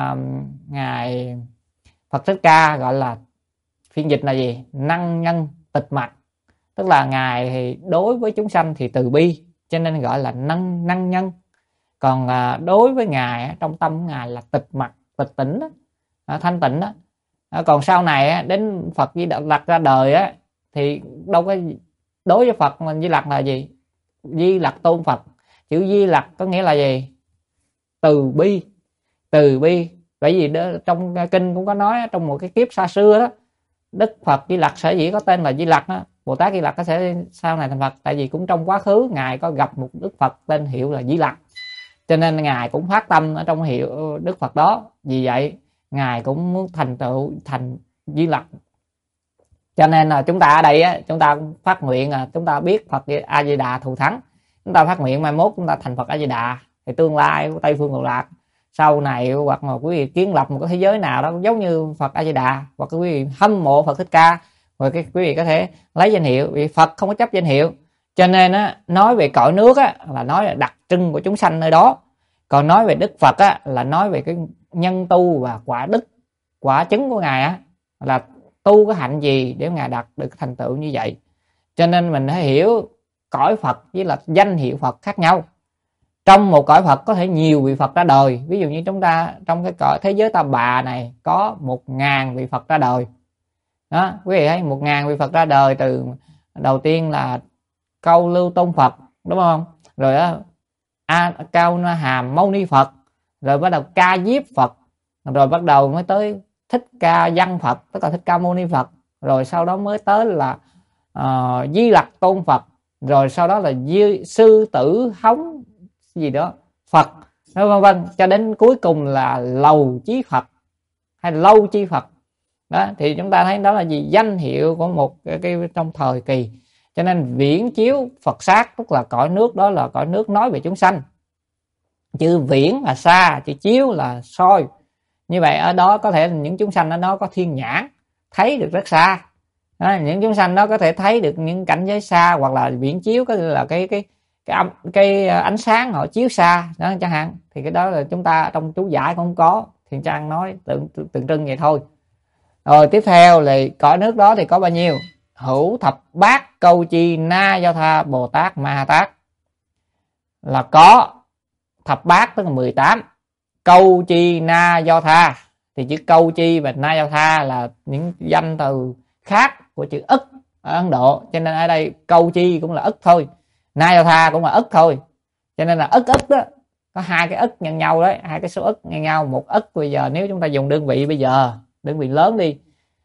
ngài Phật Thích Ca gọi là phiên dịch là gì? Năng nhân tịch mặt, tức là ngài thì đối với chúng sanh thì từ bi, cho nên gọi là năng nhân. Còn đối với ngài trong tâm ngài là tịch mặt, tịch tỉnh đó, thanh tịnh đó. Còn sau này đến Phật Di Lặc ra đời á, thì đâu có, đối với Phật Di Lặc là gì? Di Lặc tôn Phật, chữ Di Lặc có nghĩa là gì? Từ bi, từ bi. Bởi vì đó, trong kinh cũng có nói trong một cái kiếp xa xưa đó, Đức Phật Di Lặc sở dĩ có tên là Di Lặc đó, Bồ Tát Di Lặc có sẽ sau này thành Phật, tại vì cũng trong quá khứ ngài có gặp một Đức Phật tên hiệu là Di Lặc, cho nên ngài cũng phát tâm ở trong hiệu Đức Phật đó. Vì vậy ngài cũng muốn thành tựu thành Di Lặc. Cho nên là chúng ta ở đây á, chúng ta phát nguyện là chúng ta biết Phật A Di Đà thù thắng, chúng ta phát nguyện mai mốt chúng ta thành Phật A Di Đà, thì tương lai của Tây Phương Cực Lạc sau này, hoặc là quý vị kiến lập một cái thế giới nào đó giống như Phật A Di Đà, hoặc quý vị hâm mộ Phật Thích Ca, rồi quý vị có thể lấy danh hiệu, vì Phật không có chấp danh hiệu. Cho nên á, nói về cõi nước á, là nói là đặc trưng của chúng sanh nơi đó. Còn nói về Đức Phật á, là nói về cái nhân tu và quả đức, quả chứng của ngài á, là tu cái hạnh gì để ngài đạt được thành tựu như vậy. Cho nên mình phải hiểu cõi Phật với là danh hiệu Phật khác nhau. Trong một cõi Phật có thể nhiều vị Phật ra đời. Ví dụ như chúng ta trong cái cõi thế giới Ta Bà này có 1000 vị Phật ra đời. Đó, quý vị thấy 1000 vị Phật ra đời, từ đầu tiên là Câu Lưu Tôn Phật, đúng không? Rồi đó Cao Na Hàm Mâu Ni Phật, rồi bắt đầu Ca Diếp Phật, rồi bắt đầu mới tới Thích Ca Văn Phật, tức là Thích Ca Mâu Ni Phật, rồi sau đó mới tới là Di Lặc Tôn Phật, rồi sau đó là Sư Tử Hống gì đó Phật, vân vân, cho đến cuối cùng là Lầu Chí Phật hay Lâu Chi Phật. Đó thì chúng ta thấy đó là gì? Danh hiệu của một cái trong thời kỳ. Cho nên viễn chiếu Phật sát tức là cõi nước, đó là cõi nước nói về chúng sanh. Chữ viễn là xa, chữ chiếu là soi. Như vậy ở đó có thể những chúng sanh ở đó có thiên nhãn, thấy được rất xa. Đó, những chúng sanh đó có thể thấy được những cảnh giới xa, hoặc là viễn chiếu có là cái ánh sáng họ chiếu xa đó chẳng hạn. Thì cái đó là chúng ta trong chú giải không có, Thiền Trang nói tượng trưng vậy thôi. Rồi tiếp theo là cõi nước đó thì có bao nhiêu? Hữu thập bát câu chi na do tha Bồ Tát Ma Ha Tát, là có thập bát tức là 18. Câu chi na do tha thì chữ câu chi và na do tha là những danh từ khác của chữ ức ở Ấn Độ, cho nên ở đây câu chi cũng là ức thôi, na do tha cũng là ức thôi. Cho nên là ức đó có hai cái ức nhân nhau đấy, hai cái số ức nhân nhau. Một ức bây giờ nếu chúng ta dùng đơn vị bây giờ, đơn vị lớn đi,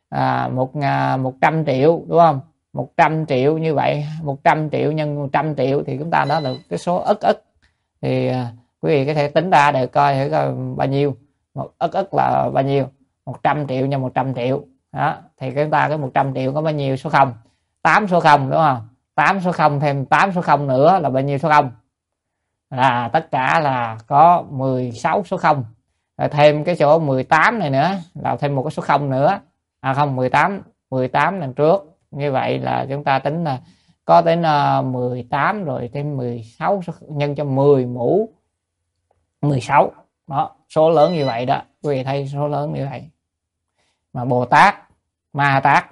100 triệu đúng không? 100 triệu như vậy, 100 triệu nhân 100 triệu thì chúng ta đó là cái số ức. Thì quý vị có thể tính ra để coi thử coi bao nhiêu. Một ức là bao nhiêu? 100 triệu nhân 100 triệu. Đó, thì chúng ta cái 100 triệu có bao nhiêu số 0? 8 số 0 đúng không? 8 số 0 thêm 8 số 0 nữa là bao nhiêu số 0? Là tất cả là có 16 số 0. Rồi thêm cái chỗ 18 này nữa là thêm một cái số 0 nữa. Không, 18 lần trước. Như vậy là chúng ta tính là có đến 18 rồi thêm 16 nhân cho 10 mũ 16. Đó, số lớn như vậy đó. Quý vị thấy số lớn như vậy. Mà Bồ Tát Ma Ha Tát,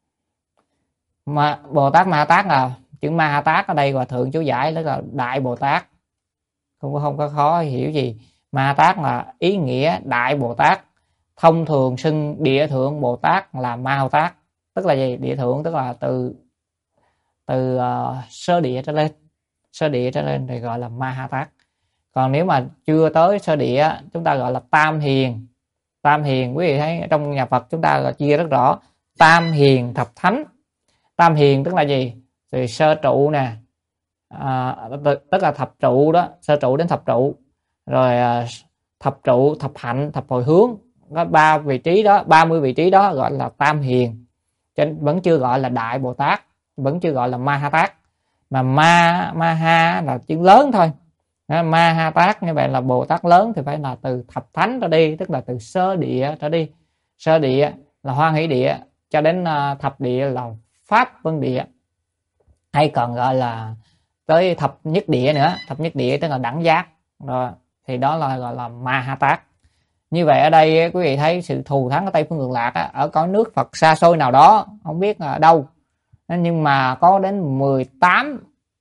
Bồ Tát Ma Ha Tát là chữ Ma Ha Tát ở đây Hòa Thượng chú giải tức là Đại Bồ Tát. Không có khó hiểu gì. Ma Ha Tát là ý nghĩa Đại Bồ Tát. Thông thường xưng Địa Thượng Bồ Tát là Ma Ha Tát. Tức là gì? Địa Thượng tức là từ sơ địa trở lên. Sơ địa trở lên thì gọi là Ma Ha Tát. Còn nếu mà chưa tới sơ địa chúng ta gọi là Tam Hiền. Tam Hiền quý vị thấy trong nhà Phật chúng ta là chia rất rõ Tam Hiền Thập Thánh. Tam Hiền tức là gì? Từ sơ trụ nè, tức là thập trụ đó, sơ trụ đến thập trụ. Rồi thập trụ, thập hạnh, thập hồi hướng. Có 3 vị trí đó, 30 vị trí đó gọi là Tam Hiền. Cho nên vẫn chưa gọi là Đại Bồ Tát, vẫn chưa gọi là Ma Ha Tát. Mà Ma Ha là chữ lớn thôi. Ma Ha Tát như vậy là Bồ Tát lớn thì phải là từ thập thánh trở đi, tức là từ sơ địa trở đi. Sơ địa là Hoan Hỷ Địa cho đến thập địa là Pháp Vân Địa, hay còn gọi là tới thập nhất địa nữa. Thập nhất địa tức là đẳng giác. Rồi thì đó là gọi là Ma Ha Tát. Như vậy ở đây quý vị thấy sự thù thắng ở Tây Phương Cực Lạc ở có nước Phật xa xôi nào đó, không biết là đâu, nhưng mà có đến 18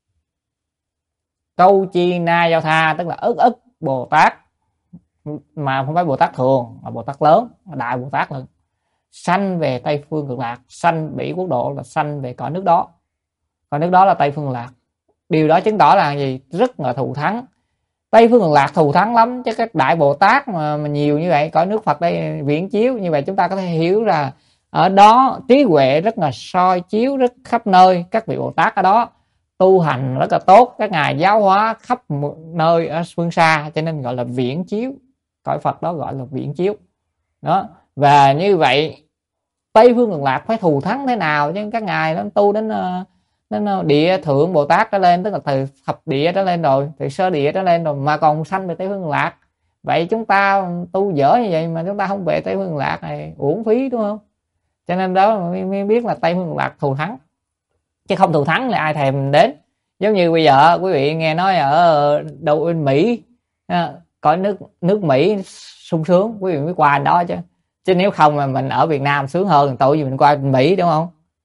câu chi na giao tha, tức là ức Bồ Tát, mà không phải Bồ Tát thường, mà Bồ Tát lớn, Đại Bồ Tát lớn, sanh về Tây Phương Cực Lạc. Sanh Bỉ Quốc Độ là sanh về cõi nước đó. Cõi nước đó là Tây Phương Cực Lạc. Điều đó chứng tỏ là gì? Rất là thù thắng. Tây Phương Cực Lạc thù thắng lắm, chứ các Đại Bồ Tát mà nhiều như vậy, cõi nước Phật đây viễn chiếu. Như vậy chúng ta có thể hiểu là ở đó trí huệ rất là soi chiếu rất khắp nơi. Các vị Bồ Tát ở đó tu hành rất là tốt, các ngài giáo hóa khắp nơi ở phương xa, cho nên gọi là viễn chiếu. Cõi Phật đó gọi là viễn chiếu đó. Và như vậy Tây Phương Cực Lạc phải thù thắng thế nào chứ? Các ngài nó tu đến địa thượng Bồ Tát trở lên, tức là từ thập địa trở lên rồi, từ sơ địa trở lên rồi, mà còn sanh về Tây Phương Cực Lạc. Vậy chúng ta tu dở như vậy mà chúng ta không về Tây Phương Cực Lạc này uổng phí, đúng không? Cho nên đó mới biết là Tây Phương Cực Lạc thù thắng, chứ không thù thắng là ai thèm đến. Giống như bây giờ quý vị nghe nói ở đâu bên Mỹ có nước Mỹ sung sướng, quý vị mới qua đó chứ nếu không mà mình ở Việt Nam sướng hơn tội gì mình qua Mỹ, đúng không?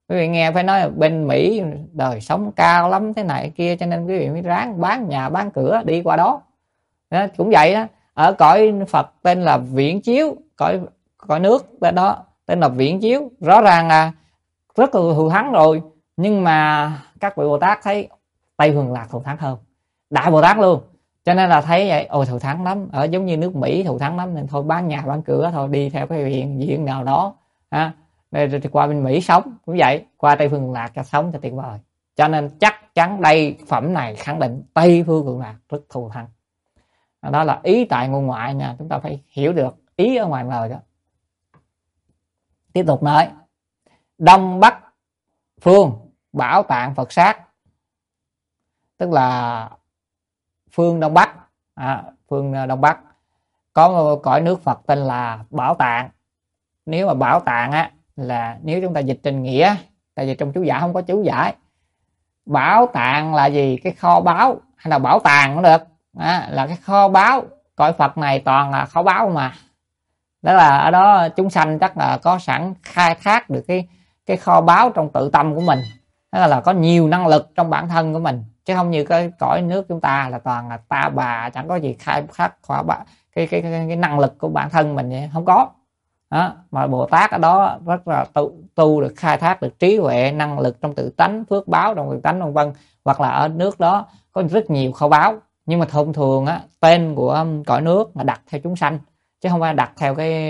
Quý vị nghe phải nói là bên Mỹ đời sống cao lắm thế này kia, cho nên quý vị mới ráng bán nhà bán cửa đi qua đó. Đó, cũng vậy đó. Ở cõi Phật tên là Viễn Chiếu, cõi nước bên đó tên là Viễn Chiếu, rõ ràng là rất là thù thắng rồi, nhưng mà các vị Bồ Tát thấy Tây Phương Lạc thù thắng hơn, Đại Bồ Tát luôn, cho nên là thấy vậy, ôi thù thắng lắm, ở giống như nước Mỹ thù thắng lắm, nên thôi bán nhà bán cửa thôi, đi theo cái viện nào đó ha. Rồi qua bên Mỹ sống cũng vậy, qua Tây Phương Lạc cho sống cho tuyệt vời. Cho nên chắc chắn đây phẩm này khẳng định Tây Phương Lạc rất thù thắng. Đó là ý tại ngôn ngoại nha, chúng ta phải hiểu được ý ở ngoài lời đó. Tiếp tục nói Đông Bắc phương Bảo Tạng Phật sát, tức là phương Đông Bắc, phương Đông Bắc có một cõi nước Phật tên là Bảo Tạng. Nếu mà Bảo Tạng á là nếu chúng ta dịch trên nghĩa, tại vì trong chú giải không có chú giải. Bảo Tạng là gì? Cái kho báu hay là bảo tàng cũng được, là cái kho báu. Cõi Phật này toàn là kho báu mà. Đó là ở đó chúng sanh chắc là có sẵn khai thác được cái kho báu trong tự tâm của mình. Đó là có nhiều năng lực trong bản thân của mình, chứ không như cái cõi nước chúng ta là toàn là ta bà, chẳng có gì khai thác cái năng lực của bản thân mình vậy, không có. Đó, mà Bồ Tát ở đó rất là tu được, khai thác được trí huệ, năng lực trong tự tánh, phước báo trong tự tánh, vân vân. Hoặc là ở nước đó có rất nhiều kho báu, nhưng mà thông thường á tên của cõi nước là đặt theo chúng sanh, chứ không phải đặt theo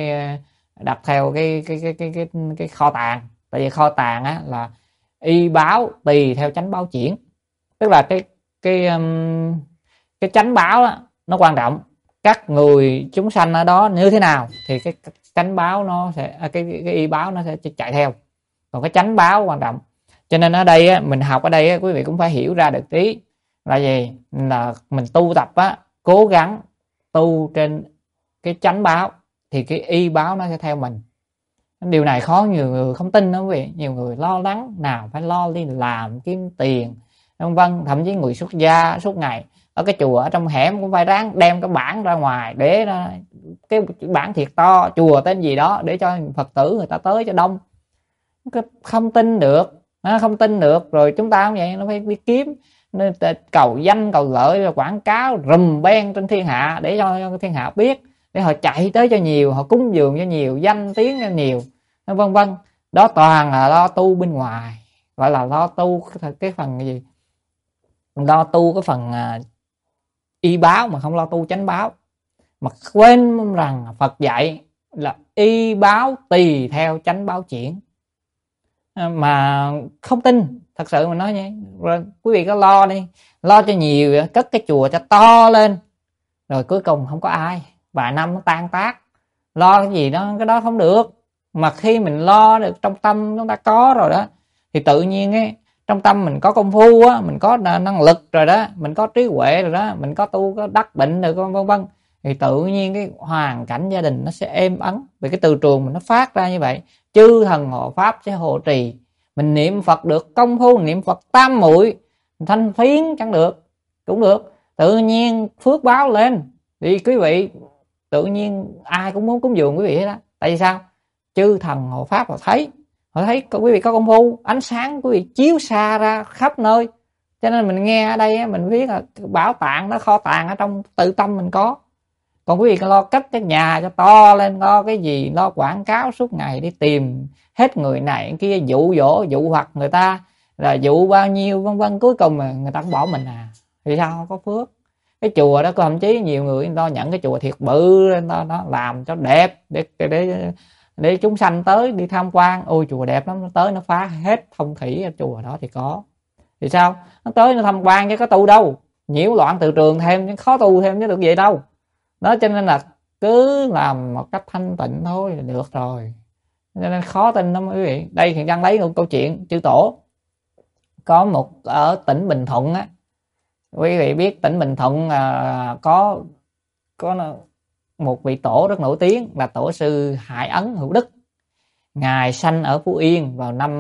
cái kho tàng. Tại vì kho tàng á là y báo tùy theo chánh báo chuyển, tức là cái chánh báo đó, nó quan trọng. Các người chúng sanh ở đó như thế nào thì cái chánh báo nó sẽ cái y báo nó sẽ chạy theo, còn cái chánh báo quan trọng. Cho nên ở đây á, mình học ở đây á, quý vị cũng phải hiểu ra được tí là gì, là mình tu tập á, cố gắng tu trên cái chánh báo thì cái y báo nó sẽ theo mình. Điều này khó, nhiều người không tin đó quý vị. Nhiều người lo lắng, nào phải lo đi làm kiếm tiền vân vân. Thậm chí người xuất gia suốt ngày ở cái chùa ở trong hẻm cũng phải ráng đem cái bảng ra ngoài, để ra cái bảng thiệt to, chùa tên gì đó, để cho Phật tử người ta tới cho đông. Không tin được, không tin được. Rồi chúng ta cũng vậy, nó phải đi kiếm, nên cầu danh cầu lợi, rồi quảng cáo rùm beng trên thiên hạ để cho thiên hạ biết, để họ chạy tới cho nhiều, họ cúng dường cho nhiều, danh tiếng cho nhiều, vân vân. Đó toàn là lo tu bên ngoài, gọi là lo tu cái phần gì, lo tu cái phần y báo mà không lo tu chánh báo. Mà quên rằng Phật dạy là y báo tùy theo chánh báo chuyển, mà không tin. Thật sự mà nói vậy, rồi quý vị có lo đi, lo cho nhiều, cất cái chùa cho to lên, rồi cuối cùng không có ai, vài năm nó tan tác. Lo cái gì đó, cái đó không được. Mà khi mình lo được trong tâm chúng ta có rồi đó, thì tự nhiên ấy, trong tâm mình có công phu á, mình có năng lực rồi đó, mình có trí huệ rồi đó, mình có tu, có đắc định được vân vân, thì tự nhiên cái hoàn cảnh gia đình nó sẽ êm ấm. Vì cái từ trường mình nó phát ra như vậy, chư thần hộ pháp sẽ hộ trì. Mình niệm Phật được công phu, niệm Phật tam muội thanh phiến chẳng được cũng được, tự nhiên phước báo lên. Thì quý vị tự nhiên ai cũng muốn cúng dường quý vị hết đó. Tại vì sao? Chư thần hộ pháp họ thấy quý vị có công phu, ánh sáng quý vị chiếu xa ra khắp nơi. Cho nên mình nghe ở đây mình biết là bảo tàng nó, kho tàng ở trong tự tâm mình có. Còn quý vị lo cất cái nhà cho to lên, lo cái gì, lo quảng cáo suốt ngày, đi tìm hết người này kia, dụ dỗ dụ hoặc người ta, là dụ bao nhiêu vân vân, cuối cùng mà người ta cũng bỏ mình thì sao? Không có phước. Cái chùa đó thậm chí nhiều người ta nhận cái chùa thiệt bự, nó làm cho đẹp để chúng sanh tới đi tham quan. Ôi chùa đẹp lắm, nó tới nó phá hết phong thủy ở chùa đó thì có. Thì sao? Nó tới nó tham quan chứ có tu đâu, nhiễu loạn từ trường thêm chứ khó tu thêm chứ được vậy đâu. Đó, cho nên là cứ làm một cách thanh tịnh thôi là được rồi. Cho nên khó tin lắm quý vị. Đây thì đang lấy một câu chuyện chư tổ. Có một ở tỉnh Bình Thuận á, quý vị biết tỉnh Bình Thuận có một vị tổ rất nổi tiếng là tổ sư Hải Ấn Hữu Đức. Ngài sanh ở Phú Yên vào năm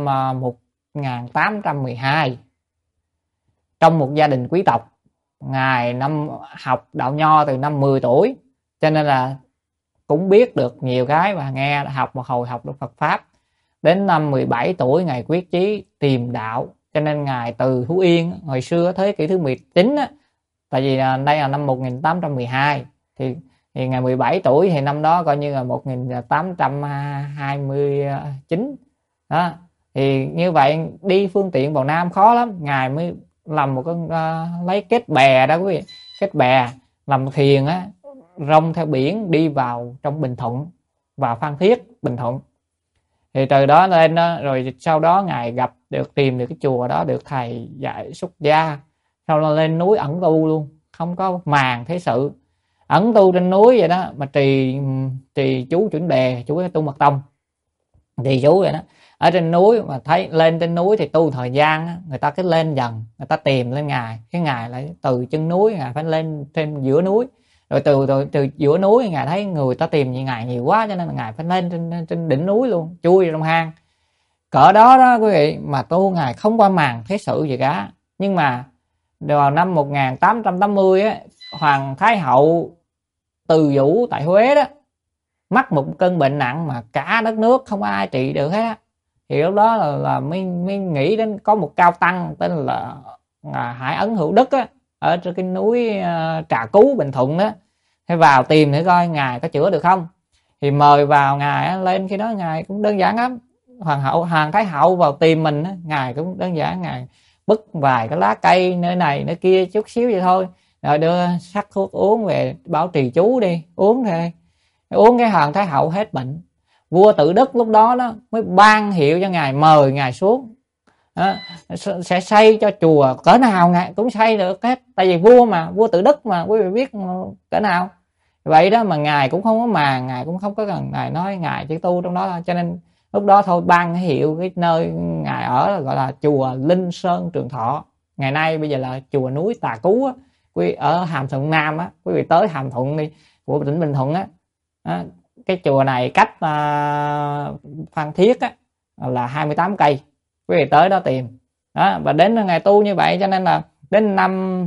1812 trong một gia đình quý tộc. Ngài học đạo nho từ năm 10 tuổi, cho nên là cũng biết được nhiều cái và nghe học một hồi học được Phật pháp. Đến năm 17 tuổi Ngài quyết chí tìm đạo. Cho nên Ngài từ Phú Yên hồi xưa thế kỷ thứ 19 á, tại vì đây là năm 1812 thì Ngài 17 tuổi thì năm đó coi như là 1829 đó. Thì như vậy đi phương tiện vào Nam khó lắm, Ngài mới làm một cái lấy kết bè đó quý vị, kết bè làm thuyền á, rong theo biển đi vào trong Bình Thuận, vào Phan Thiết, Bình Thuận. Thì từ đó lên đó, rồi sau đó Ngài tìm được cái chùa đó, được thầy dạy xuất gia, sau đó lên núi ẩn tu luôn, không có màng thế sự, ẩn tu trên núi vậy đó, mà trì chú chuẩn đề, chú tu mật tông, trì chú vậy đó, ở trên núi. Mà thấy lên trên núi thì tu thời gian người ta cứ lên dần, người ta tìm lên Ngài, cái Ngài lại từ chân núi Ngài phải lên trên giữa núi, rồi từ giữa núi Ngài thấy người ta tìm như Ngài nhiều quá, cho nên là Ngài phải lên trên đỉnh núi luôn, chui trong hang cỡ đó đó quý vị. Mà tu Ngài không qua màn thế sự gì cả. Nhưng mà vào năm 1880 á, Hoàng Thái Hậu Từ Vũ tại Huế đó mắc một cơn bệnh nặng mà cả đất nước không ai trị được hết á. Thì lúc đó là mới nghĩ đến có một cao tăng tên là Hải Ấn Hữu Đức á, ở trên cái núi Trà Cú, Bình Thuận đó. Thế vào tìm thử coi Ngài có chữa được không. Thì mời vào Ngài á, lên khi đó Ngài cũng đơn giản lắm. Hoàng Thái Hậu vào tìm mình á, Ngài cũng đơn giản, Ngài bứt vài cái lá cây nơi này nơi kia chút xíu vậy thôi, rồi đưa sắc thuốc uống về, bảo trì chú đi, uống thôi. Uống cái Hoàng Thái Hậu hết bệnh. Vua Tự Đức lúc đó mới ban hiệu cho Ngài, mời Ngài xuống đó, sẽ xây cho chùa cỡ nào Ngài cũng xây được hết, tại vì vua mà, vua Tự Đức mà, quý vị biết cỡ nào. Vậy đó mà Ngài cũng không có màng, Ngài cũng không có cần, Ngài nói Ngài chỉ tu trong đó thôi. Cho nên lúc đó thôi ban hiệu cái nơi Ngài ở gọi là chùa Linh Sơn Trường Thọ, ngày nay bây giờ là chùa núi Tà Cú á, ở Hàm Thuận Nam á, quý vị tới Hàm Thuận đi, của tỉnh Bình Thuận á. Cái chùa này cách Phan Thiết á, là 28 cây, quý vị tới đó tìm đó. Và đến ngày tu như vậy, cho nên là đến năm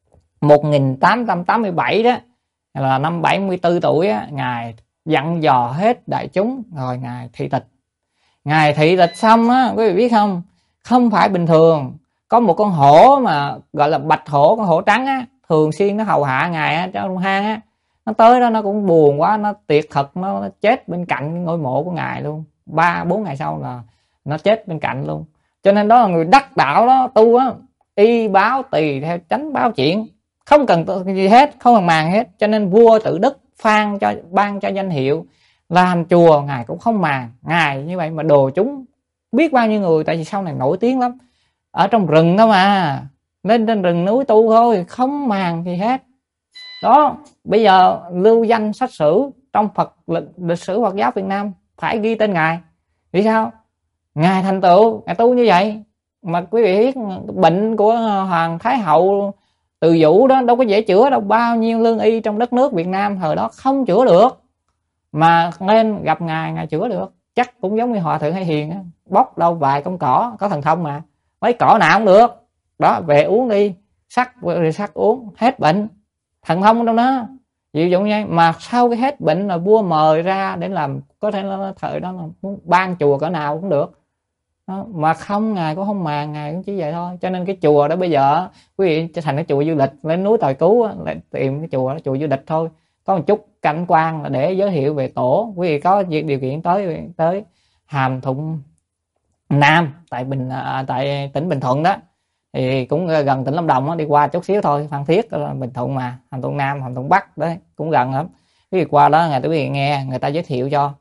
1887 đó, là năm 74 tuổi á, Ngài dặn dò hết đại chúng rồi Ngài thị tịch. Ngài thị tịch xong á, quý vị biết không, không phải bình thường. Có một con hổ mà gọi là bạch hổ, con hổ trắng á, thường xuyên nó hầu hạ Ngài á, trong hang á. Nó tới đó nó cũng buồn quá, nó tuyệt thực, nó chết bên cạnh ngôi mộ của Ngài luôn. 3-4 ngày sau là nó chết bên cạnh luôn. Cho nên đó là người đắc đạo đó, tu á, y báo tùy theo chánh báo chuyện, không cần gì hết, không cần màng hết. Cho nên vua Tự Đức ban cho danh hiệu làm chùa Ngài cũng không màng. Ngài như vậy mà đồ chúng biết bao nhiêu người, tại vì sau này nổi tiếng lắm, ở trong rừng đó mà, lên trên rừng núi tu thôi, không màng gì hết đó. Bây giờ lưu danh sách sử trong lịch sử Phật giáo Việt Nam phải ghi tên Ngài. Vì sao? Ngài thành tựu, Ngài tu như vậy. Mà quý vị biết bệnh của Hoàng Thái Hậu Từ Vũ đó đâu có dễ chữa đâu, bao nhiêu lương y trong đất nước Việt Nam thời đó không chữa được, mà nên gặp Ngài, Ngài chữa được. Chắc cũng giống như Hòa Thượng Hay Hiền á, bóc đâu vài con cỏ, có thần thông mà, mấy cỏ nào cũng được đó, về uống đi, sắc uống hết bệnh, thần thông trong đó. Ví dụ như mà sau cái hết bệnh là vua mời ra để làm, có thể là thời đó là muốn ban chùa cỡ nào cũng được đó, mà không, Ngài cũng không màng, Ngài cũng chỉ vậy thôi. Cho nên cái chùa đó bây giờ quý vị trở thành cái chùa du lịch, lên núi Tà Cú lại tìm cái chùa đó, chùa du lịch thôi, có một chút cảnh quan là để giới thiệu về tổ. Quý vị có điều kiện tới Hàm Thuận Nam tại tỉnh Bình Thuận đó, thì cũng gần tỉnh Lâm Đồng đó, đi qua chút xíu thôi. Phan Thiết Bình Thuận mà, Hàm Thuận Nam, Hàm Thuận Bắc đấy cũng gần lắm. Quý vị qua đó Ngài quý vị nghe người ta giới thiệu cho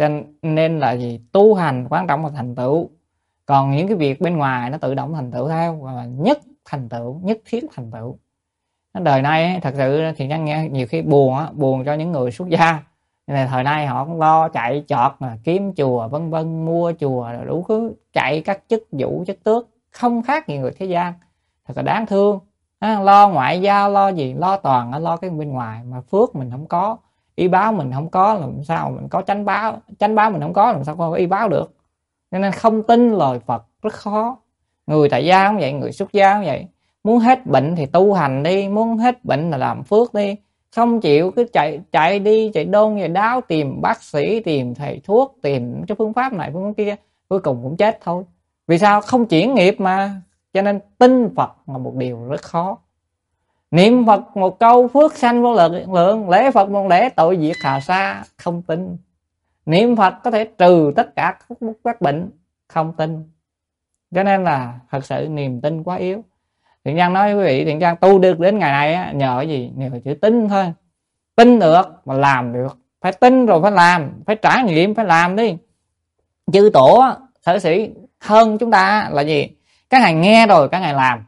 nên là gì, tu hành quan trọng là thành tựu, còn những cái việc bên ngoài nó tự động thành tựu theo, và nhất thiết thành tựu. Đời nay thật sự thì nhân nghe nhiều khi buồn cho những người xuất gia. Nên thời nay họ cũng lo chạy chọt mà kiếm chùa vân vân, mua chùa rồi đủ thứ, chạy các chức vụ chức tước, không khác gì người thế gian, thật là đáng thương. Lo ngoại giao, lo gì, lo toàn lo cái bên ngoài, mà phước mình không có, y báo mình không có, làm sao mình có chánh báo mình không có, làm sao có y báo được. Cho nên không tin lời Phật rất khó. Người tại gia cũng vậy, người xuất gia cũng vậy. Muốn hết bệnh thì tu hành đi, muốn hết bệnh là làm phước đi, không chịu cứ chạy đôn chạy đáo, tìm bác sĩ, tìm thầy thuốc, tìm cái phương pháp này phương pháp kia, cuối cùng cũng chết thôi. Vì sao? Không chuyển nghiệp mà. Cho nên tin Phật là một điều rất khó. Niệm Phật một câu phước sanh vô lượng, lễ Phật một lễ tội diệt hà sa, không tin. Niệm Phật có thể trừ tất cả các bệnh, không tin. Cho nên là thật sự niềm tin quá yếu. Thiện Trang nói quý vị, Thiện Trang tu được đến ngày này á, nhờ cái gì? Nhờ chữ tin thôi. Tin được mà làm được. Phải tin rồi phải làm, phải trải nghiệm, phải làm đi. Chư tổ sở sĩ hơn chúng ta là gì? Các ngài nghe rồi các ngài làm.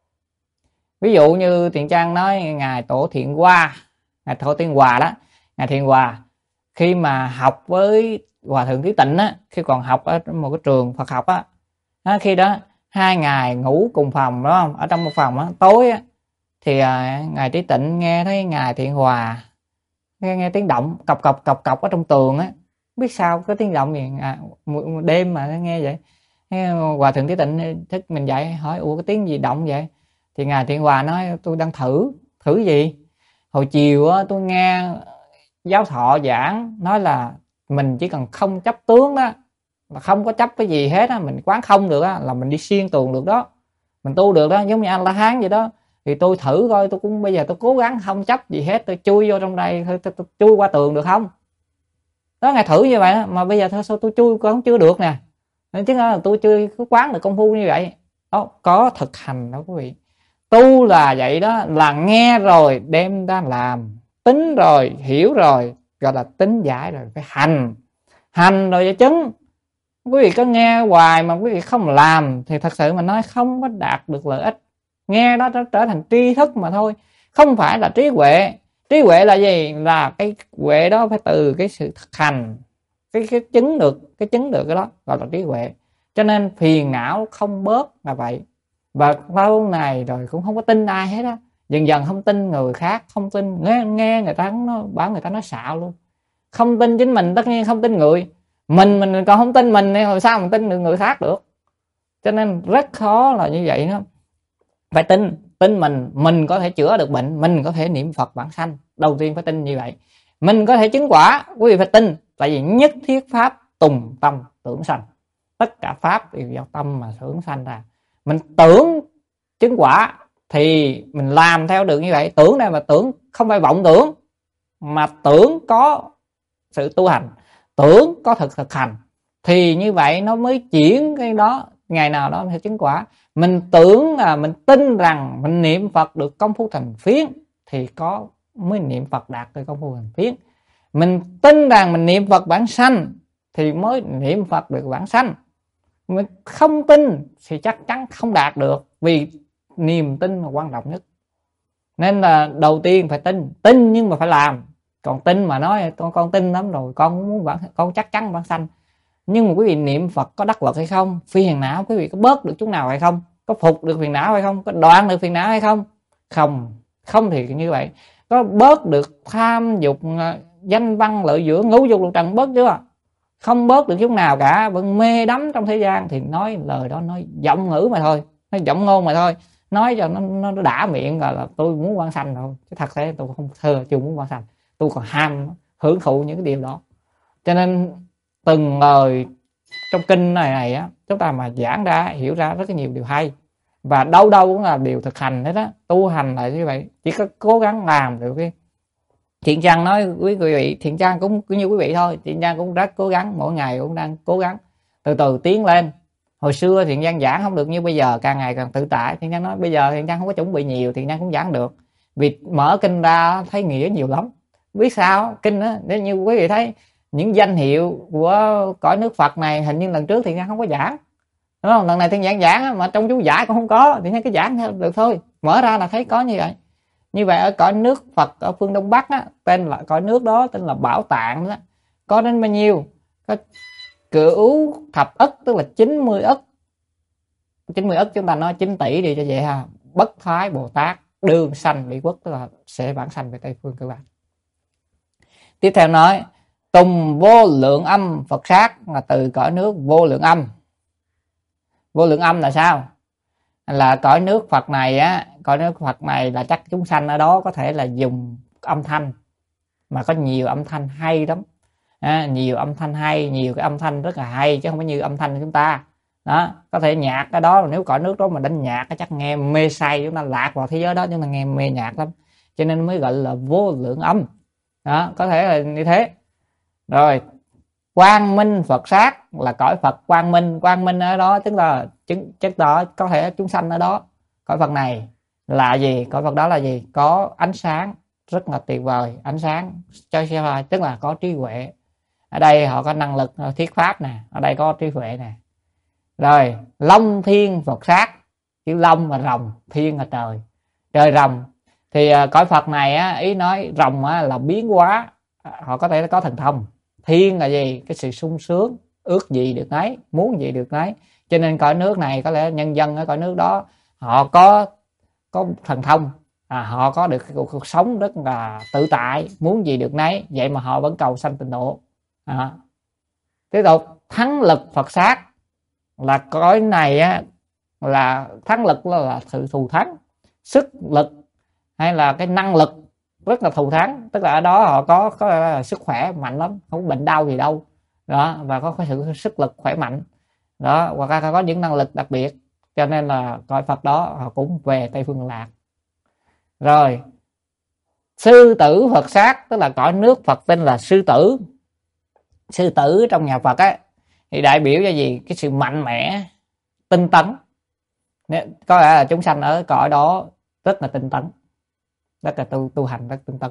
Ví dụ như Thiện Trang nói ngài Tổ Thiện Hoa, ngài Tổ Tiên Hòa đó, ngài Thiện Hòa khi mà học với Hòa Thượng Thí Tịnh á, khi còn học ở một cái trường Phật học á, khi đó hai ngài ngủ cùng phòng, đúng không? Ở trong một phòng á, tối á, thì ngài Thí Tịnh nghe thấy ngài Thiện Hòa nghe tiếng động cọc cọc ở trong tường á, biết sao có tiếng động gì đêm mà nghe vậy. Hòa Thượng Thí Tịnh thức mình dậy hỏi ủa cái tiếng gì động vậy, thì ngài Thiện Hòa nói tôi đang thử gì. Hồi chiều á, tôi nghe giáo thọ giảng nói là mình chỉ cần không chấp tướng đó, là không có chấp cái gì hết á, mình quán không được á, là mình đi xuyên tường được đó, mình tu được đó, giống như anh La Hán vậy đó. Thì tôi thử coi, tôi cũng bây giờ tôi cố gắng không chấp gì hết, tôi chui vô trong đây, tôi chui qua tường được không đó. Ngài thử như vậy đó, mà bây giờ thôi sao tôi chui cũng chưa được nè, chứ là tôi chưa có quán được công phu như vậy đó. Có thực hành đó quý vị. Tu là vậy đó, là nghe rồi đem ra làm, tính rồi hiểu rồi, gọi là tính giải rồi, phải hành rồi cho chứng. Quý vị có nghe hoài mà quý vị không làm thì thật sự mà nói không có đạt được lợi ích. Nghe đó nó trở thành tri thức mà thôi, không phải là trí huệ. Trí huệ là gì? Là cái huệ đó phải từ cái sự thực hành, cái chứng được cái đó gọi là trí huệ. Cho nên phiền não không bớt là vậy. Và lâu này rồi cũng không có tin ai hết á, dần dần không tin người khác, không tin nghe người ta bảo người ta nói xạo luôn, không tin chính mình, tất nhiên không tin người mình còn không tin mình thì làm sao mà tin được người khác được. Cho nên rất khó là như vậy đó. Phải tin mình có thể chữa được bệnh, mình có thể niệm Phật vãng sanh. Đầu tiên phải tin như vậy. Mình có thể chứng quả, quý vị phải tin, tại vì nhất thiết pháp tùng tâm tưởng sanh. Tất cả pháp đều do tâm mà tưởng sanh ra. Mình tưởng chứng quả thì mình làm theo được như vậy. Tưởng đây mà tưởng không phải vọng tưởng, mà tưởng có sự tu hành, tưởng có thực hành, thì như vậy nó mới chuyển cái đó, ngày nào đó sẽ chứng quả. Mình tưởng là mình tin rằng mình niệm Phật được công phu thành phiến thì mới niệm Phật đạt được công phu thành phiến. Mình tin rằng mình niệm Phật vãng sanh thì mới niệm Phật được vãng sanh. Mình không tin thì chắc chắn không đạt được, vì niềm tin là quan trọng nhất. Nên là đầu tiên phải tin nhưng mà phải làm. Còn tin mà nói con tin lắm rồi, con muốn con chắc chắn vãng sanh, nhưng mà quý vị niệm Phật có đắc lực hay không? Phiền não quý vị có bớt được chút nào hay không? Có phục được phiền não hay không? Có đoạn được phiền não hay không? Không thì như vậy. Có bớt được tham dục, danh văn lợi dưỡng, ngũ dục lục trần bớt chưa? Không bớt được chút nào cả, vẫn mê đắm trong thế gian. Thì nói lời đó nói giọng ngữ mà thôi, nói giọng ngôn mà thôi, nói cho nó đã miệng rồi là tôi muốn vãng sanh thôi, chứ thật thế tôi không chưa muốn vãng sanh, tôi còn ham hưởng thụ những cái điều đó. Cho nên từng lời trong kinh này á, chúng ta mà giảng ra hiểu ra rất nhiều điều hay, và đâu cũng là điều thực hành hết đó. Tu hành là như vậy, chỉ có cố gắng làm được. Cái Thiện Trang nói quý vị, Thiện Trang cũng như quý vị thôi, Thiện Trang cũng rất cố gắng, mỗi ngày cũng đang cố gắng từ từ tiến lên. Hồi xưa Thiện Trang giảng không được như bây giờ, càng ngày càng tự tại. Thiện Trang nói bây giờ Thiện Trang không có chuẩn bị nhiều, Thiện Trang cũng giảng được, vì mở kinh ra thấy nghĩa nhiều lắm. Biết sao kinh á, nếu như quý vị thấy những danh hiệu của cõi nước Phật này, hình như lần trước Thiện Trang không có giảng, đúng không? Lần này Thiện giảng mà trong chú giải cũng không có, Thiện Trang cái giảng được thôi, mở ra là thấy có như vậy. Như vậy ở cõi nước Phật ở phương Đông Bắc á, tên là cõi nước đó tên là Bảo Tạng đó, có đến bao nhiêu? Có cửu thập ức, tức là 90 ức. 90 ức chúng ta nói 9 tỷ đi cho vậy ha. Bất Thái Bồ Tát đương sanh Mỹ Quốc, tức là sẽ vãng sanh về Tây phương các bạn. Tiếp theo nói tùng vô lượng âm Phật sát, là từ cõi nước vô lượng âm. Vô lượng âm là sao? Là cõi nước Phật này á, cõi nước Phật này là chắc chúng sanh ở đó có thể là dùng âm thanh, mà có nhiều âm thanh hay lắm. nhiều âm thanh hay, nhiều cái âm thanh rất là hay chứ không phải như âm thanh của chúng ta. Đó, có thể nhạc cái đó, nếu cõi nước đó mà đánh nhạc chắc nghe mê say, chúng ta lạc vào thế giới đó, chúng ta nghe mê nhạc lắm, cho nên mới gọi là vô lượng âm. Đó, có thể là như thế. Rồi quang minh Phật sát là cõi Phật quang minh. Quang minh ở đó tức là chứng tỏ có thể chúng sanh ở đó. Cõi Phật này là gì? Cõi Phật đó là gì? Có ánh sáng rất là tuyệt vời, ánh sáng cho tức là có trí huệ. Ở đây họ có năng lực thuyết pháp nè, ở đây có trí huệ nè. Rồi long thiên Phật sát, chữ long và rồng, thiên là trời, trời rồng. Thì cõi Phật này á, ý nói rồng á, là biến hóa, họ có thể có thần thông. Thiên là gì? Cái sự sung sướng, ước gì được nấy, muốn gì được nấy. Cho nên cõi nước này có lẽ nhân dân ở cõi nước đó họ có thần thông, họ có được cuộc sống rất là tự tại, muốn gì được nấy, vậy mà họ vẫn cầu sanh tịnh độ. Tiếp tục thắng lực Phật sát là cõi này á, là thắng lực là sự thù thắng, sức lực hay là cái năng lực rất là thù thắng, tức là ở đó họ có sức khỏe mạnh lắm, không bệnh đau gì đâu đó, và có sự sức lực khỏe mạnh đó, hoặc là có những năng lực đặc biệt, cho nên là cõi Phật đó họ cũng về Tây Phương Lạc. Rồi sư tử Phật sát tức là cõi nước Phật tên là sư tử. Sư tử trong nhà Phật á thì đại biểu cho gì? Cái sự mạnh mẽ, tinh tấn. Có lẽ là chúng sanh ở cõi đó rất là tinh tấn, rất là tu hành rất tinh tấn.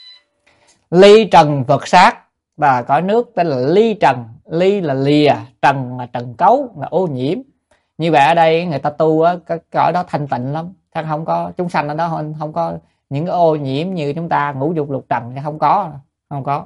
Ly trần Phật sát và cõi nước tên là ly trần. Ly là lìa, trần là trần cấu, là ô nhiễm. Như vậy ở đây người ta tu á, cái cõi đó thanh tịnh lắm, không có chúng sanh ở đó không có những cái ô nhiễm như chúng ta ngũ dục lục trần, không có.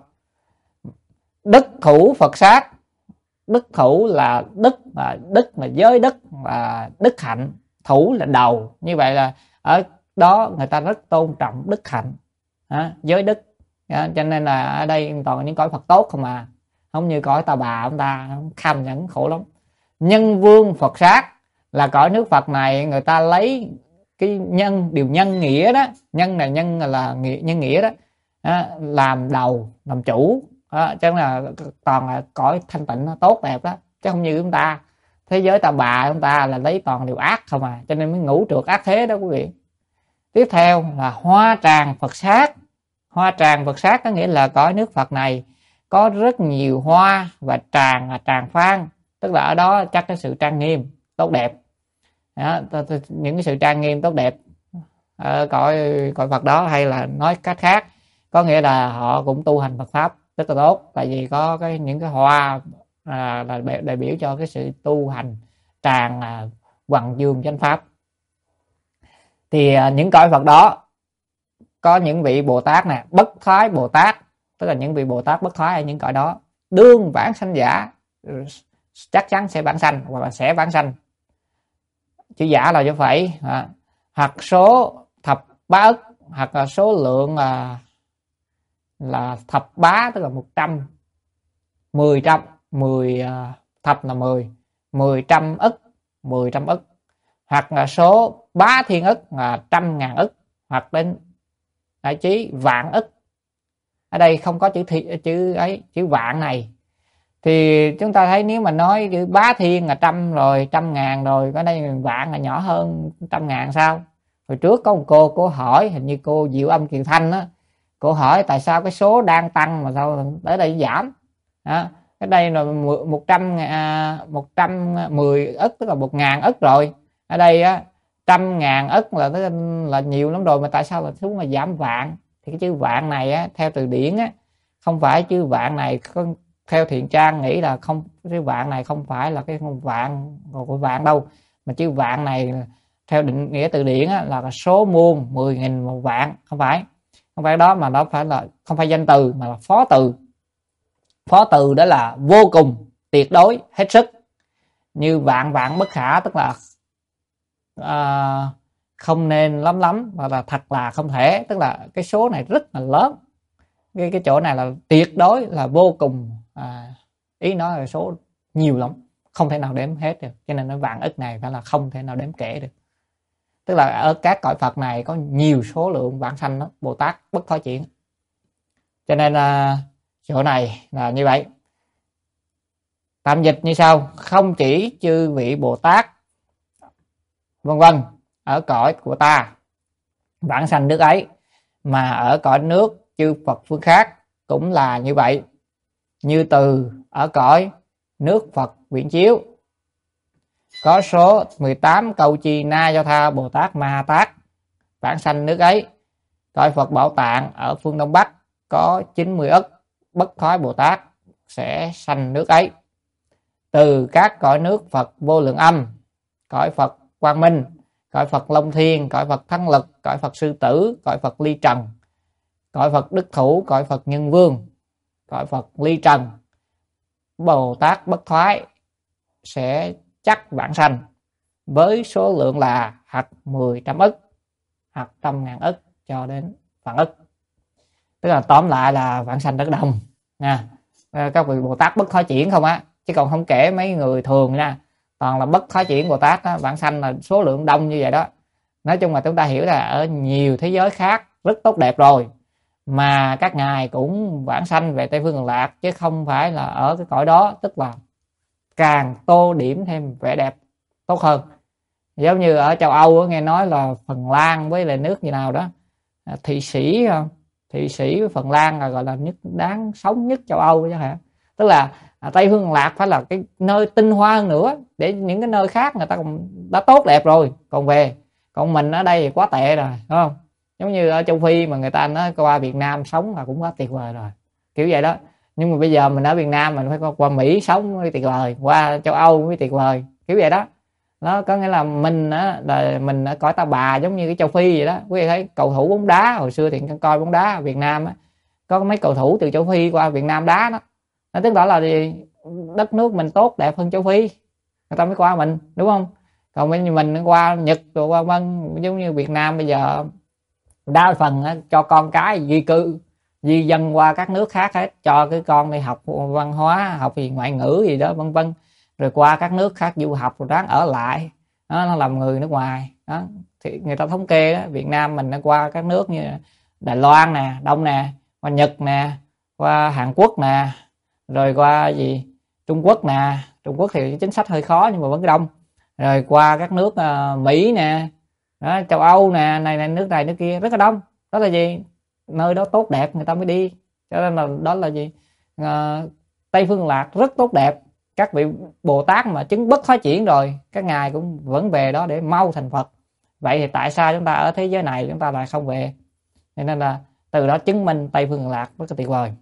Đức thủ Phật sát. Đức thủ là đức là giới đức và đức hạnh, thủ là đầu. Như vậy là ở đó người ta rất tôn trọng đức hạnh, giới đức. Cho nên là ở đây toàn những cõi Phật tốt không à, không như cõi tà bà ông ta kham nhẫn khổ lắm. Nhân vương Phật sát là cõi nước Phật này người ta lấy cái điều nhân nghĩa đó, nhân là nhân nghĩa đó, làm đầu, làm chủ. Chứ là toàn là cõi thanh tịnh tốt đẹp đó, chứ không như chúng ta thế giới tà bà chúng ta là lấy toàn điều ác không à, cho nên mới ngũ trượt ác thế đó quý vị. Tiếp theo là hoa tràng Phật sát. Hoa tràng Phật sát có nghĩa là cõi nước Phật này có rất nhiều hoa, và tràng là tràng phan, tức là ở đó chắc cái sự trang nghiêm tốt đẹp đó, những cái sự trang nghiêm tốt đẹp ở cõi Phật đó. Hay là nói cách khác có nghĩa là họ cũng tu hành Phật pháp rất là tốt, tại vì có những cái hoa là đại biểu cho cái sự tu hành tràng hoằng dương chánh pháp. Thì những cõi Phật đó có những vị Bồ Tát nè, bất thoái Bồ Tát, tức là những vị Bồ Tát bất thoái ở những cõi đó, đương vãng sanh giả, chắc chắn sẽ vãng sanh hoặc là sẽ vãng sanh. Chữ giả là do phải, hoặc số thập bá ức, hoặc là số lượng là thập bá, tức là 100, 10 thập là 10 trăm ức, 10 trăm ức, hoặc là số bá thiên ức là 100.000 ức, hoặc đến đại chí vạn ức. Ở đây không có chữ vạn này. Thì chúng ta thấy nếu mà nói chữ bá thiên là 100 rồi, 100.000 rồi, ở đây vạn là nhỏ hơn 100.000 sao? Hồi trước có một cô hỏi, hình như cô Diệu Âm Kiều Thanh á, cô hỏi tại sao cái số đang tăng mà sao tới đây giảm đó. Cái đây là 110 ức tức là 1.000 ức rồi, ở đây á 100.000 ức là nhiều lắm rồi, mà tại sao là xuống mà giảm vạn? Thì cái chữ vạn này á, theo từ điển á, không phải chữ vạn này, theo Thiện Trang nghĩ là không, chữ vạn này không phải là cái vạn của vạn đâu, mà chữ vạn này theo định nghĩa từ điển á, là số muôn 10.000 một vạn, không phải đó, mà nó phải là không phải danh từ mà là phó từ. Phó từ đó là vô cùng, tuyệt đối, hết sức. Như vạn vạn bất khả, tức là không nên lắm, hoặc là thật là không thể, tức là cái số này rất là lớn. Cái chỗ này là tuyệt đối, là vô cùng, ý nói là số nhiều lắm, không thể nào đếm hết được, cho nên nói vạn ức này phải là không thể nào đếm kể được. Tức là ở các cõi Phật này có nhiều số lượng vãng sanh đó, Bồ Tát bất thoái chuyển. Cho nên Chỗ này là như vậy. Tạm dịch như sau: không chỉ chư vị Bồ Tát vân vân ở cõi của ta vãng sanh nước ấy, mà ở cõi nước chư Phật phương khác cũng là như vậy. Như từ ở cõi nước Phật Viễn Chiếu có số 18 Câu Chi Na Do Tha Bồ Tát Ma Ha Tát vãng sanh nước ấy. Cõi Phật Bảo Tạng ở phương Đông Bắc có 90 ức Bất Thoái Bồ Tát sẽ sanh nước ấy. Từ các cõi nước Phật Vô Lượng Âm, cõi Phật Quang Minh, cõi Phật Long Thiên, cõi Phật Thắng Lực, cõi Phật Sư Tử, cõi Phật Ly Trần, cõi Phật Đức Thủ, cõi Phật Nhân Vương, cõi Phật Ly Trần, Bồ Tát Bất Thoái sẽ chắc vãng sanh với số lượng là hoặc 10 trăm ức, hoặc 100.000 ức cho đến vạn ức. Tức là tóm lại là vãng sanh rất đông nha. Các vị Bồ Tát Bất Thoái Chuyển không á, chứ còn không kể mấy người thường nha, toàn là Bất Thoái Chuyển Bồ Tát á, vãng sanh là số lượng đông như vậy đó. Nói chung là chúng ta hiểu là ở nhiều thế giới khác rất tốt đẹp rồi, mà các ngài cũng vãng sanh về Tây Phương Cực Lạc, chứ không phải là ở cái cõi đó, tức là càng tô điểm thêm vẻ đẹp tốt hơn. Giống như ở châu Âu nghe nói là Phần Lan với lại nước như nào đó, Thụy Sĩ với Phần Lan là gọi là nước đáng sống nhất châu Âu chứ hả. Tức là Tây Phương Cực Lạc phải là cái nơi tinh hoa hơn nữa, để những cái nơi khác người ta cũng đã tốt đẹp rồi còn mình ở đây thì quá tệ rồi, đúng không? Giống như ở châu Phi mà người ta nói qua Việt Nam sống là cũng quá tuyệt vời rồi, kiểu vậy đó. Nhưng mà bây giờ mình ở Việt Nam mình phải qua Mỹ sống mới tuyệt vời, qua châu Âu mới tuyệt vời, kiểu vậy đó. Nó có nghĩa là mình á, là mình ở cõi Ta Bà giống như cái châu Phi vậy đó. Quý vị thấy cầu thủ bóng đá hồi xưa thì coi bóng đá ở Việt Nam á, có mấy cầu thủ từ châu Phi qua Việt Nam đá đó, nó tức là gì, đất nước mình tốt đẹp hơn châu Phi, người ta mới qua mình, đúng không? Còn mình qua Nhật rồi qua Vân, giống như Việt Nam bây giờ đa phần á, cho con cái di dân qua các nước khác hết, cho cái con đi học văn hóa, học gì ngoại ngữ gì đó vân vân, rồi qua các nước khác du học rồi ráng ở lại đó, nó làm người nước ngoài đó. Thì người ta thống kê đó, Việt Nam mình đã qua các nước như Đài Loan nè, Đông nè, qua Nhật nè, qua Hàn Quốc nè, rồi qua gì Trung Quốc nè. Trung Quốc thì chính sách hơi khó nhưng mà vẫn đông. Rồi qua các nước Mỹ nè đó, châu Âu nè, này nước này nước kia rất là đông. Đó là gì, nơi đó tốt đẹp người ta mới đi, cho nên là đó là gì, Tây Phương Lạc rất tốt đẹp. Các vị Bồ Tát mà chứng Bất Thoái Chuyển rồi, các ngài cũng vẫn về đó để mau thành Phật. Vậy thì tại sao chúng ta ở thế giới này chúng ta lại không về? Nên là từ đó chứng minh Tây Phương Lạc rất là tuyệt vời.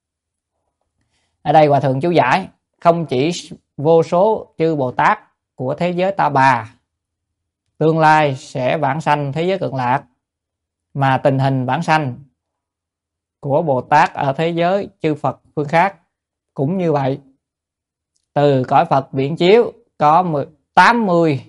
Ở đây Hòa Thượng chú giải: không chỉ vô số chư Bồ Tát của thế giới Ta Bà tương lai sẽ vãng sanh thế giới Cực Lạc, mà tình hình vãng sanh của Bồ Tát ở thế giới chư Phật phương khác cũng như vậy. Từ cõi Phật Viễn Chiếu có 80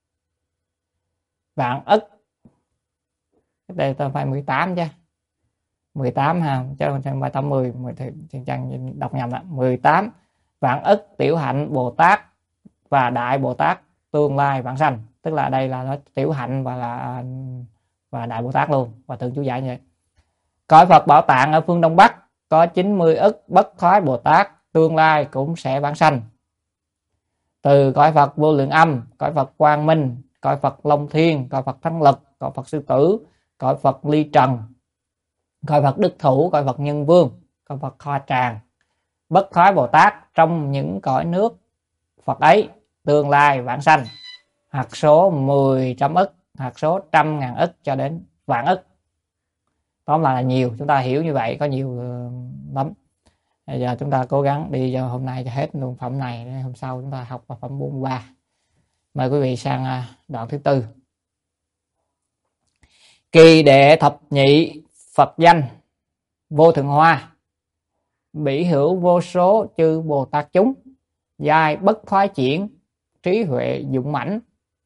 vạn ức, đây tôi phải 18 chứ, 18 ha, chứ không phải 80, chẳng đọc nhầm đó. 18 vạn ức tiểu hạnh Bồ Tát và Đại Bồ Tát tương lai vãng sanh, tức là đây là nó tiểu hạnh và Đại Bồ Tát luôn. Và Thượng chú giải như vậy. Cõi Phật Bảo Tạng ở phương Đông Bắc có 90 ức Bất Thoái Bồ Tát tương lai cũng sẽ vãng sanh. Từ cõi Phật Vô Lượng Âm, cõi Phật Quang Minh, cõi Phật Long Thiên, cõi Phật Thắng Lực, cõi Phật Sư Tử, cõi Phật Ly Trần, cõi Phật Đức Thủ, cõi Phật Nhân Vương, cõi Phật Hoa Tràng, Bất Thoái Bồ Tát trong những cõi nước Phật ấy tương lai vãng sanh, hoặc số 10 trăm ức, hoặc số 100.000 ức cho đến vạn ức. Tóm lại là nhiều, chúng ta hiểu như vậy có nhiều lắm. Bây giờ chúng ta cố gắng đi cho hôm nay cho hết luôn phẩm này, hôm sau chúng ta học vào phẩm 43. Mời quý vị sang đoạn thứ tư. Kỳ đệ thập nhị Phật danh vô thượng hoa, bỉ hữu vô số chư Bồ Tát chúng, giai bất thoái chuyển, trí huệ dũng mãnh,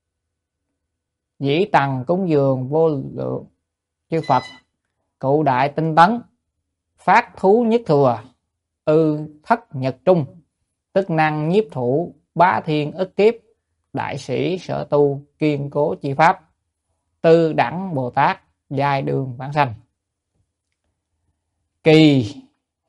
dĩ tằng cúng dường vô lượng chư Phật, cụ đại tinh tấn, phát thú nhất thừa, thất nhật trung, tức năng nhiếp thủ, bá thiên ức kiếp, đại sĩ sở tu, kiên cố chi pháp, tư đẳng Bồ Tát, giai đường vãng sanh. Kỳ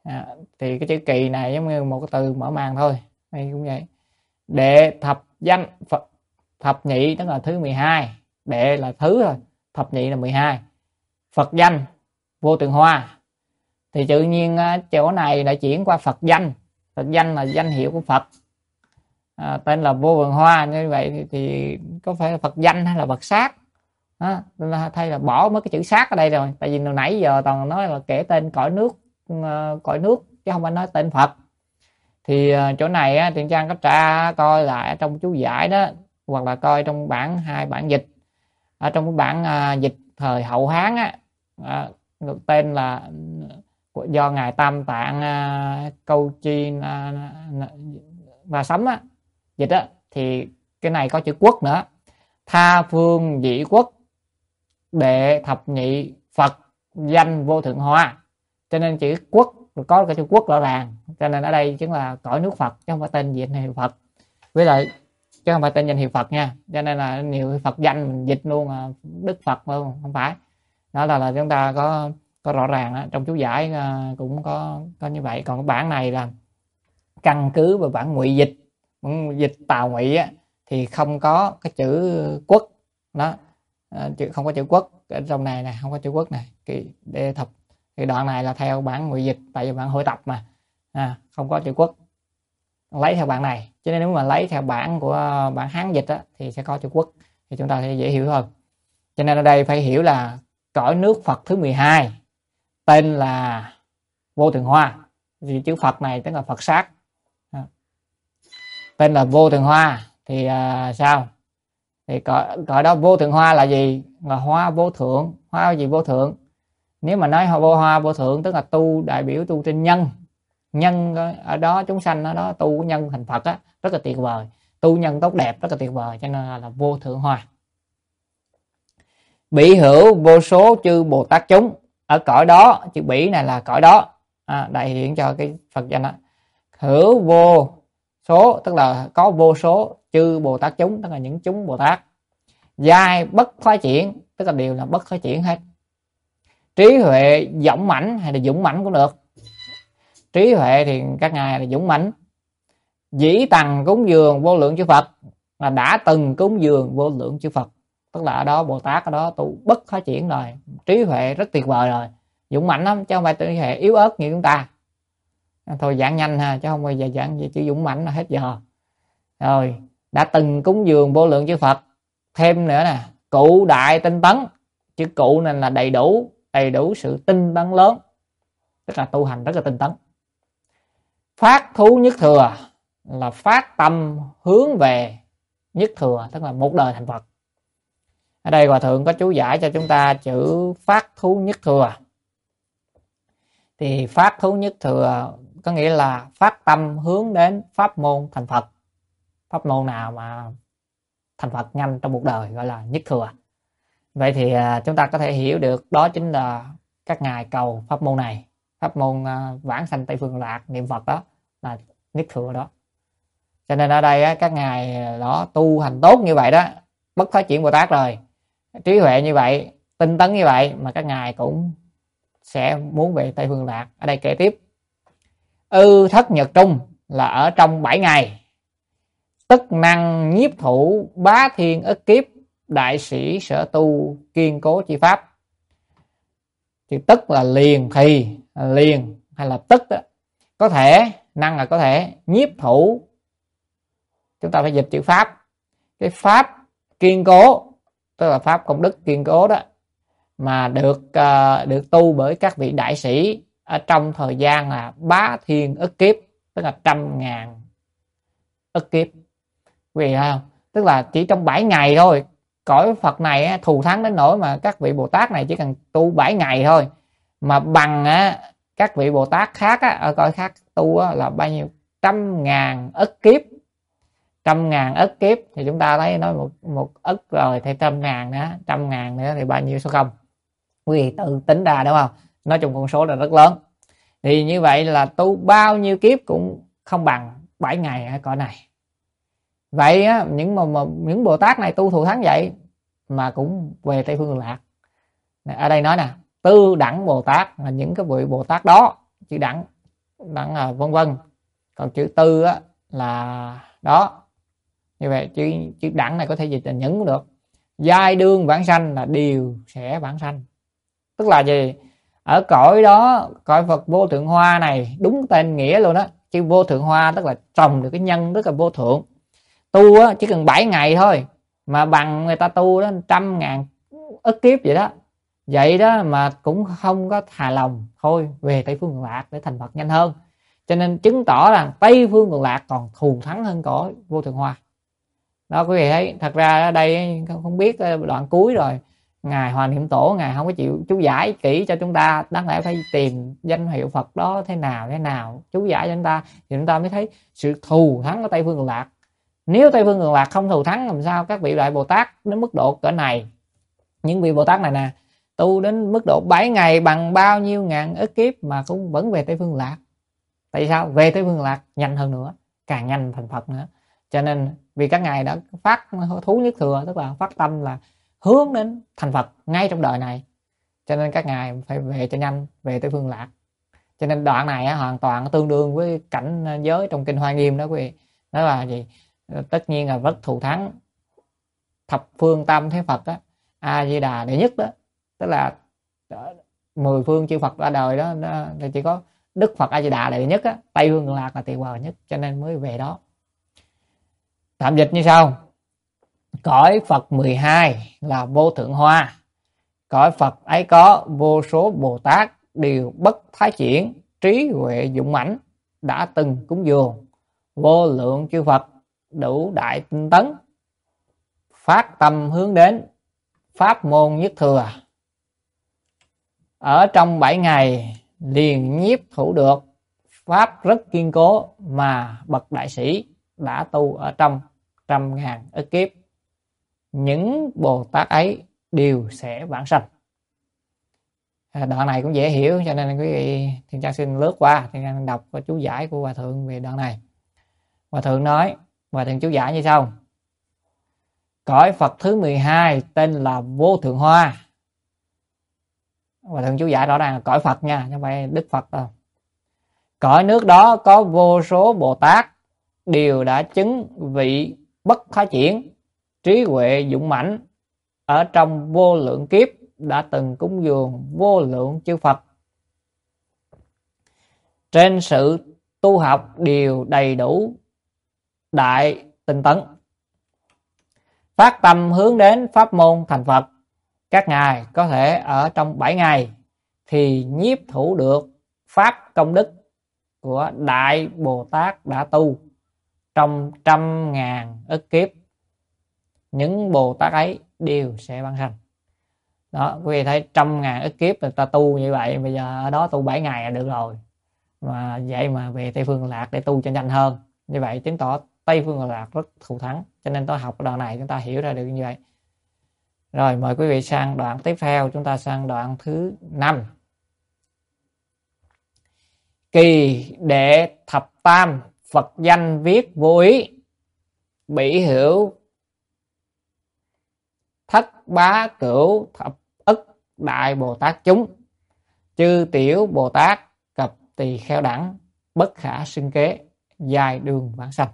Thì cái chữ kỳ này giống như một cái từ mở màn thôi, đây cũng vậy. Đệ thập danh, thập nhị tức là thứ 12, đệ là thứ rồi, thập nhị là 12. Phật danh vô tượng hoa, thì tự nhiên chỗ này lại chuyển qua Phật danh. Phật danh là danh hiệu của Phật, tên là vô vườn hoa. Như vậy thì có phải là Phật danh hay là Phật sát? Thay là bỏ mất cái chữ sát ở đây rồi, tại vì hồi nãy giờ toàn nói là kể tên cõi nước chứ không phải nói tên Phật. Thì chỗ này Thiện Trang có tra coi lại trong chú giải đó, hoặc là coi trong bản 2 bản dịch. Ở trong cái bản dịch thời Hậu Hán được tên là do ngài Tam Tạng Câu Chi và Sấm dịch thì cái này có chữ quốc nữa. Tha phương dị quốc, đệ thập nhị, Phật danh vô thượng hoa. Cho nên chữ quốc có cái chữ quốc rõ ràng, cho nên ở đây chính là cõi nước Phật chứ không phải tên danh hiệu Phật, với lại chứ không phải tên danh hiệu Phật nha. Cho nên là nhiều Phật danh mình dịch luôn là Đức Phật luôn, không phải. Đó là chúng ta có rõ ràng trong chú giải cũng có như vậy. Còn cái bản này là căn cứ vào bản ngụy dịch, dịch Tào Ngụy thì không có cái chữ quốc đó, không có chữ quốc ở trong này không có chữ quốc này. Đệ thập thì đoạn này là theo bản ngụy dịch, tại vì bản hội tập mà không có chữ quốc, lấy theo bản này. Cho nên nếu mà lấy theo bản của bản Hán dịch thì sẽ có chữ quốc, thì chúng ta sẽ dễ hiểu hơn. Cho nên ở đây phải hiểu là cõi nước Phật thứ 12 tên là vô thượng hoa, vì chữ Phật này tức là Phật sát, tên là vô thượng hoa. Thì sao? Thì cõi đó vô thượng hoa là gì? Là hoa vô thượng. Hoa gì vô thượng? Nếu mà nói hoa vô thượng tức là tu, đại biểu tu trên nhân ở đó, chúng sanh ở đó tu nhân thành Phật rất là tuyệt vời, tu nhân tốt đẹp rất là tuyệt vời, cho nên là vô thượng hoa. Bỉ hữu vô số chư Bồ Tát chúng, ở cõi đó, chữ bỉ này là cõi đó đại hiện cho cái Phật danh đó. Hữu vô số tức là có vô số chư Bồ Tát chúng, tức là những chúng Bồ Tát. Giai bất thoái chuyển, tức là đều là bất thoái chuyển hết. Trí huệ dũng mãnh, hay là dũng mãnh cũng được. Trí huệ thì các ngài là dũng mãnh. Dĩ tằng cúng dường vô lượng chư Phật, là đã từng cúng dường vô lượng chư Phật, tức là ở đó Bồ Tát ở đó tu bất thoái chuyển rồi, trí huệ rất tuyệt vời rồi, dũng mãnh lắm chứ không phải trí huệ yếu ớt như chúng ta. Thôi giảng nhanh ha, chứ không bao giờ giảng gì chữ dũng mãnh là hết giờ. Rồi đã từng cúng dường vô lượng chư Phật. Thêm nữa nè, cụ đại tinh tấn, chữ cụ này là đầy đủ sự tinh tấn lớn, tức là tu hành rất là tinh tấn. Phát thú nhất thừa, là phát tâm hướng về nhất thừa, tức là một đời thành Phật. Ở đây Hòa Thượng có chú giải cho chúng ta chữ phát thú nhất thừa. Thì phát thú nhất thừa có nghĩa là phát tâm hướng đến pháp môn thành Phật. Pháp môn nào mà thành Phật nhanh trong một đời gọi là nhất thừa. Vậy thì chúng ta có thể hiểu được đó chính là các ngài cầu pháp môn này, pháp môn vãng sanh Tây Phương Lạc niệm Phật đó là nhất thừa đó. Cho nên ở đây các ngài đó tu hành tốt như vậy đó, bất thoái chuyển Bồ Tát rồi, trí huệ như vậy, tinh tấn như vậy, mà các ngài cũng sẽ muốn về Tây Phương Lạc. Ở đây kể tiếp, thất nhật trung là ở trong 7 ngày, tức năng nhiếp thủ bá thiên ức kiếp, đại sĩ sở tu kiên cố chi pháp. Thì tức là liền, thì liền hay là tức đó. Có thể, năng là có thể, nhiếp thủ chúng ta phải dịch chữ pháp. Cái pháp kiên cố tức là pháp công đức kiên cố đó, mà được tu bởi các vị đại sĩ ở trong thời gian là bá thiên ức kiếp, tức là 100.000 ức kiếp. Vì không? Tức là chỉ trong 7 ngày thôi, cõi Phật này thù thắng đến nỗi mà các vị Bồ Tát này chỉ cần tu 7 ngày thôi mà bằng các vị Bồ Tát khác ở cõi khác tu là bao nhiêu 100.000 ức kiếp. 100.000 ức kiếp thì chúng ta thấy nói một ức rồi thì 100.000 nữa, 100.000 nữa thì bao nhiêu số không? Quý vị tự tính ra đúng không? Nói chung con số là rất lớn. Thì như vậy là tu bao nhiêu kiếp cũng không bằng 7 ngày ở cõi này. Vậy những Bồ Tát này tu thù thắng vậy mà cũng về Tây Phương Lạc. Ở đây nói nè, tư đẳng Bồ Tát là những cái vị Bồ Tát đó, chữ đẳng đẳng vân vân. Còn chữ tư á là đó. Như vậy chữ đẳng này có thể dịch là những cũng được. Giai đương vãng sanh là đều sẽ vãng sanh. Tức là gì? Ở cõi đó, cõi Phật vô thượng hoa này, đúng tên nghĩa luôn đó. Chữ vô thượng hoa tức là trồng được cái nhân rất là vô thượng. Tu á chỉ cần 7 ngày thôi mà bằng người ta tu đó 100.000 ức kiếp vậy đó. Vậy đó mà cũng không có hài lòng, thôi về Tây Phương Cực Lạc để thành Phật nhanh hơn. Cho nên chứng tỏ rằng Tây Phương Cực Lạc còn thù thắng hơn cõi vô thượng hoa. Đó quý vị thấy, thật ra ở đây không biết đoạn cuối rồi, ngài Hòa Niệm Tổ ngài không có chịu chú giải kỹ cho chúng ta, đáng lẽ phải tìm danh hiệu Phật đó thế nào chú giải cho chúng ta thì chúng ta mới thấy sự thù thắng của Tây Phương Cực Lạc. Nếu Tây Phương Cực Lạc không thù thắng làm sao các vị Đại Bồ Tát đến mức độ cỡ này? Những vị Bồ Tát này nè, tu đến mức độ 7 ngày bằng bao nhiêu ngàn ức kiếp mà cũng vẫn về Tây Phương Cực Lạc. Tại sao? Về Tây Phương Cực Lạc nhanh hơn nữa, càng nhanh thành Phật nữa. Cho nên vì các ngài đã phát thú nhất thừa, tức là phát tâm là hướng đến thành Phật ngay trong đời này, cho nên các ngài phải về cho nhanh, về Tây Phương Lạc. Cho nên đoạn này hoàn toàn tương đương với cảnh giới trong kinh Hoa Nghiêm đó quý vị. Đó là gì? Tất nhiên là rất thù thắng thập phương tam thế Phật á, A Di Đà đệ nhất đó, tức là 10 phương chư Phật ra đời đó thì chỉ có Đức Phật A Di Đà là đệ nhất á, Tây Phương Cực Lạc là tuyệt vời nhất, cho nên mới về đó. Tạm dịch như sau: cõi Phật 12 là vô thượng hoa, cõi Phật ấy có vô số Bồ Tát đều bất thái chuyển, trí huệ dũng mãnh, đã từng cúng dường vô lượng chư Phật đủ đại tinh tấn, phát tâm hướng đến pháp môn nhất thừa. Ở trong 7 ngày liền nhiếp thủ được pháp rất kiên cố mà bậc đại sĩ đã tu ở trong 100.000 ức kiếp. Những Bồ Tát ấy đều sẽ vãng sanh. Đoạn này cũng dễ hiểu, cho nên quý vị Thiên Trang xin lướt qua, Thiên Trang đọc chú giải của Hòa Thượng về đoạn này. Hòa Thượng nói, Hòa Thượng chú giải như sau: cõi Phật thứ 12 tên là vô thượng hoa. Hòa Thượng chú giải rõ ràng là cõi Phật nha, chứ không phải Đức Phật đâu. Cõi nước đó có vô số Bồ Tát đều đã chứng vị bất thoái chuyển, trí huệ dũng mãnh, ở trong vô lượng kiếp đã từng cúng dường vô lượng chư Phật. Trên sự tu học đều đầy đủ đại tinh tấn, phát tâm hướng đến pháp môn thành Phật. Các ngài có thể ở trong 7 ngày thì nhiếp thủ được pháp công đức của đại Bồ Tát đã tu trong 100.000 ức kiếp. Những Bồ Tát ấy đều sẽ vãng sanh. Đó, quý vị thấy 100.000 ức kiếp người ta tu như vậy, bây giờ ở đó tu 7 ngày là được rồi. Mà vậy mà về Tây Phương Cực Lạc để tu cho nhanh hơn. Như vậy chứng tỏ Tây Phương Cực Lạc rất thù thắng. Cho nên tôi học đoạn này chúng ta hiểu ra được như vậy. Rồi mời quý vị sang đoạn tiếp theo, chúng ta sang đoạn thứ 5. Kỳ đệ thập tam Phật danh viết vô ý, bỉ hữu thất bá cửu thập ức đại Bồ Tát chúng, chư tiểu Bồ Tát cập tỳ kheo đẳng, bất khả xưng kế, giai đường vãng sanh.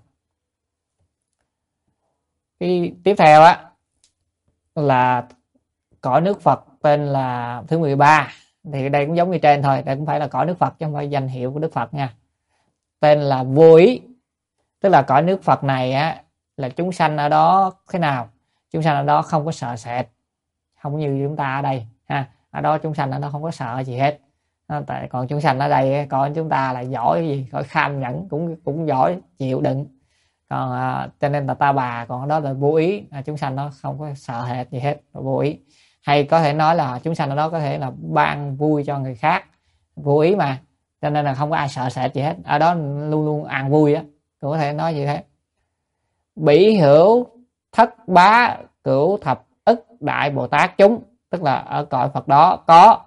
Cái tiếp theo á là cõi nước Phật tên là thứ 13. Thì đây cũng giống như trên thôi, đây cũng phải là cõi nước Phật chứ không phải danh hiệu của Đức Phật nha. Tên là vô ý, tức là cõi nước Phật này á là chúng sanh ở đó thế nào? Chúng sanh ở đó không có sợ sệt, không như chúng ta ở đây ha. Ở đó chúng sanh ở đó không có sợ gì hết. Tại còn chúng sanh ở đây coi chúng ta là giỏi gì, coi kham nhẫn cũng giỏi, chịu đựng. Còn cho nên là ta bà, còn ở đó là vô ý, chúng sanh nó không có sợ hệt gì hết, vô ý. Hay có thể nói là chúng sanh ở đó có thể là ban vui cho người khác, vô ý mà, cho nên là không có ai sợ sệt gì hết, ở đó luôn luôn an vui á, cũng có thể nói như thế. Bỉ hữu thất bá cửu thập ức đại Bồ Tát chúng, tức là ở cõi Phật đó có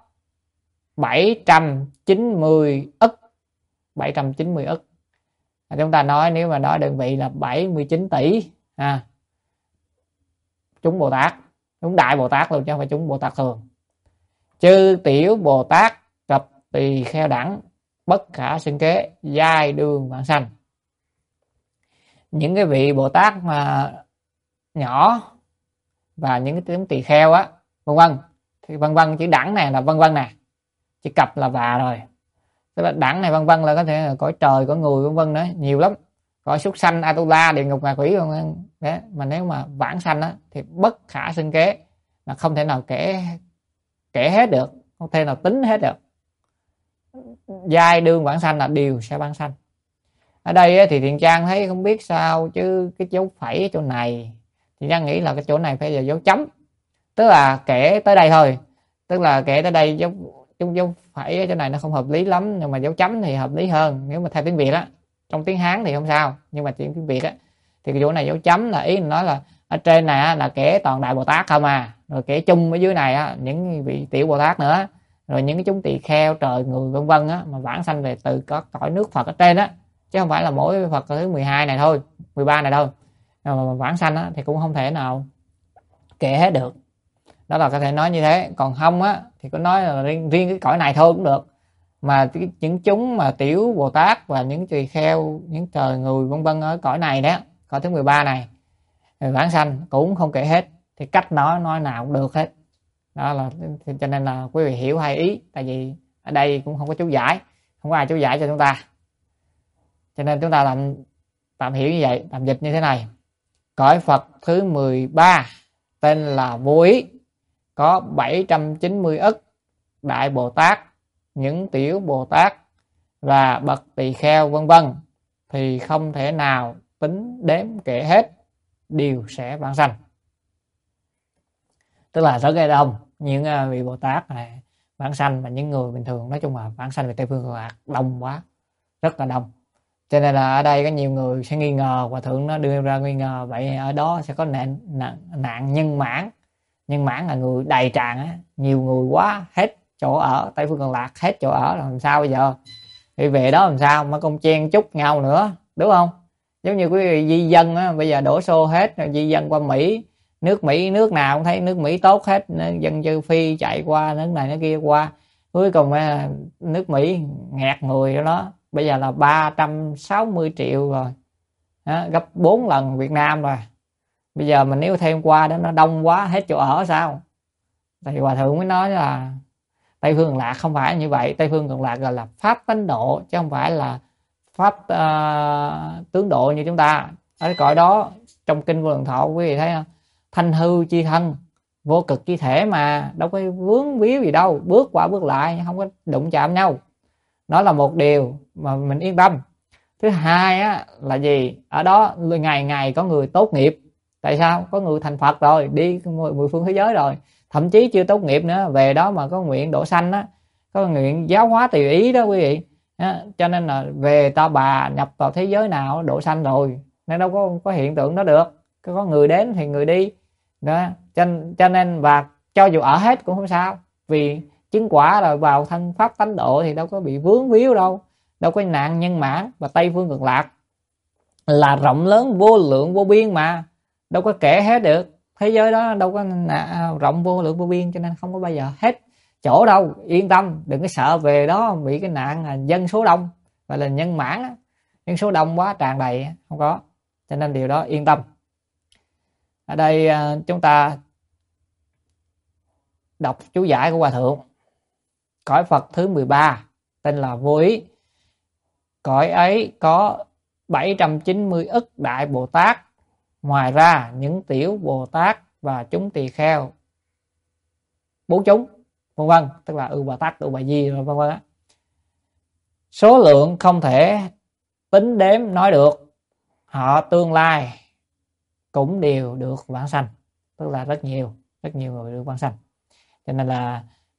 790 ức. 790 ức. Chúng ta nói nếu mà nói đơn vị là 79 tỷ chúng Bồ Tát, chúng đại Bồ Tát luôn chứ không phải chúng Bồ Tát thường. Chư tiểu Bồ Tát cập tỳ kheo đẳng, bất khả xưng kế, giai đương vãng sanh. Những cái vị Bồ Tát mà nhỏ và những cái chúng tỳ kheo á, vân vân, thì vân vân chữ đẳng này là vân vân nè, chữ cập là và rồi, tức là đẳng này vân vân là có thể là cõi trời, cõi người vân vân nữa, nhiều lắm, cõi súc sanh, Atula, địa ngục, ngạ quỷ vân vân. Đấy, mà nếu mà vãng sanh á thì bất khả xưng kế, là không thể nào kể hết được, không thể nào tính hết được. Giai đương vãng sanh là đều sẽ vãng sanh. Ở đây thì Thiện Trang thấy không biết sao chứ cái dấu phẩy ở chỗ này, Thiện Trang nghĩ là cái chỗ này phải là dấu chấm, tức là kể tới đây thôi, tức là kể tới đây dấu phẩy ở chỗ này nó không hợp lý lắm, nhưng mà dấu chấm thì hợp lý hơn nếu mà theo tiếng Việt á. Trong tiếng Hán thì không sao, nhưng mà tiếng Việt á thì cái chỗ này dấu chấm là ý nói là ở trên này là kể toàn Đại Bồ Tát không à, rồi kể chung ở dưới này á những vị tiểu Bồ Tát nữa, rồi những cái chúng tỳ kheo, trời, người vân vân á, mà vãng sanh về từ có cõi nước Phật ở trên á, chứ không phải là mỗi Phật thứ 12 này thôi, 13 này thôi. Mà vãng sanh á thì cũng không thể nào kể hết được. Đó là có thể nói như thế. Còn không á thì có nói là riêng cái cõi này thôi cũng được, mà những chúng mà tiểu Bồ Tát và những tỳ kheo, những trời, người vân vân ở cõi này đó, cõi thứ 13 này vãng sanh cũng không kể hết, thì cách nói nào cũng được hết. Đó là cho nên là quý vị hiểu hai ý, tại vì ở đây cũng không có chú giải, không có ai chú giải cho chúng ta, cho nên chúng ta tạm hiểu như vậy, tạm dịch như thế này. Cõi Phật thứ 13 tên là Vô Ý, có 790 ức Đại Bồ Tát, những tiểu Bồ Tát và bậc tỳ kheo vân vân, thì không thể nào tính đếm kể hết, đều sẽ vãng sanh. Tức là rất là đông những vị Bồ Tát này vãng sanh, và những người bình thường nói chung là vãng sanh về Tây Phương Cực Lạc đông quá, rất là đông. Cho nên là ở đây có nhiều người sẽ nghi ngờ, Hòa Thượng nó đưa ra nghi ngờ vậy ở đó sẽ có nạn nhân mãn. Nhân mãn là người đầy tràn á, nhiều người quá hết chỗ ở, Tây Phương Cực Lạc hết chỗ ở, làm sao bây giờ? Thì về đó làm sao mà công chen chúc nhau nữa, đúng không? Giống như quý vị di dân á, bây giờ đổ xô hết rồi di dân qua Mỹ, nước nào cũng thấy nước Mỹ tốt hết, dân châu Phi chạy qua nước này nước kia qua, cuối cùng nước Mỹ nghẹt người đó. Bây giờ là 360 triệu rồi đó, gấp 4 lần Việt Nam rồi. Bây giờ mình nếu thêm qua đó nó đông quá hết chỗ ở sao? Thì Hòa Thượng mới nói là Tây Phương Cực Lạc không phải như vậy. Tây Phương Cực Lạc gọi là pháp tánh độ, chứ không phải là pháp tướng độ như chúng ta. Ở cõi đó trong kinh Vô Lượng Thọ quý vị thấy không? Thanh hư chi thân, vô cực chi thể, mà đâu có vướng víu gì đâu, bước qua bước lại không có đụng chạm nhau. Đó là một điều mà mình yên tâm. Thứ hai á là gì? Ở đó ngày ngày có người tốt nghiệp. Tại sao? Có người thành Phật rồi, đi 10 phương thế giới rồi, thậm chí chưa tốt nghiệp nữa, về đó mà có nguyện độ sanh á, có nguyện giáo hóa tùy ý đó quý vị. Cho nên là về Ta Bà nhập vào thế giới nào độ sanh rồi, nên đâu có hiện tượng đó được. Có người đến thì người đi đó. Cho nên và cho dù ở hết cũng không sao, vì chứng quả là vào thân pháp tánh độ thì đâu có bị vướng víu đâu, đâu có nạn nhân mãn. Và Tây Phương Cực Lạc là rộng lớn vô lượng vô biên, mà đâu có kể hết được. Thế giới đó đâu có rộng vô lượng vô biên, cho nên không có bao giờ hết chỗ đâu. Yên tâm, đừng có sợ về đó bị cái nạn là dân số đông, gọi là nhân mãn á, dân số đông quá tràn đầy, không có. Cho nên điều đó yên tâm. Ở đây chúng ta đọc chú giải của Hòa Thượng. Cõi Phật thứ 13 tên là Vô Ý, cõi ấy có 790 ức Đại Bồ Tát, ngoài ra những tiểu Bồ Tát và chúng tỳ kheo 4 chúng vân vân, tức là Bồ Tát, Bà Di vân vân. Số lượng không thể tính đếm nói được, họ tương lai cũng đều được vãng sanh, tức là rất nhiều người được vãng sanh. Cho nên là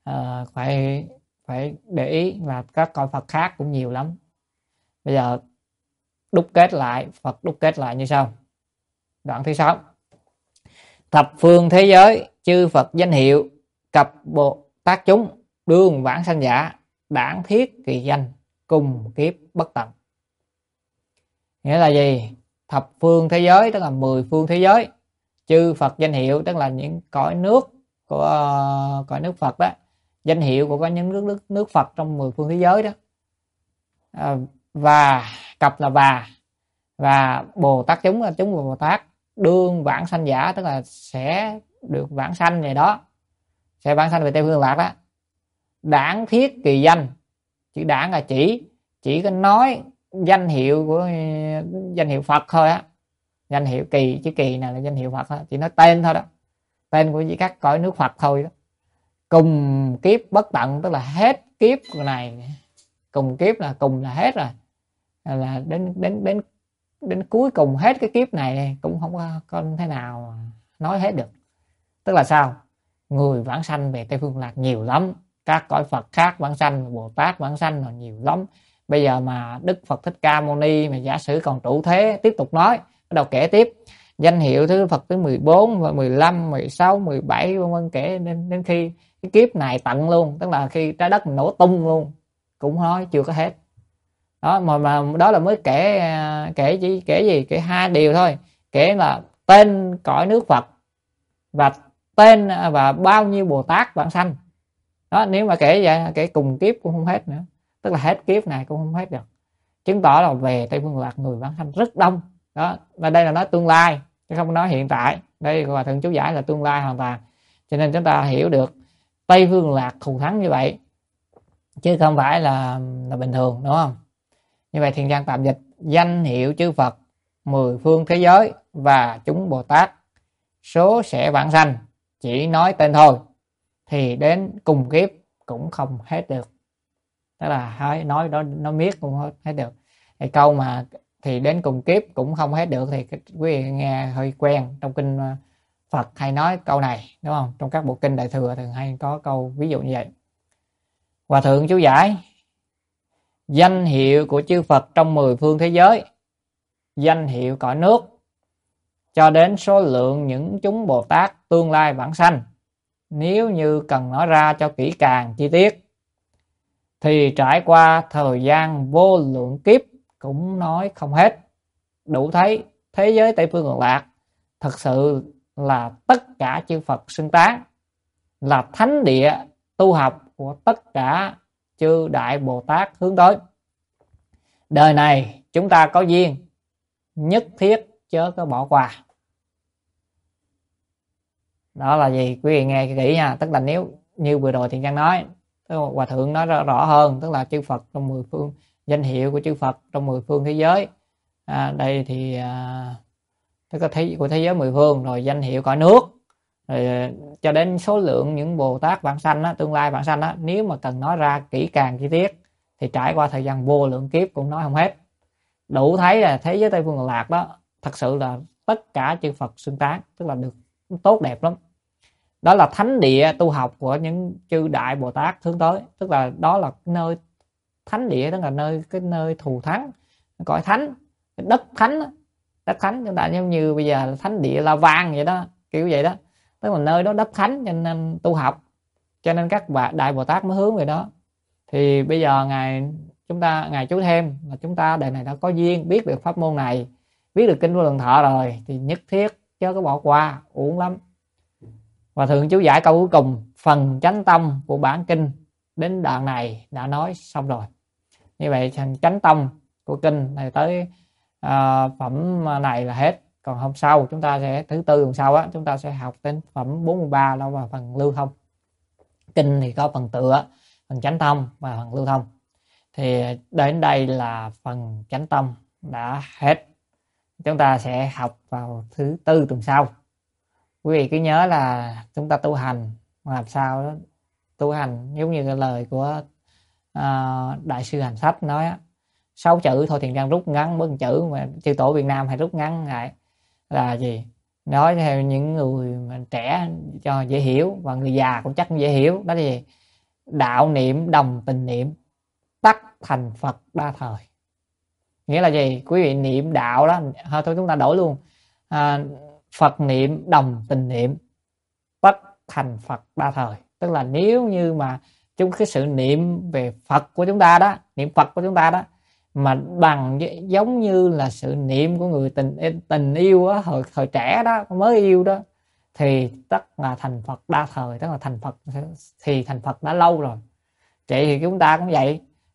phải để ý là các cõi Phật khác cũng nhiều lắm. Bây giờ đúc kết lại, Phật đúc kết lại như sau. Đoạn thứ 6. Thập phương thế giới chư Phật danh hiệu cập Bồ Tát chúng đương vãng sanh giả, đản thiết kỳ danh cùng kiếp bất tận. Nghĩa là gì? Thập phương thế giới tức là 10 phương thế giới, chư Phật danh hiệu tức là những cõi nước của cõi nước Phật đó, danh hiệu của những nước Phật trong 10 phương thế giới đó, và cập là và Bồ Tát chúng là chúng Bồ Tát đương vãng sanh giả, tức là sẽ được vãng sanh về đó, sẽ vãng sanh về Tây Phương Lạc đó. Đản thiết kỳ danh, chữ đản là chỉ có nói danh hiệu của danh hiệu Phật thôi á, danh hiệu kỳ, chữ kỳ này là danh hiệu Phật đó, chỉ nói tên thôi đó, tên của các cõi nước Phật thôi đó. Cùng kiếp bất tận, tức là hết kiếp này, cùng kiếp là cùng là hết rồi, là đến cuối cùng hết cái kiếp này cũng không có thế nào nói hết được. Tức là sao? Người vãng sanh về Tây Phương Lạc nhiều lắm, các cõi Phật khác vãng sanh, Bồ Tát vãng sanh là nhiều lắm. Bây giờ mà Đức Phật Thích Ca Mâu Ni mà giả sử còn trụ thế tiếp tục nói, bắt đầu kể tiếp danh hiệu thứ Phật thứ 14 và 15, 16, 17 vân vân, kể đến khi cái kiếp này tận luôn, tức là khi trái đất nổ tung luôn cũng nói chưa có hết. Đó mà đó là mới kể gì? Kể 2 điều thôi, kể là tên cõi nước Phật và tên và bao nhiêu Bồ Tát vãng sanh. Đó, nếu mà kể vậy, kể cùng kiếp cũng không hết nữa, tức là hết kiếp này cũng không hết được, chứng tỏ là về Tây Phương Lạc người vãng sanh rất đông. Đó, và đây là nói tương lai chứ không nói hiện tại. Đây Hòa Thượng chú giải là tương lai hoàn toàn, cho nên chúng ta hiểu được Tây Phương Lạc thù thắng như vậy chứ không phải là bình thường, đúng không? Như vậy Thiền Trang tạm dịch: danh hiệu chư Phật 10 phương thế giới và chúng Bồ Tát số sẽ vãng sanh, chỉ nói tên thôi thì đến cùng kiếp cũng không hết được. Tức là nói đó, nó miết cũng không hết được. Thì câu mà thì đến cùng kiếp cũng không hết được thì quý vị nghe hơi quen, trong kinh Phật hay nói câu này, đúng không? Trong các bộ kinh Đại Thừa thường hay có câu ví dụ như vậy. Hòa Thượng chú giải: danh hiệu của chư Phật trong 10 phương thế giới, danh hiệu cõi nước, cho đến số lượng những chúng Bồ Tát tương lai vãng sanh, nếu như cần nói ra cho kỹ càng chi tiết thì trải qua thời gian vô lượng kiếp cũng nói không hết. Đủ thấy thế giới Tây Phương Cực Lạc thật sự là tất cả chư Phật xưng tán, là thánh địa tu học của tất cả chư Đại Bồ Tát hướng tới. Đời này chúng ta có duyên, nhất thiết chớ có bỏ qua. Đó là gì? Quý vị nghe kỹ nha. Tức là nếu như vừa rồi Thiện Trang nói, Hòa Thượng nói rõ hơn, tức là chư Phật trong 10 phương, danh hiệu của chư Phật trong 10 phương thế giới. Đây thì tức là của thế giới 10 phương, rồi danh hiệu cõi nước, rồi cho đến số lượng những Bồ Tát vãng sanh đó, tương lai vãng sanh đó, nếu mà cần nói ra kỹ càng chi tiết thì trải qua thời gian vô lượng kiếp cũng nói không hết. Đủ thấy là thế giới Tây Phương Cực Lạc đó thật sự là tất cả chư Phật xưng tán, tức là được tốt đẹp lắm. Đó là thánh địa tu học của những chư Đại Bồ Tát hướng tới, tức là đó là nơi thánh địa, tức là cái nơi thù thắng, cõi thánh, đất thánh. Đất thánh chúng ta giống như bây giờ là thánh địa La Vang vậy đó, kiểu vậy đó, tức là nơi đó đất thánh cho nên tu học, cho nên các Đại Bồ Tát mới hướng về đó. Thì bây giờ ngày Chú Thêm là chúng ta đời này đã có duyên biết được pháp môn này, biết được kinh Vô Lượng Thọ rồi thì nhất thiết chớ có bỏ qua, uổng lắm. Và Thượng chú giải câu cuối cùng, phần chánh tâm của bản kinh đến đoạn này đã nói xong rồi. Như vậy thành chánh tâm của kinh này tới phẩm này là hết. Còn hôm sau chúng ta sẽ thứ tư tuần sau á, chúng ta sẽ học đến phẩm 43 đó là phần lưu thông. Kinh thì có phần tựa, phần chánh tâm và phần lưu thông. Thì đến đây là phần chánh tâm đã hết. Chúng ta sẽ học vào thứ tư tuần sau. Quý vị cứ nhớ là chúng ta tu hành làm sao đó, tu hành giống như cái lời của Đại sư Hành Sách nói á, 6 chữ thôi Thiền Trang rút ngắn bớt chữ, mà chư tổ Việt Nam hay rút ngắn lại là gì? Nói theo những người mà trẻ cho dễ hiểu, và người già cũng chắc dễ hiểu. Đó là gì? Đạo niệm đồng tình niệm, tắc thành Phật đa thời. Nghĩa là gì? Quý vị niệm đạo đó, thôi chúng ta đổi luôn, Phật niệm đồng tình niệm, tất thành Phật đa thời. Tức là nếu như mà cái sự niệm về Phật của chúng ta đó, niệm Phật của chúng ta đó mà bằng giống như là sự niệm của người tình yêu đó, thời trẻ đó, mới yêu đó, thì tất là thành Phật đa thời, tức là thành Phật thì thành Phật đã lâu rồi. Vậy thì chúng ta cũng vậy,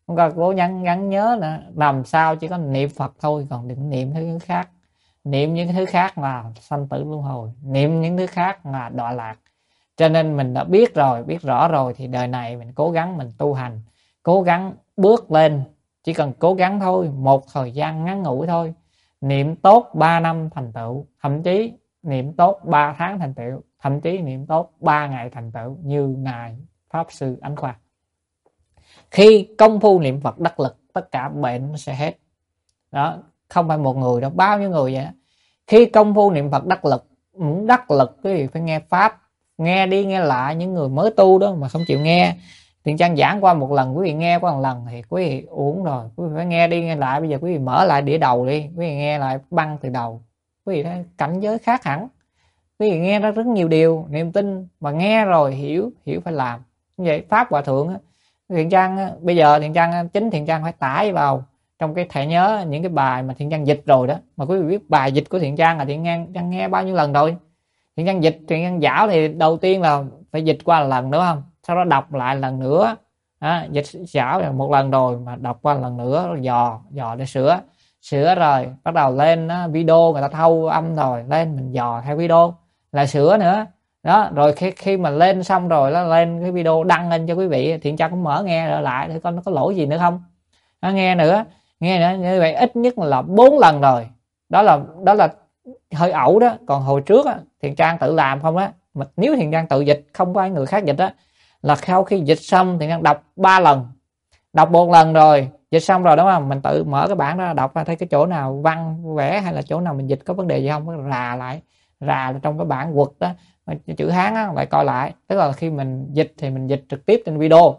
không có cố gắng nhớ nữa, làm sao chỉ có niệm Phật thôi, còn đừng niệm thứ khác. Niệm những thứ khác là sanh tử luân hồi, niệm những thứ khác là đọa lạc. Cho nên mình đã biết rồi, biết rõ rồi thì đời này mình cố gắng mình tu hành, cố gắng bước lên, chỉ cần cố gắng thôi, một thời gian ngắn ngủi thôi. Niệm tốt 3 năm thành tựu, thậm chí niệm tốt 3 tháng thành tựu, thậm chí niệm tốt 3 ngày thành tựu, như ngài Pháp Sư Ánh Khoa. Khi công phu niệm Phật đắc lực, tất cả bệnh nó sẽ hết. Đó, không phải một người đâu, bao nhiêu người vậy đó. Khi công phu niệm Phật đắc lực, đắc lực quý vị phải nghe Pháp, nghe đi nghe lại. Những người mới tu đó mà không chịu nghe, Thiện Trang giảng qua một lần, quý vị nghe qua một lần thì quý vị uổng rồi. Quý vị phải nghe đi nghe lại. Bây giờ quý vị mở lại đĩa đầu đi, quý vị nghe lại băng từ đầu, quý vị thấy cảnh giới khác hẳn. Quý vị nghe ra rất nhiều điều, niềm tin mà nghe rồi hiểu phải làm. Như vậy Pháp Hòa Thượng Thiện Trang bây giờ Thiện Trang phải tải vào trong cái thẻ nhớ những cái bài mà Thiện Trang dịch rồi đó. Mà quý vị biết bài dịch của Thiện Trang là Thiện Trang nghe bao nhiêu lần rồi. Thiện Trang dịch, Thiện Trang giảng thì đầu tiên là phải dịch qua lần nữa không, sau đó đọc lại lần nữa. Dịch giảng một lần rồi mà đọc qua lần nữa, rồi dò để sửa rồi bắt đầu lên video, người ta thâu âm rồi lên mình dò theo video là sửa nữa đó. Rồi khi mà lên xong rồi nó lên cái video đăng lên cho quý vị, Thiện Trang cũng mở nghe lại để coi nó có lỗi gì nữa không. Nghe nữa như vậy ít nhất là 4 lần rồi. Đó là hơi ẩu đó. Còn hồi trước Thiện Trang tự làm không á, mà nếu Thiện Trang tự dịch không có người khác dịch á, là sau khi dịch xong Thiện Trang đọc 3 lần. Đọc 1 lần rồi dịch xong rồi đúng không, mình tự mở cái bản đó đọc ra, thấy cái chỗ nào văn vẽ hay là chỗ nào mình dịch có vấn đề gì không, rà lại trong cái bản quật đó, chữ Hán á, lại coi lại. Tức là khi mình dịch thì mình dịch trực tiếp trên video,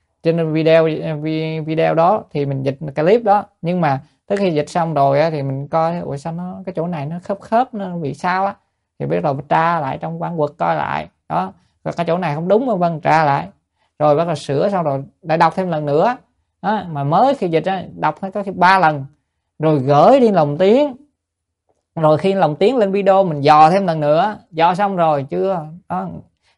video đó thì mình dịch cái clip đó. Nhưng mà tới khi dịch xong rồi á, thì mình coi ủa sao nó cái chỗ này nó khớp nó bị sao á, thì biết rồi tra lại trong bản quật coi lại đó, rồi cái chỗ này không đúng vân tra lại rồi bắt đầu sửa, xong rồi lại đọc thêm lần nữa đó. Mà mới khi dịch á, đọc có khi 3 lần rồi gửi đi lồng tiếng, rồi khi lồng tiếng lên video mình dò thêm lần nữa, dò xong rồi chưa đó,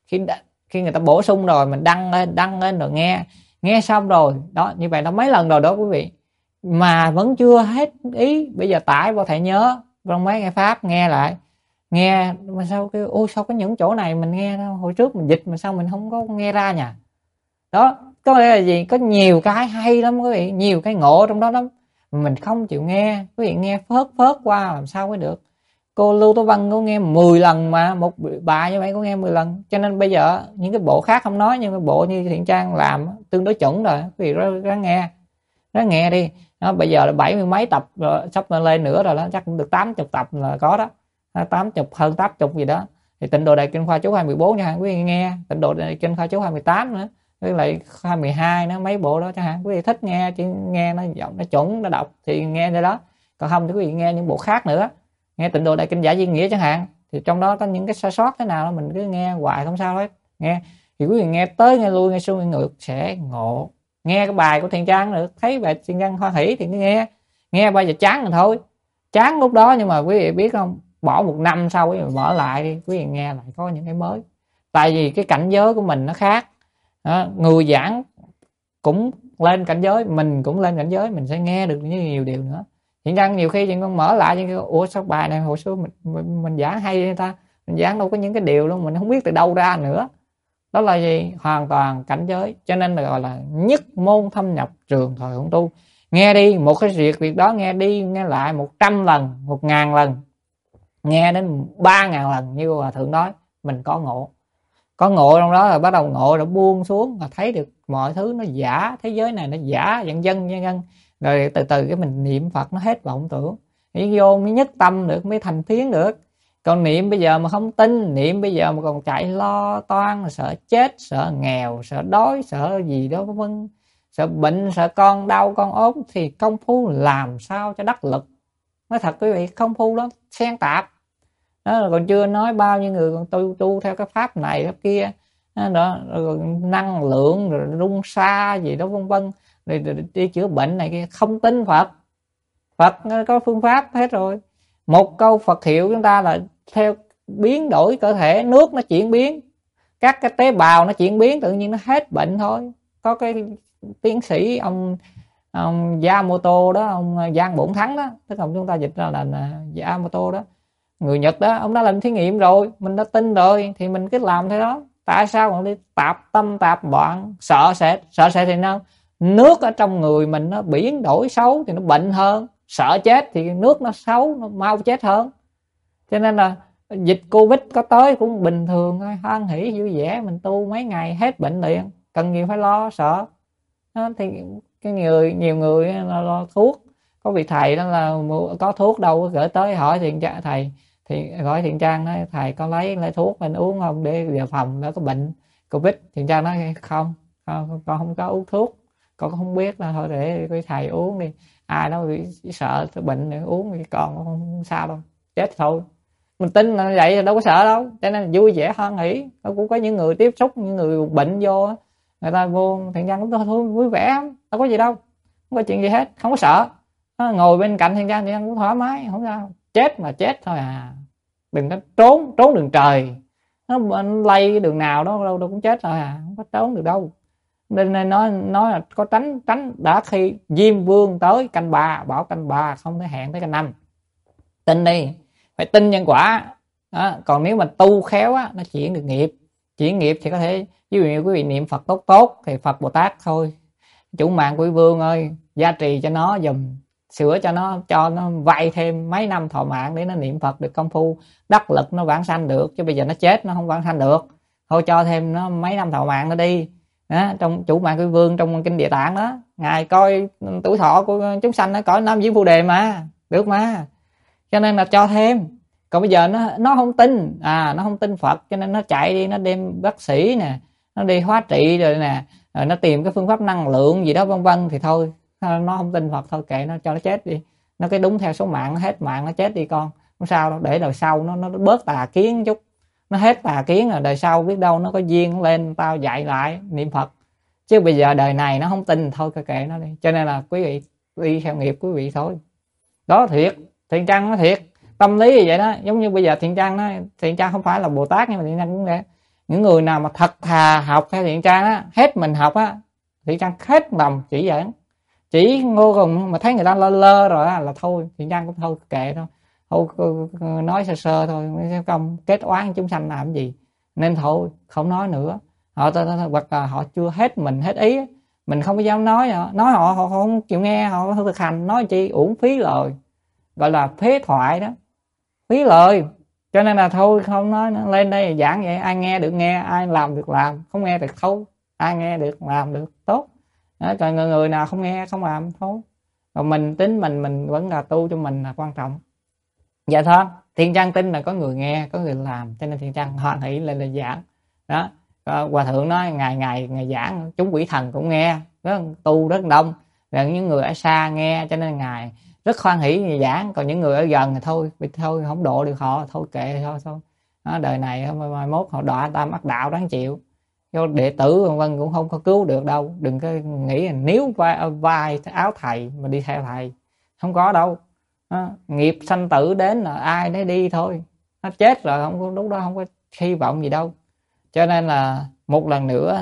khi người ta bổ sung rồi mình đăng lên rồi nghe xong rồi đó. Như vậy là mấy lần rồi đó quý vị, mà vẫn chưa hết ý. Bây giờ tải vào thẻ nhớ trong mấy cái Pháp nghe lại, nghe mà sao cái sao có những chỗ này mình nghe đâu, hồi trước mình dịch mà sao mình không có nghe ra nhỉ. Đó có nghĩa là gì, có nhiều cái hay lắm quý vị, nhiều cái ngộ trong đó lắm, mình không chịu nghe. Quý vị nghe phớt qua làm sao mới được. Cô Lưu Tố Văn có nghe 10 lần mà, một bài như vậy có nghe 10 lần. Cho nên bây giờ những cái bộ khác không nói, nhưng cái bộ như Thiện Trang làm tương đối chuẩn rồi, quý vị ráng nghe đi đó. Bây giờ là 70 mấy tập rồi, sắp lên nữa rồi đó, chắc cũng được 80 tập là có đó, 80 hơn 80 gì đó. Thì Tịnh Độ Đại Kinh Khoa Chú 214 nha quý vị nghe, Tịnh Độ Đại Kinh Khoa Chú 218 nữa, với lại 212 nữa, mấy bộ đó chẳng hạn. Quý vị thích nghe chỉ nghe nó giọng nó chuẩn nó đọc thì nghe cái đó, còn không thì quý vị nghe những bộ khác nữa, nghe Tịnh Độ Đại Kinh Giải Duy Nghĩa chẳng hạn, thì trong đó có những cái sai sót thế nào đó mình cứ nghe hoài không sao hết. Nghe thì quý vị nghe tới nghe lui nghe xuôi nghe ngược sẽ ngộ. Nghe cái bài của Thiện Trang được, thấy bài Thiện Trang hoan hỷ thì cứ nghe bao giờ chán rồi thôi, chán lúc đó. Nhưng mà quý vị biết không, bỏ 1 năm sau quý vị mở lại đi, quý vị nghe lại có những cái mới. Tại vì cái cảnh giới của mình nó khác đó, người giảng cũng lên cảnh giới, mình cũng lên cảnh giới, mình sẽ nghe được nhiều điều nữa. Thiện Trang nhiều khi Thiện Con mở lại nhưng ủa sao bài này hồi xưa mình giảng hay vậy ta, mình giảng đâu có những cái điều luôn mình không biết từ đâu ra nữa. Đó là gì, hoàn toàn cảnh giới. Cho nên là gọi là nhất môn thâm nhập trường thời hỗn tu. Nghe đi một cái việc đó, nghe đi nghe lại 100 lần 1000 lần, nghe đến 3000 lần như Hòa Thượng nói, mình có ngộ trong đó là bắt đầu ngộ rồi buông xuống, là thấy được mọi thứ nó giả, thế giới này nó giả vân vân. Rồi từ từ cái mình niệm Phật nó hết vọng tưởng, mới vô mới nhất tâm được, mới thành thiến được. Còn niệm bây giờ mà không tin, niệm bây giờ mà còn chạy lo toan, sợ chết, sợ nghèo, sợ đói, sợ gì đó vân, sợ bệnh, sợ con đau con ốm, thì công phu làm sao cho đắc lực. Nói thật quý vị, công phu đó xen tạp đó. Còn chưa nói bao nhiêu người còn tu theo cái pháp này pháp kia đó, rồi năng lượng rồi rung sa gì đó vân vân, rồi đi chữa bệnh này kia, không tin Phật có phương pháp hết rồi. Một câu Phật hiệu chúng ta là theo biến đổi cơ thể, nước nó chuyển biến, các cái tế bào nó chuyển biến, tự nhiên nó hết bệnh thôi. Có cái tiến sĩ ông Yamamoto đó, ông Giang Bổn Thắng đó, tức là chúng ta dịch ra là Yamamoto đó, người Nhật đó, ông đã làm thí nghiệm rồi, mình đã tin rồi thì mình cứ làm thế đó. Tại sao còn đi tạp tâm tạp loạn, sợ sệt thì nó nước ở trong người mình nó biến đổi xấu thì nó bệnh hơn, sợ chết thì nước nó xấu nó mau chết hơn. Cho nên là dịch Covid có tới cũng bình thường thôi, hoan hỉ vui vẻ, mình tu mấy ngày hết bệnh liền, cần gì phải lo sợ đó. Thì cái nhiều người là lo thuốc, có vị thầy đó là có thuốc đâu gửi tới hỏi thiện tra thầy, thì gọi Thiện Trang nói thầy có lấy thuốc mình uống không để dự phòng nó có bệnh Covid. Thiện Trang nói không, con không có uống thuốc, con không biết, là thôi để cái thầy uống đi, ai đó bị sợ bệnh nữa uống thì con không sao đâu, chết thôi. Mình tin là vậy đâu có sợ đâu, cho nên vui vẻ hoan hỉ. Cũng có những người tiếp xúc những người bệnh vô, người ta vô Thiện Trang cũng thôi vui vẻ lắm, đâu có gì đâu, không có chuyện gì hết, không có sợ. Ngồi bên cạnh Thiện Trang cũng thoải mái, không sao, chết mà chết thôi à, đừng có trốn đường trời, nó lây đường nào đó đâu cũng chết rồi à, không có trốn được đâu. Nên nói là có tránh đã khi Diêm Vương tới canh 3, bảo canh 3 không thể hẹn tới canh 5. Tin đi, phải tin nhân quả đó. Còn nếu mà tu khéo á, nó chuyển được nghiệp, chuyển nghiệp thì có thể, ví dụ như quý vị niệm Phật tốt thì Phật Bồ Tát thôi, chủ mạng Quý Vương ơi, gia trì cho nó dùm, sửa cho nó vay thêm mấy năm thọ mạng để nó niệm Phật được công phu đắc lực, nó vãng sanh được. Chứ bây giờ nó chết nó không vãng sanh được, thôi cho thêm nó mấy năm thọ mạng nó đi đó. Trong chủ mạng Quý Vương trong kinh Địa Tạng đó, ngài coi tuổi thọ của chúng sanh nó cõi Nam Diêm Phù Đề mà được mà, cho nên là cho thêm. Còn bây giờ nó không tin nó không tin Phật, cho nên nó chạy đi, nó đem bác sĩ nè, nó đi hóa trị rồi nè, rồi nó tìm cái phương pháp năng lượng gì đó vân vân, thì thôi nó không tin Phật, thôi kệ nó, cho nó chết đi, nó cái đúng theo số mạng, nó hết mạng nó chết đi con, không sao đâu, để đời sau nó bớt tà kiến chút, nó hết tà kiến rồi đời sau biết đâu nó có duyên lên tao dạy lại niệm Phật. Chứ bây giờ đời này nó không tin, thôi kệ nó đi. Cho nên là quý vị đi theo nghiệp quý vị thôi đó. Thiệt, Thiện Trang nói thiệt, tâm lý như vậy đó. Giống như bây giờ Thiện Trang nói, Thiện Trang không phải là Bồ Tát, nhưng mà Thiện Trang cũng vậy. Những người nào mà thật thà học theo Thiện Trang á, hết mình học á, Thiện Trang hết lòng chỉ dẫn, chỉ ngô cùng mà thấy người ta lơ lơ rồi á là thôi, Thiện Trang cũng thôi kệ thôi, nói sơ sơ thôi, không kết oán chúng sanh làm gì, nên thôi không nói nữa. Họ hoặc là họ chưa hết mình hết ý, mình không có dám nói họ không chịu nghe, họ không thực hành, nói chi uổng phí lời, gọi là phế thoại đó, phí lời. Cho nên là thôi không nói nữa, lên đây giảng vậy ai nghe được nghe, ai làm được làm, không nghe được thôi, ai nghe được làm được tốt đó. Còn người nào không nghe không làm thôi. Còn mình tính mình vẫn là tu cho mình là quan trọng. Dạ thôi, Thiện Trang tin là có người nghe có người làm, cho nên Thiện Trang hoan hỷ lên là giảng đó. Hòa thượng nói ngày giảng chúng quỷ thần cũng nghe đó, tu rất đông, rồi những người ở xa nghe, cho nên ngài rất hoan hỷ người giảng. Còn những người ở gần thì thôi không độ được họ, thôi kệ thôi đó, đời này mai mốt họ đọa tam ác đạo đáng chịu. Cho đệ tử vân vân cũng không có cứu được đâu. Đừng có nghĩ là nếu vai áo thầy mà đi theo thầy, không có đâu đó. Nghiệp sanh tử đến là ai đấy đi thôi, nó chết rồi, không có, lúc đó không có hy vọng gì đâu. Cho nên là một lần nữa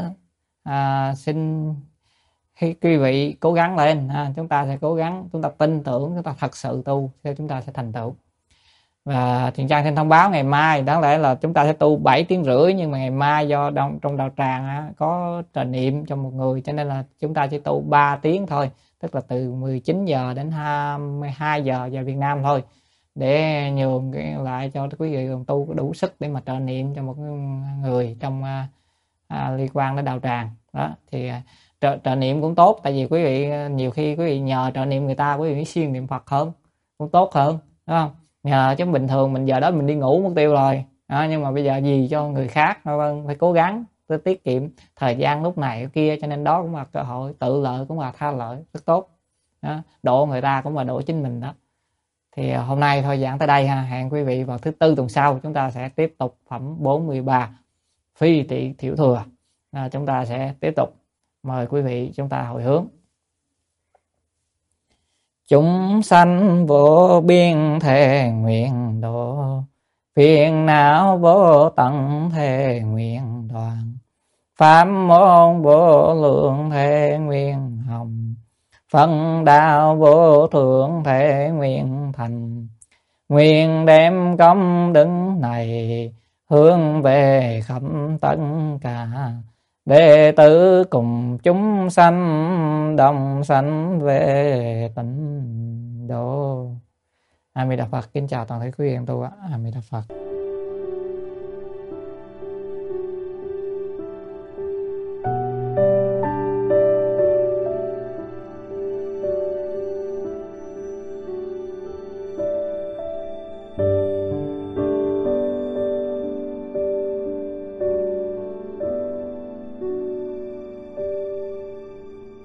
xin quý vị cố gắng lên, chúng ta sẽ cố gắng, chúng ta tin tưởng, chúng ta thật sự tu theo chúng ta sẽ thành tựu. Và Thiện Trang xin thông báo ngày mai đáng lẽ là chúng ta sẽ tu 7 tiếng rưỡi, nhưng mà ngày mai do trong đạo tràng có trà niệm cho một người, cho nên là chúng ta chỉ tu 3 tiếng thôi, tức là từ 19 giờ đến 22 giờ giờ Việt Nam thôi, để nhường lại cho quý vị còn tu có đủ sức để mà trợ niệm cho một người trong liên quan đến đạo tràng đó. Thì trợ niệm cũng tốt, tại vì quý vị nhiều khi quý vị nhờ trợ niệm người ta, quý vị siêng niệm Phật hơn, cũng tốt hơn, đúng không? Nhờ chứ bình thường mình giờ đó mình đi ngủ mất tiêu rồi đó, nhưng mà bây giờ gì cho người khác phải cố gắng tiết kiệm thời gian lúc này lúc kia, cho nên đó cũng là cơ hội, tự lợi cũng là tha lợi, rất tốt đó. Độ người ta cũng là độ chính mình đó. Thì hôm nay thôi giảng tới đây ha, hẹn quý vị vào thứ Tư tuần sau chúng ta sẽ tiếp tục phẩm 43 phi tỳ thiểu thừa. Chúng ta sẽ tiếp tục, mời quý vị chúng ta hồi hướng. Chúng sanh vô biên thề nguyện độ, phiền não vô tận thề nguyện đoạn, pháp môn vô lượng thể nguyên hồng, phân đạo vô thượng thể nguyên thành. Nguyện đem công đức này hướng về khắp tất cả đệ tử cùng chúng sanh đồng sanh về tịnh độ. A Di Đà Phật. Kính chào toàn thể quý vị em tu. A Di Đà Phật.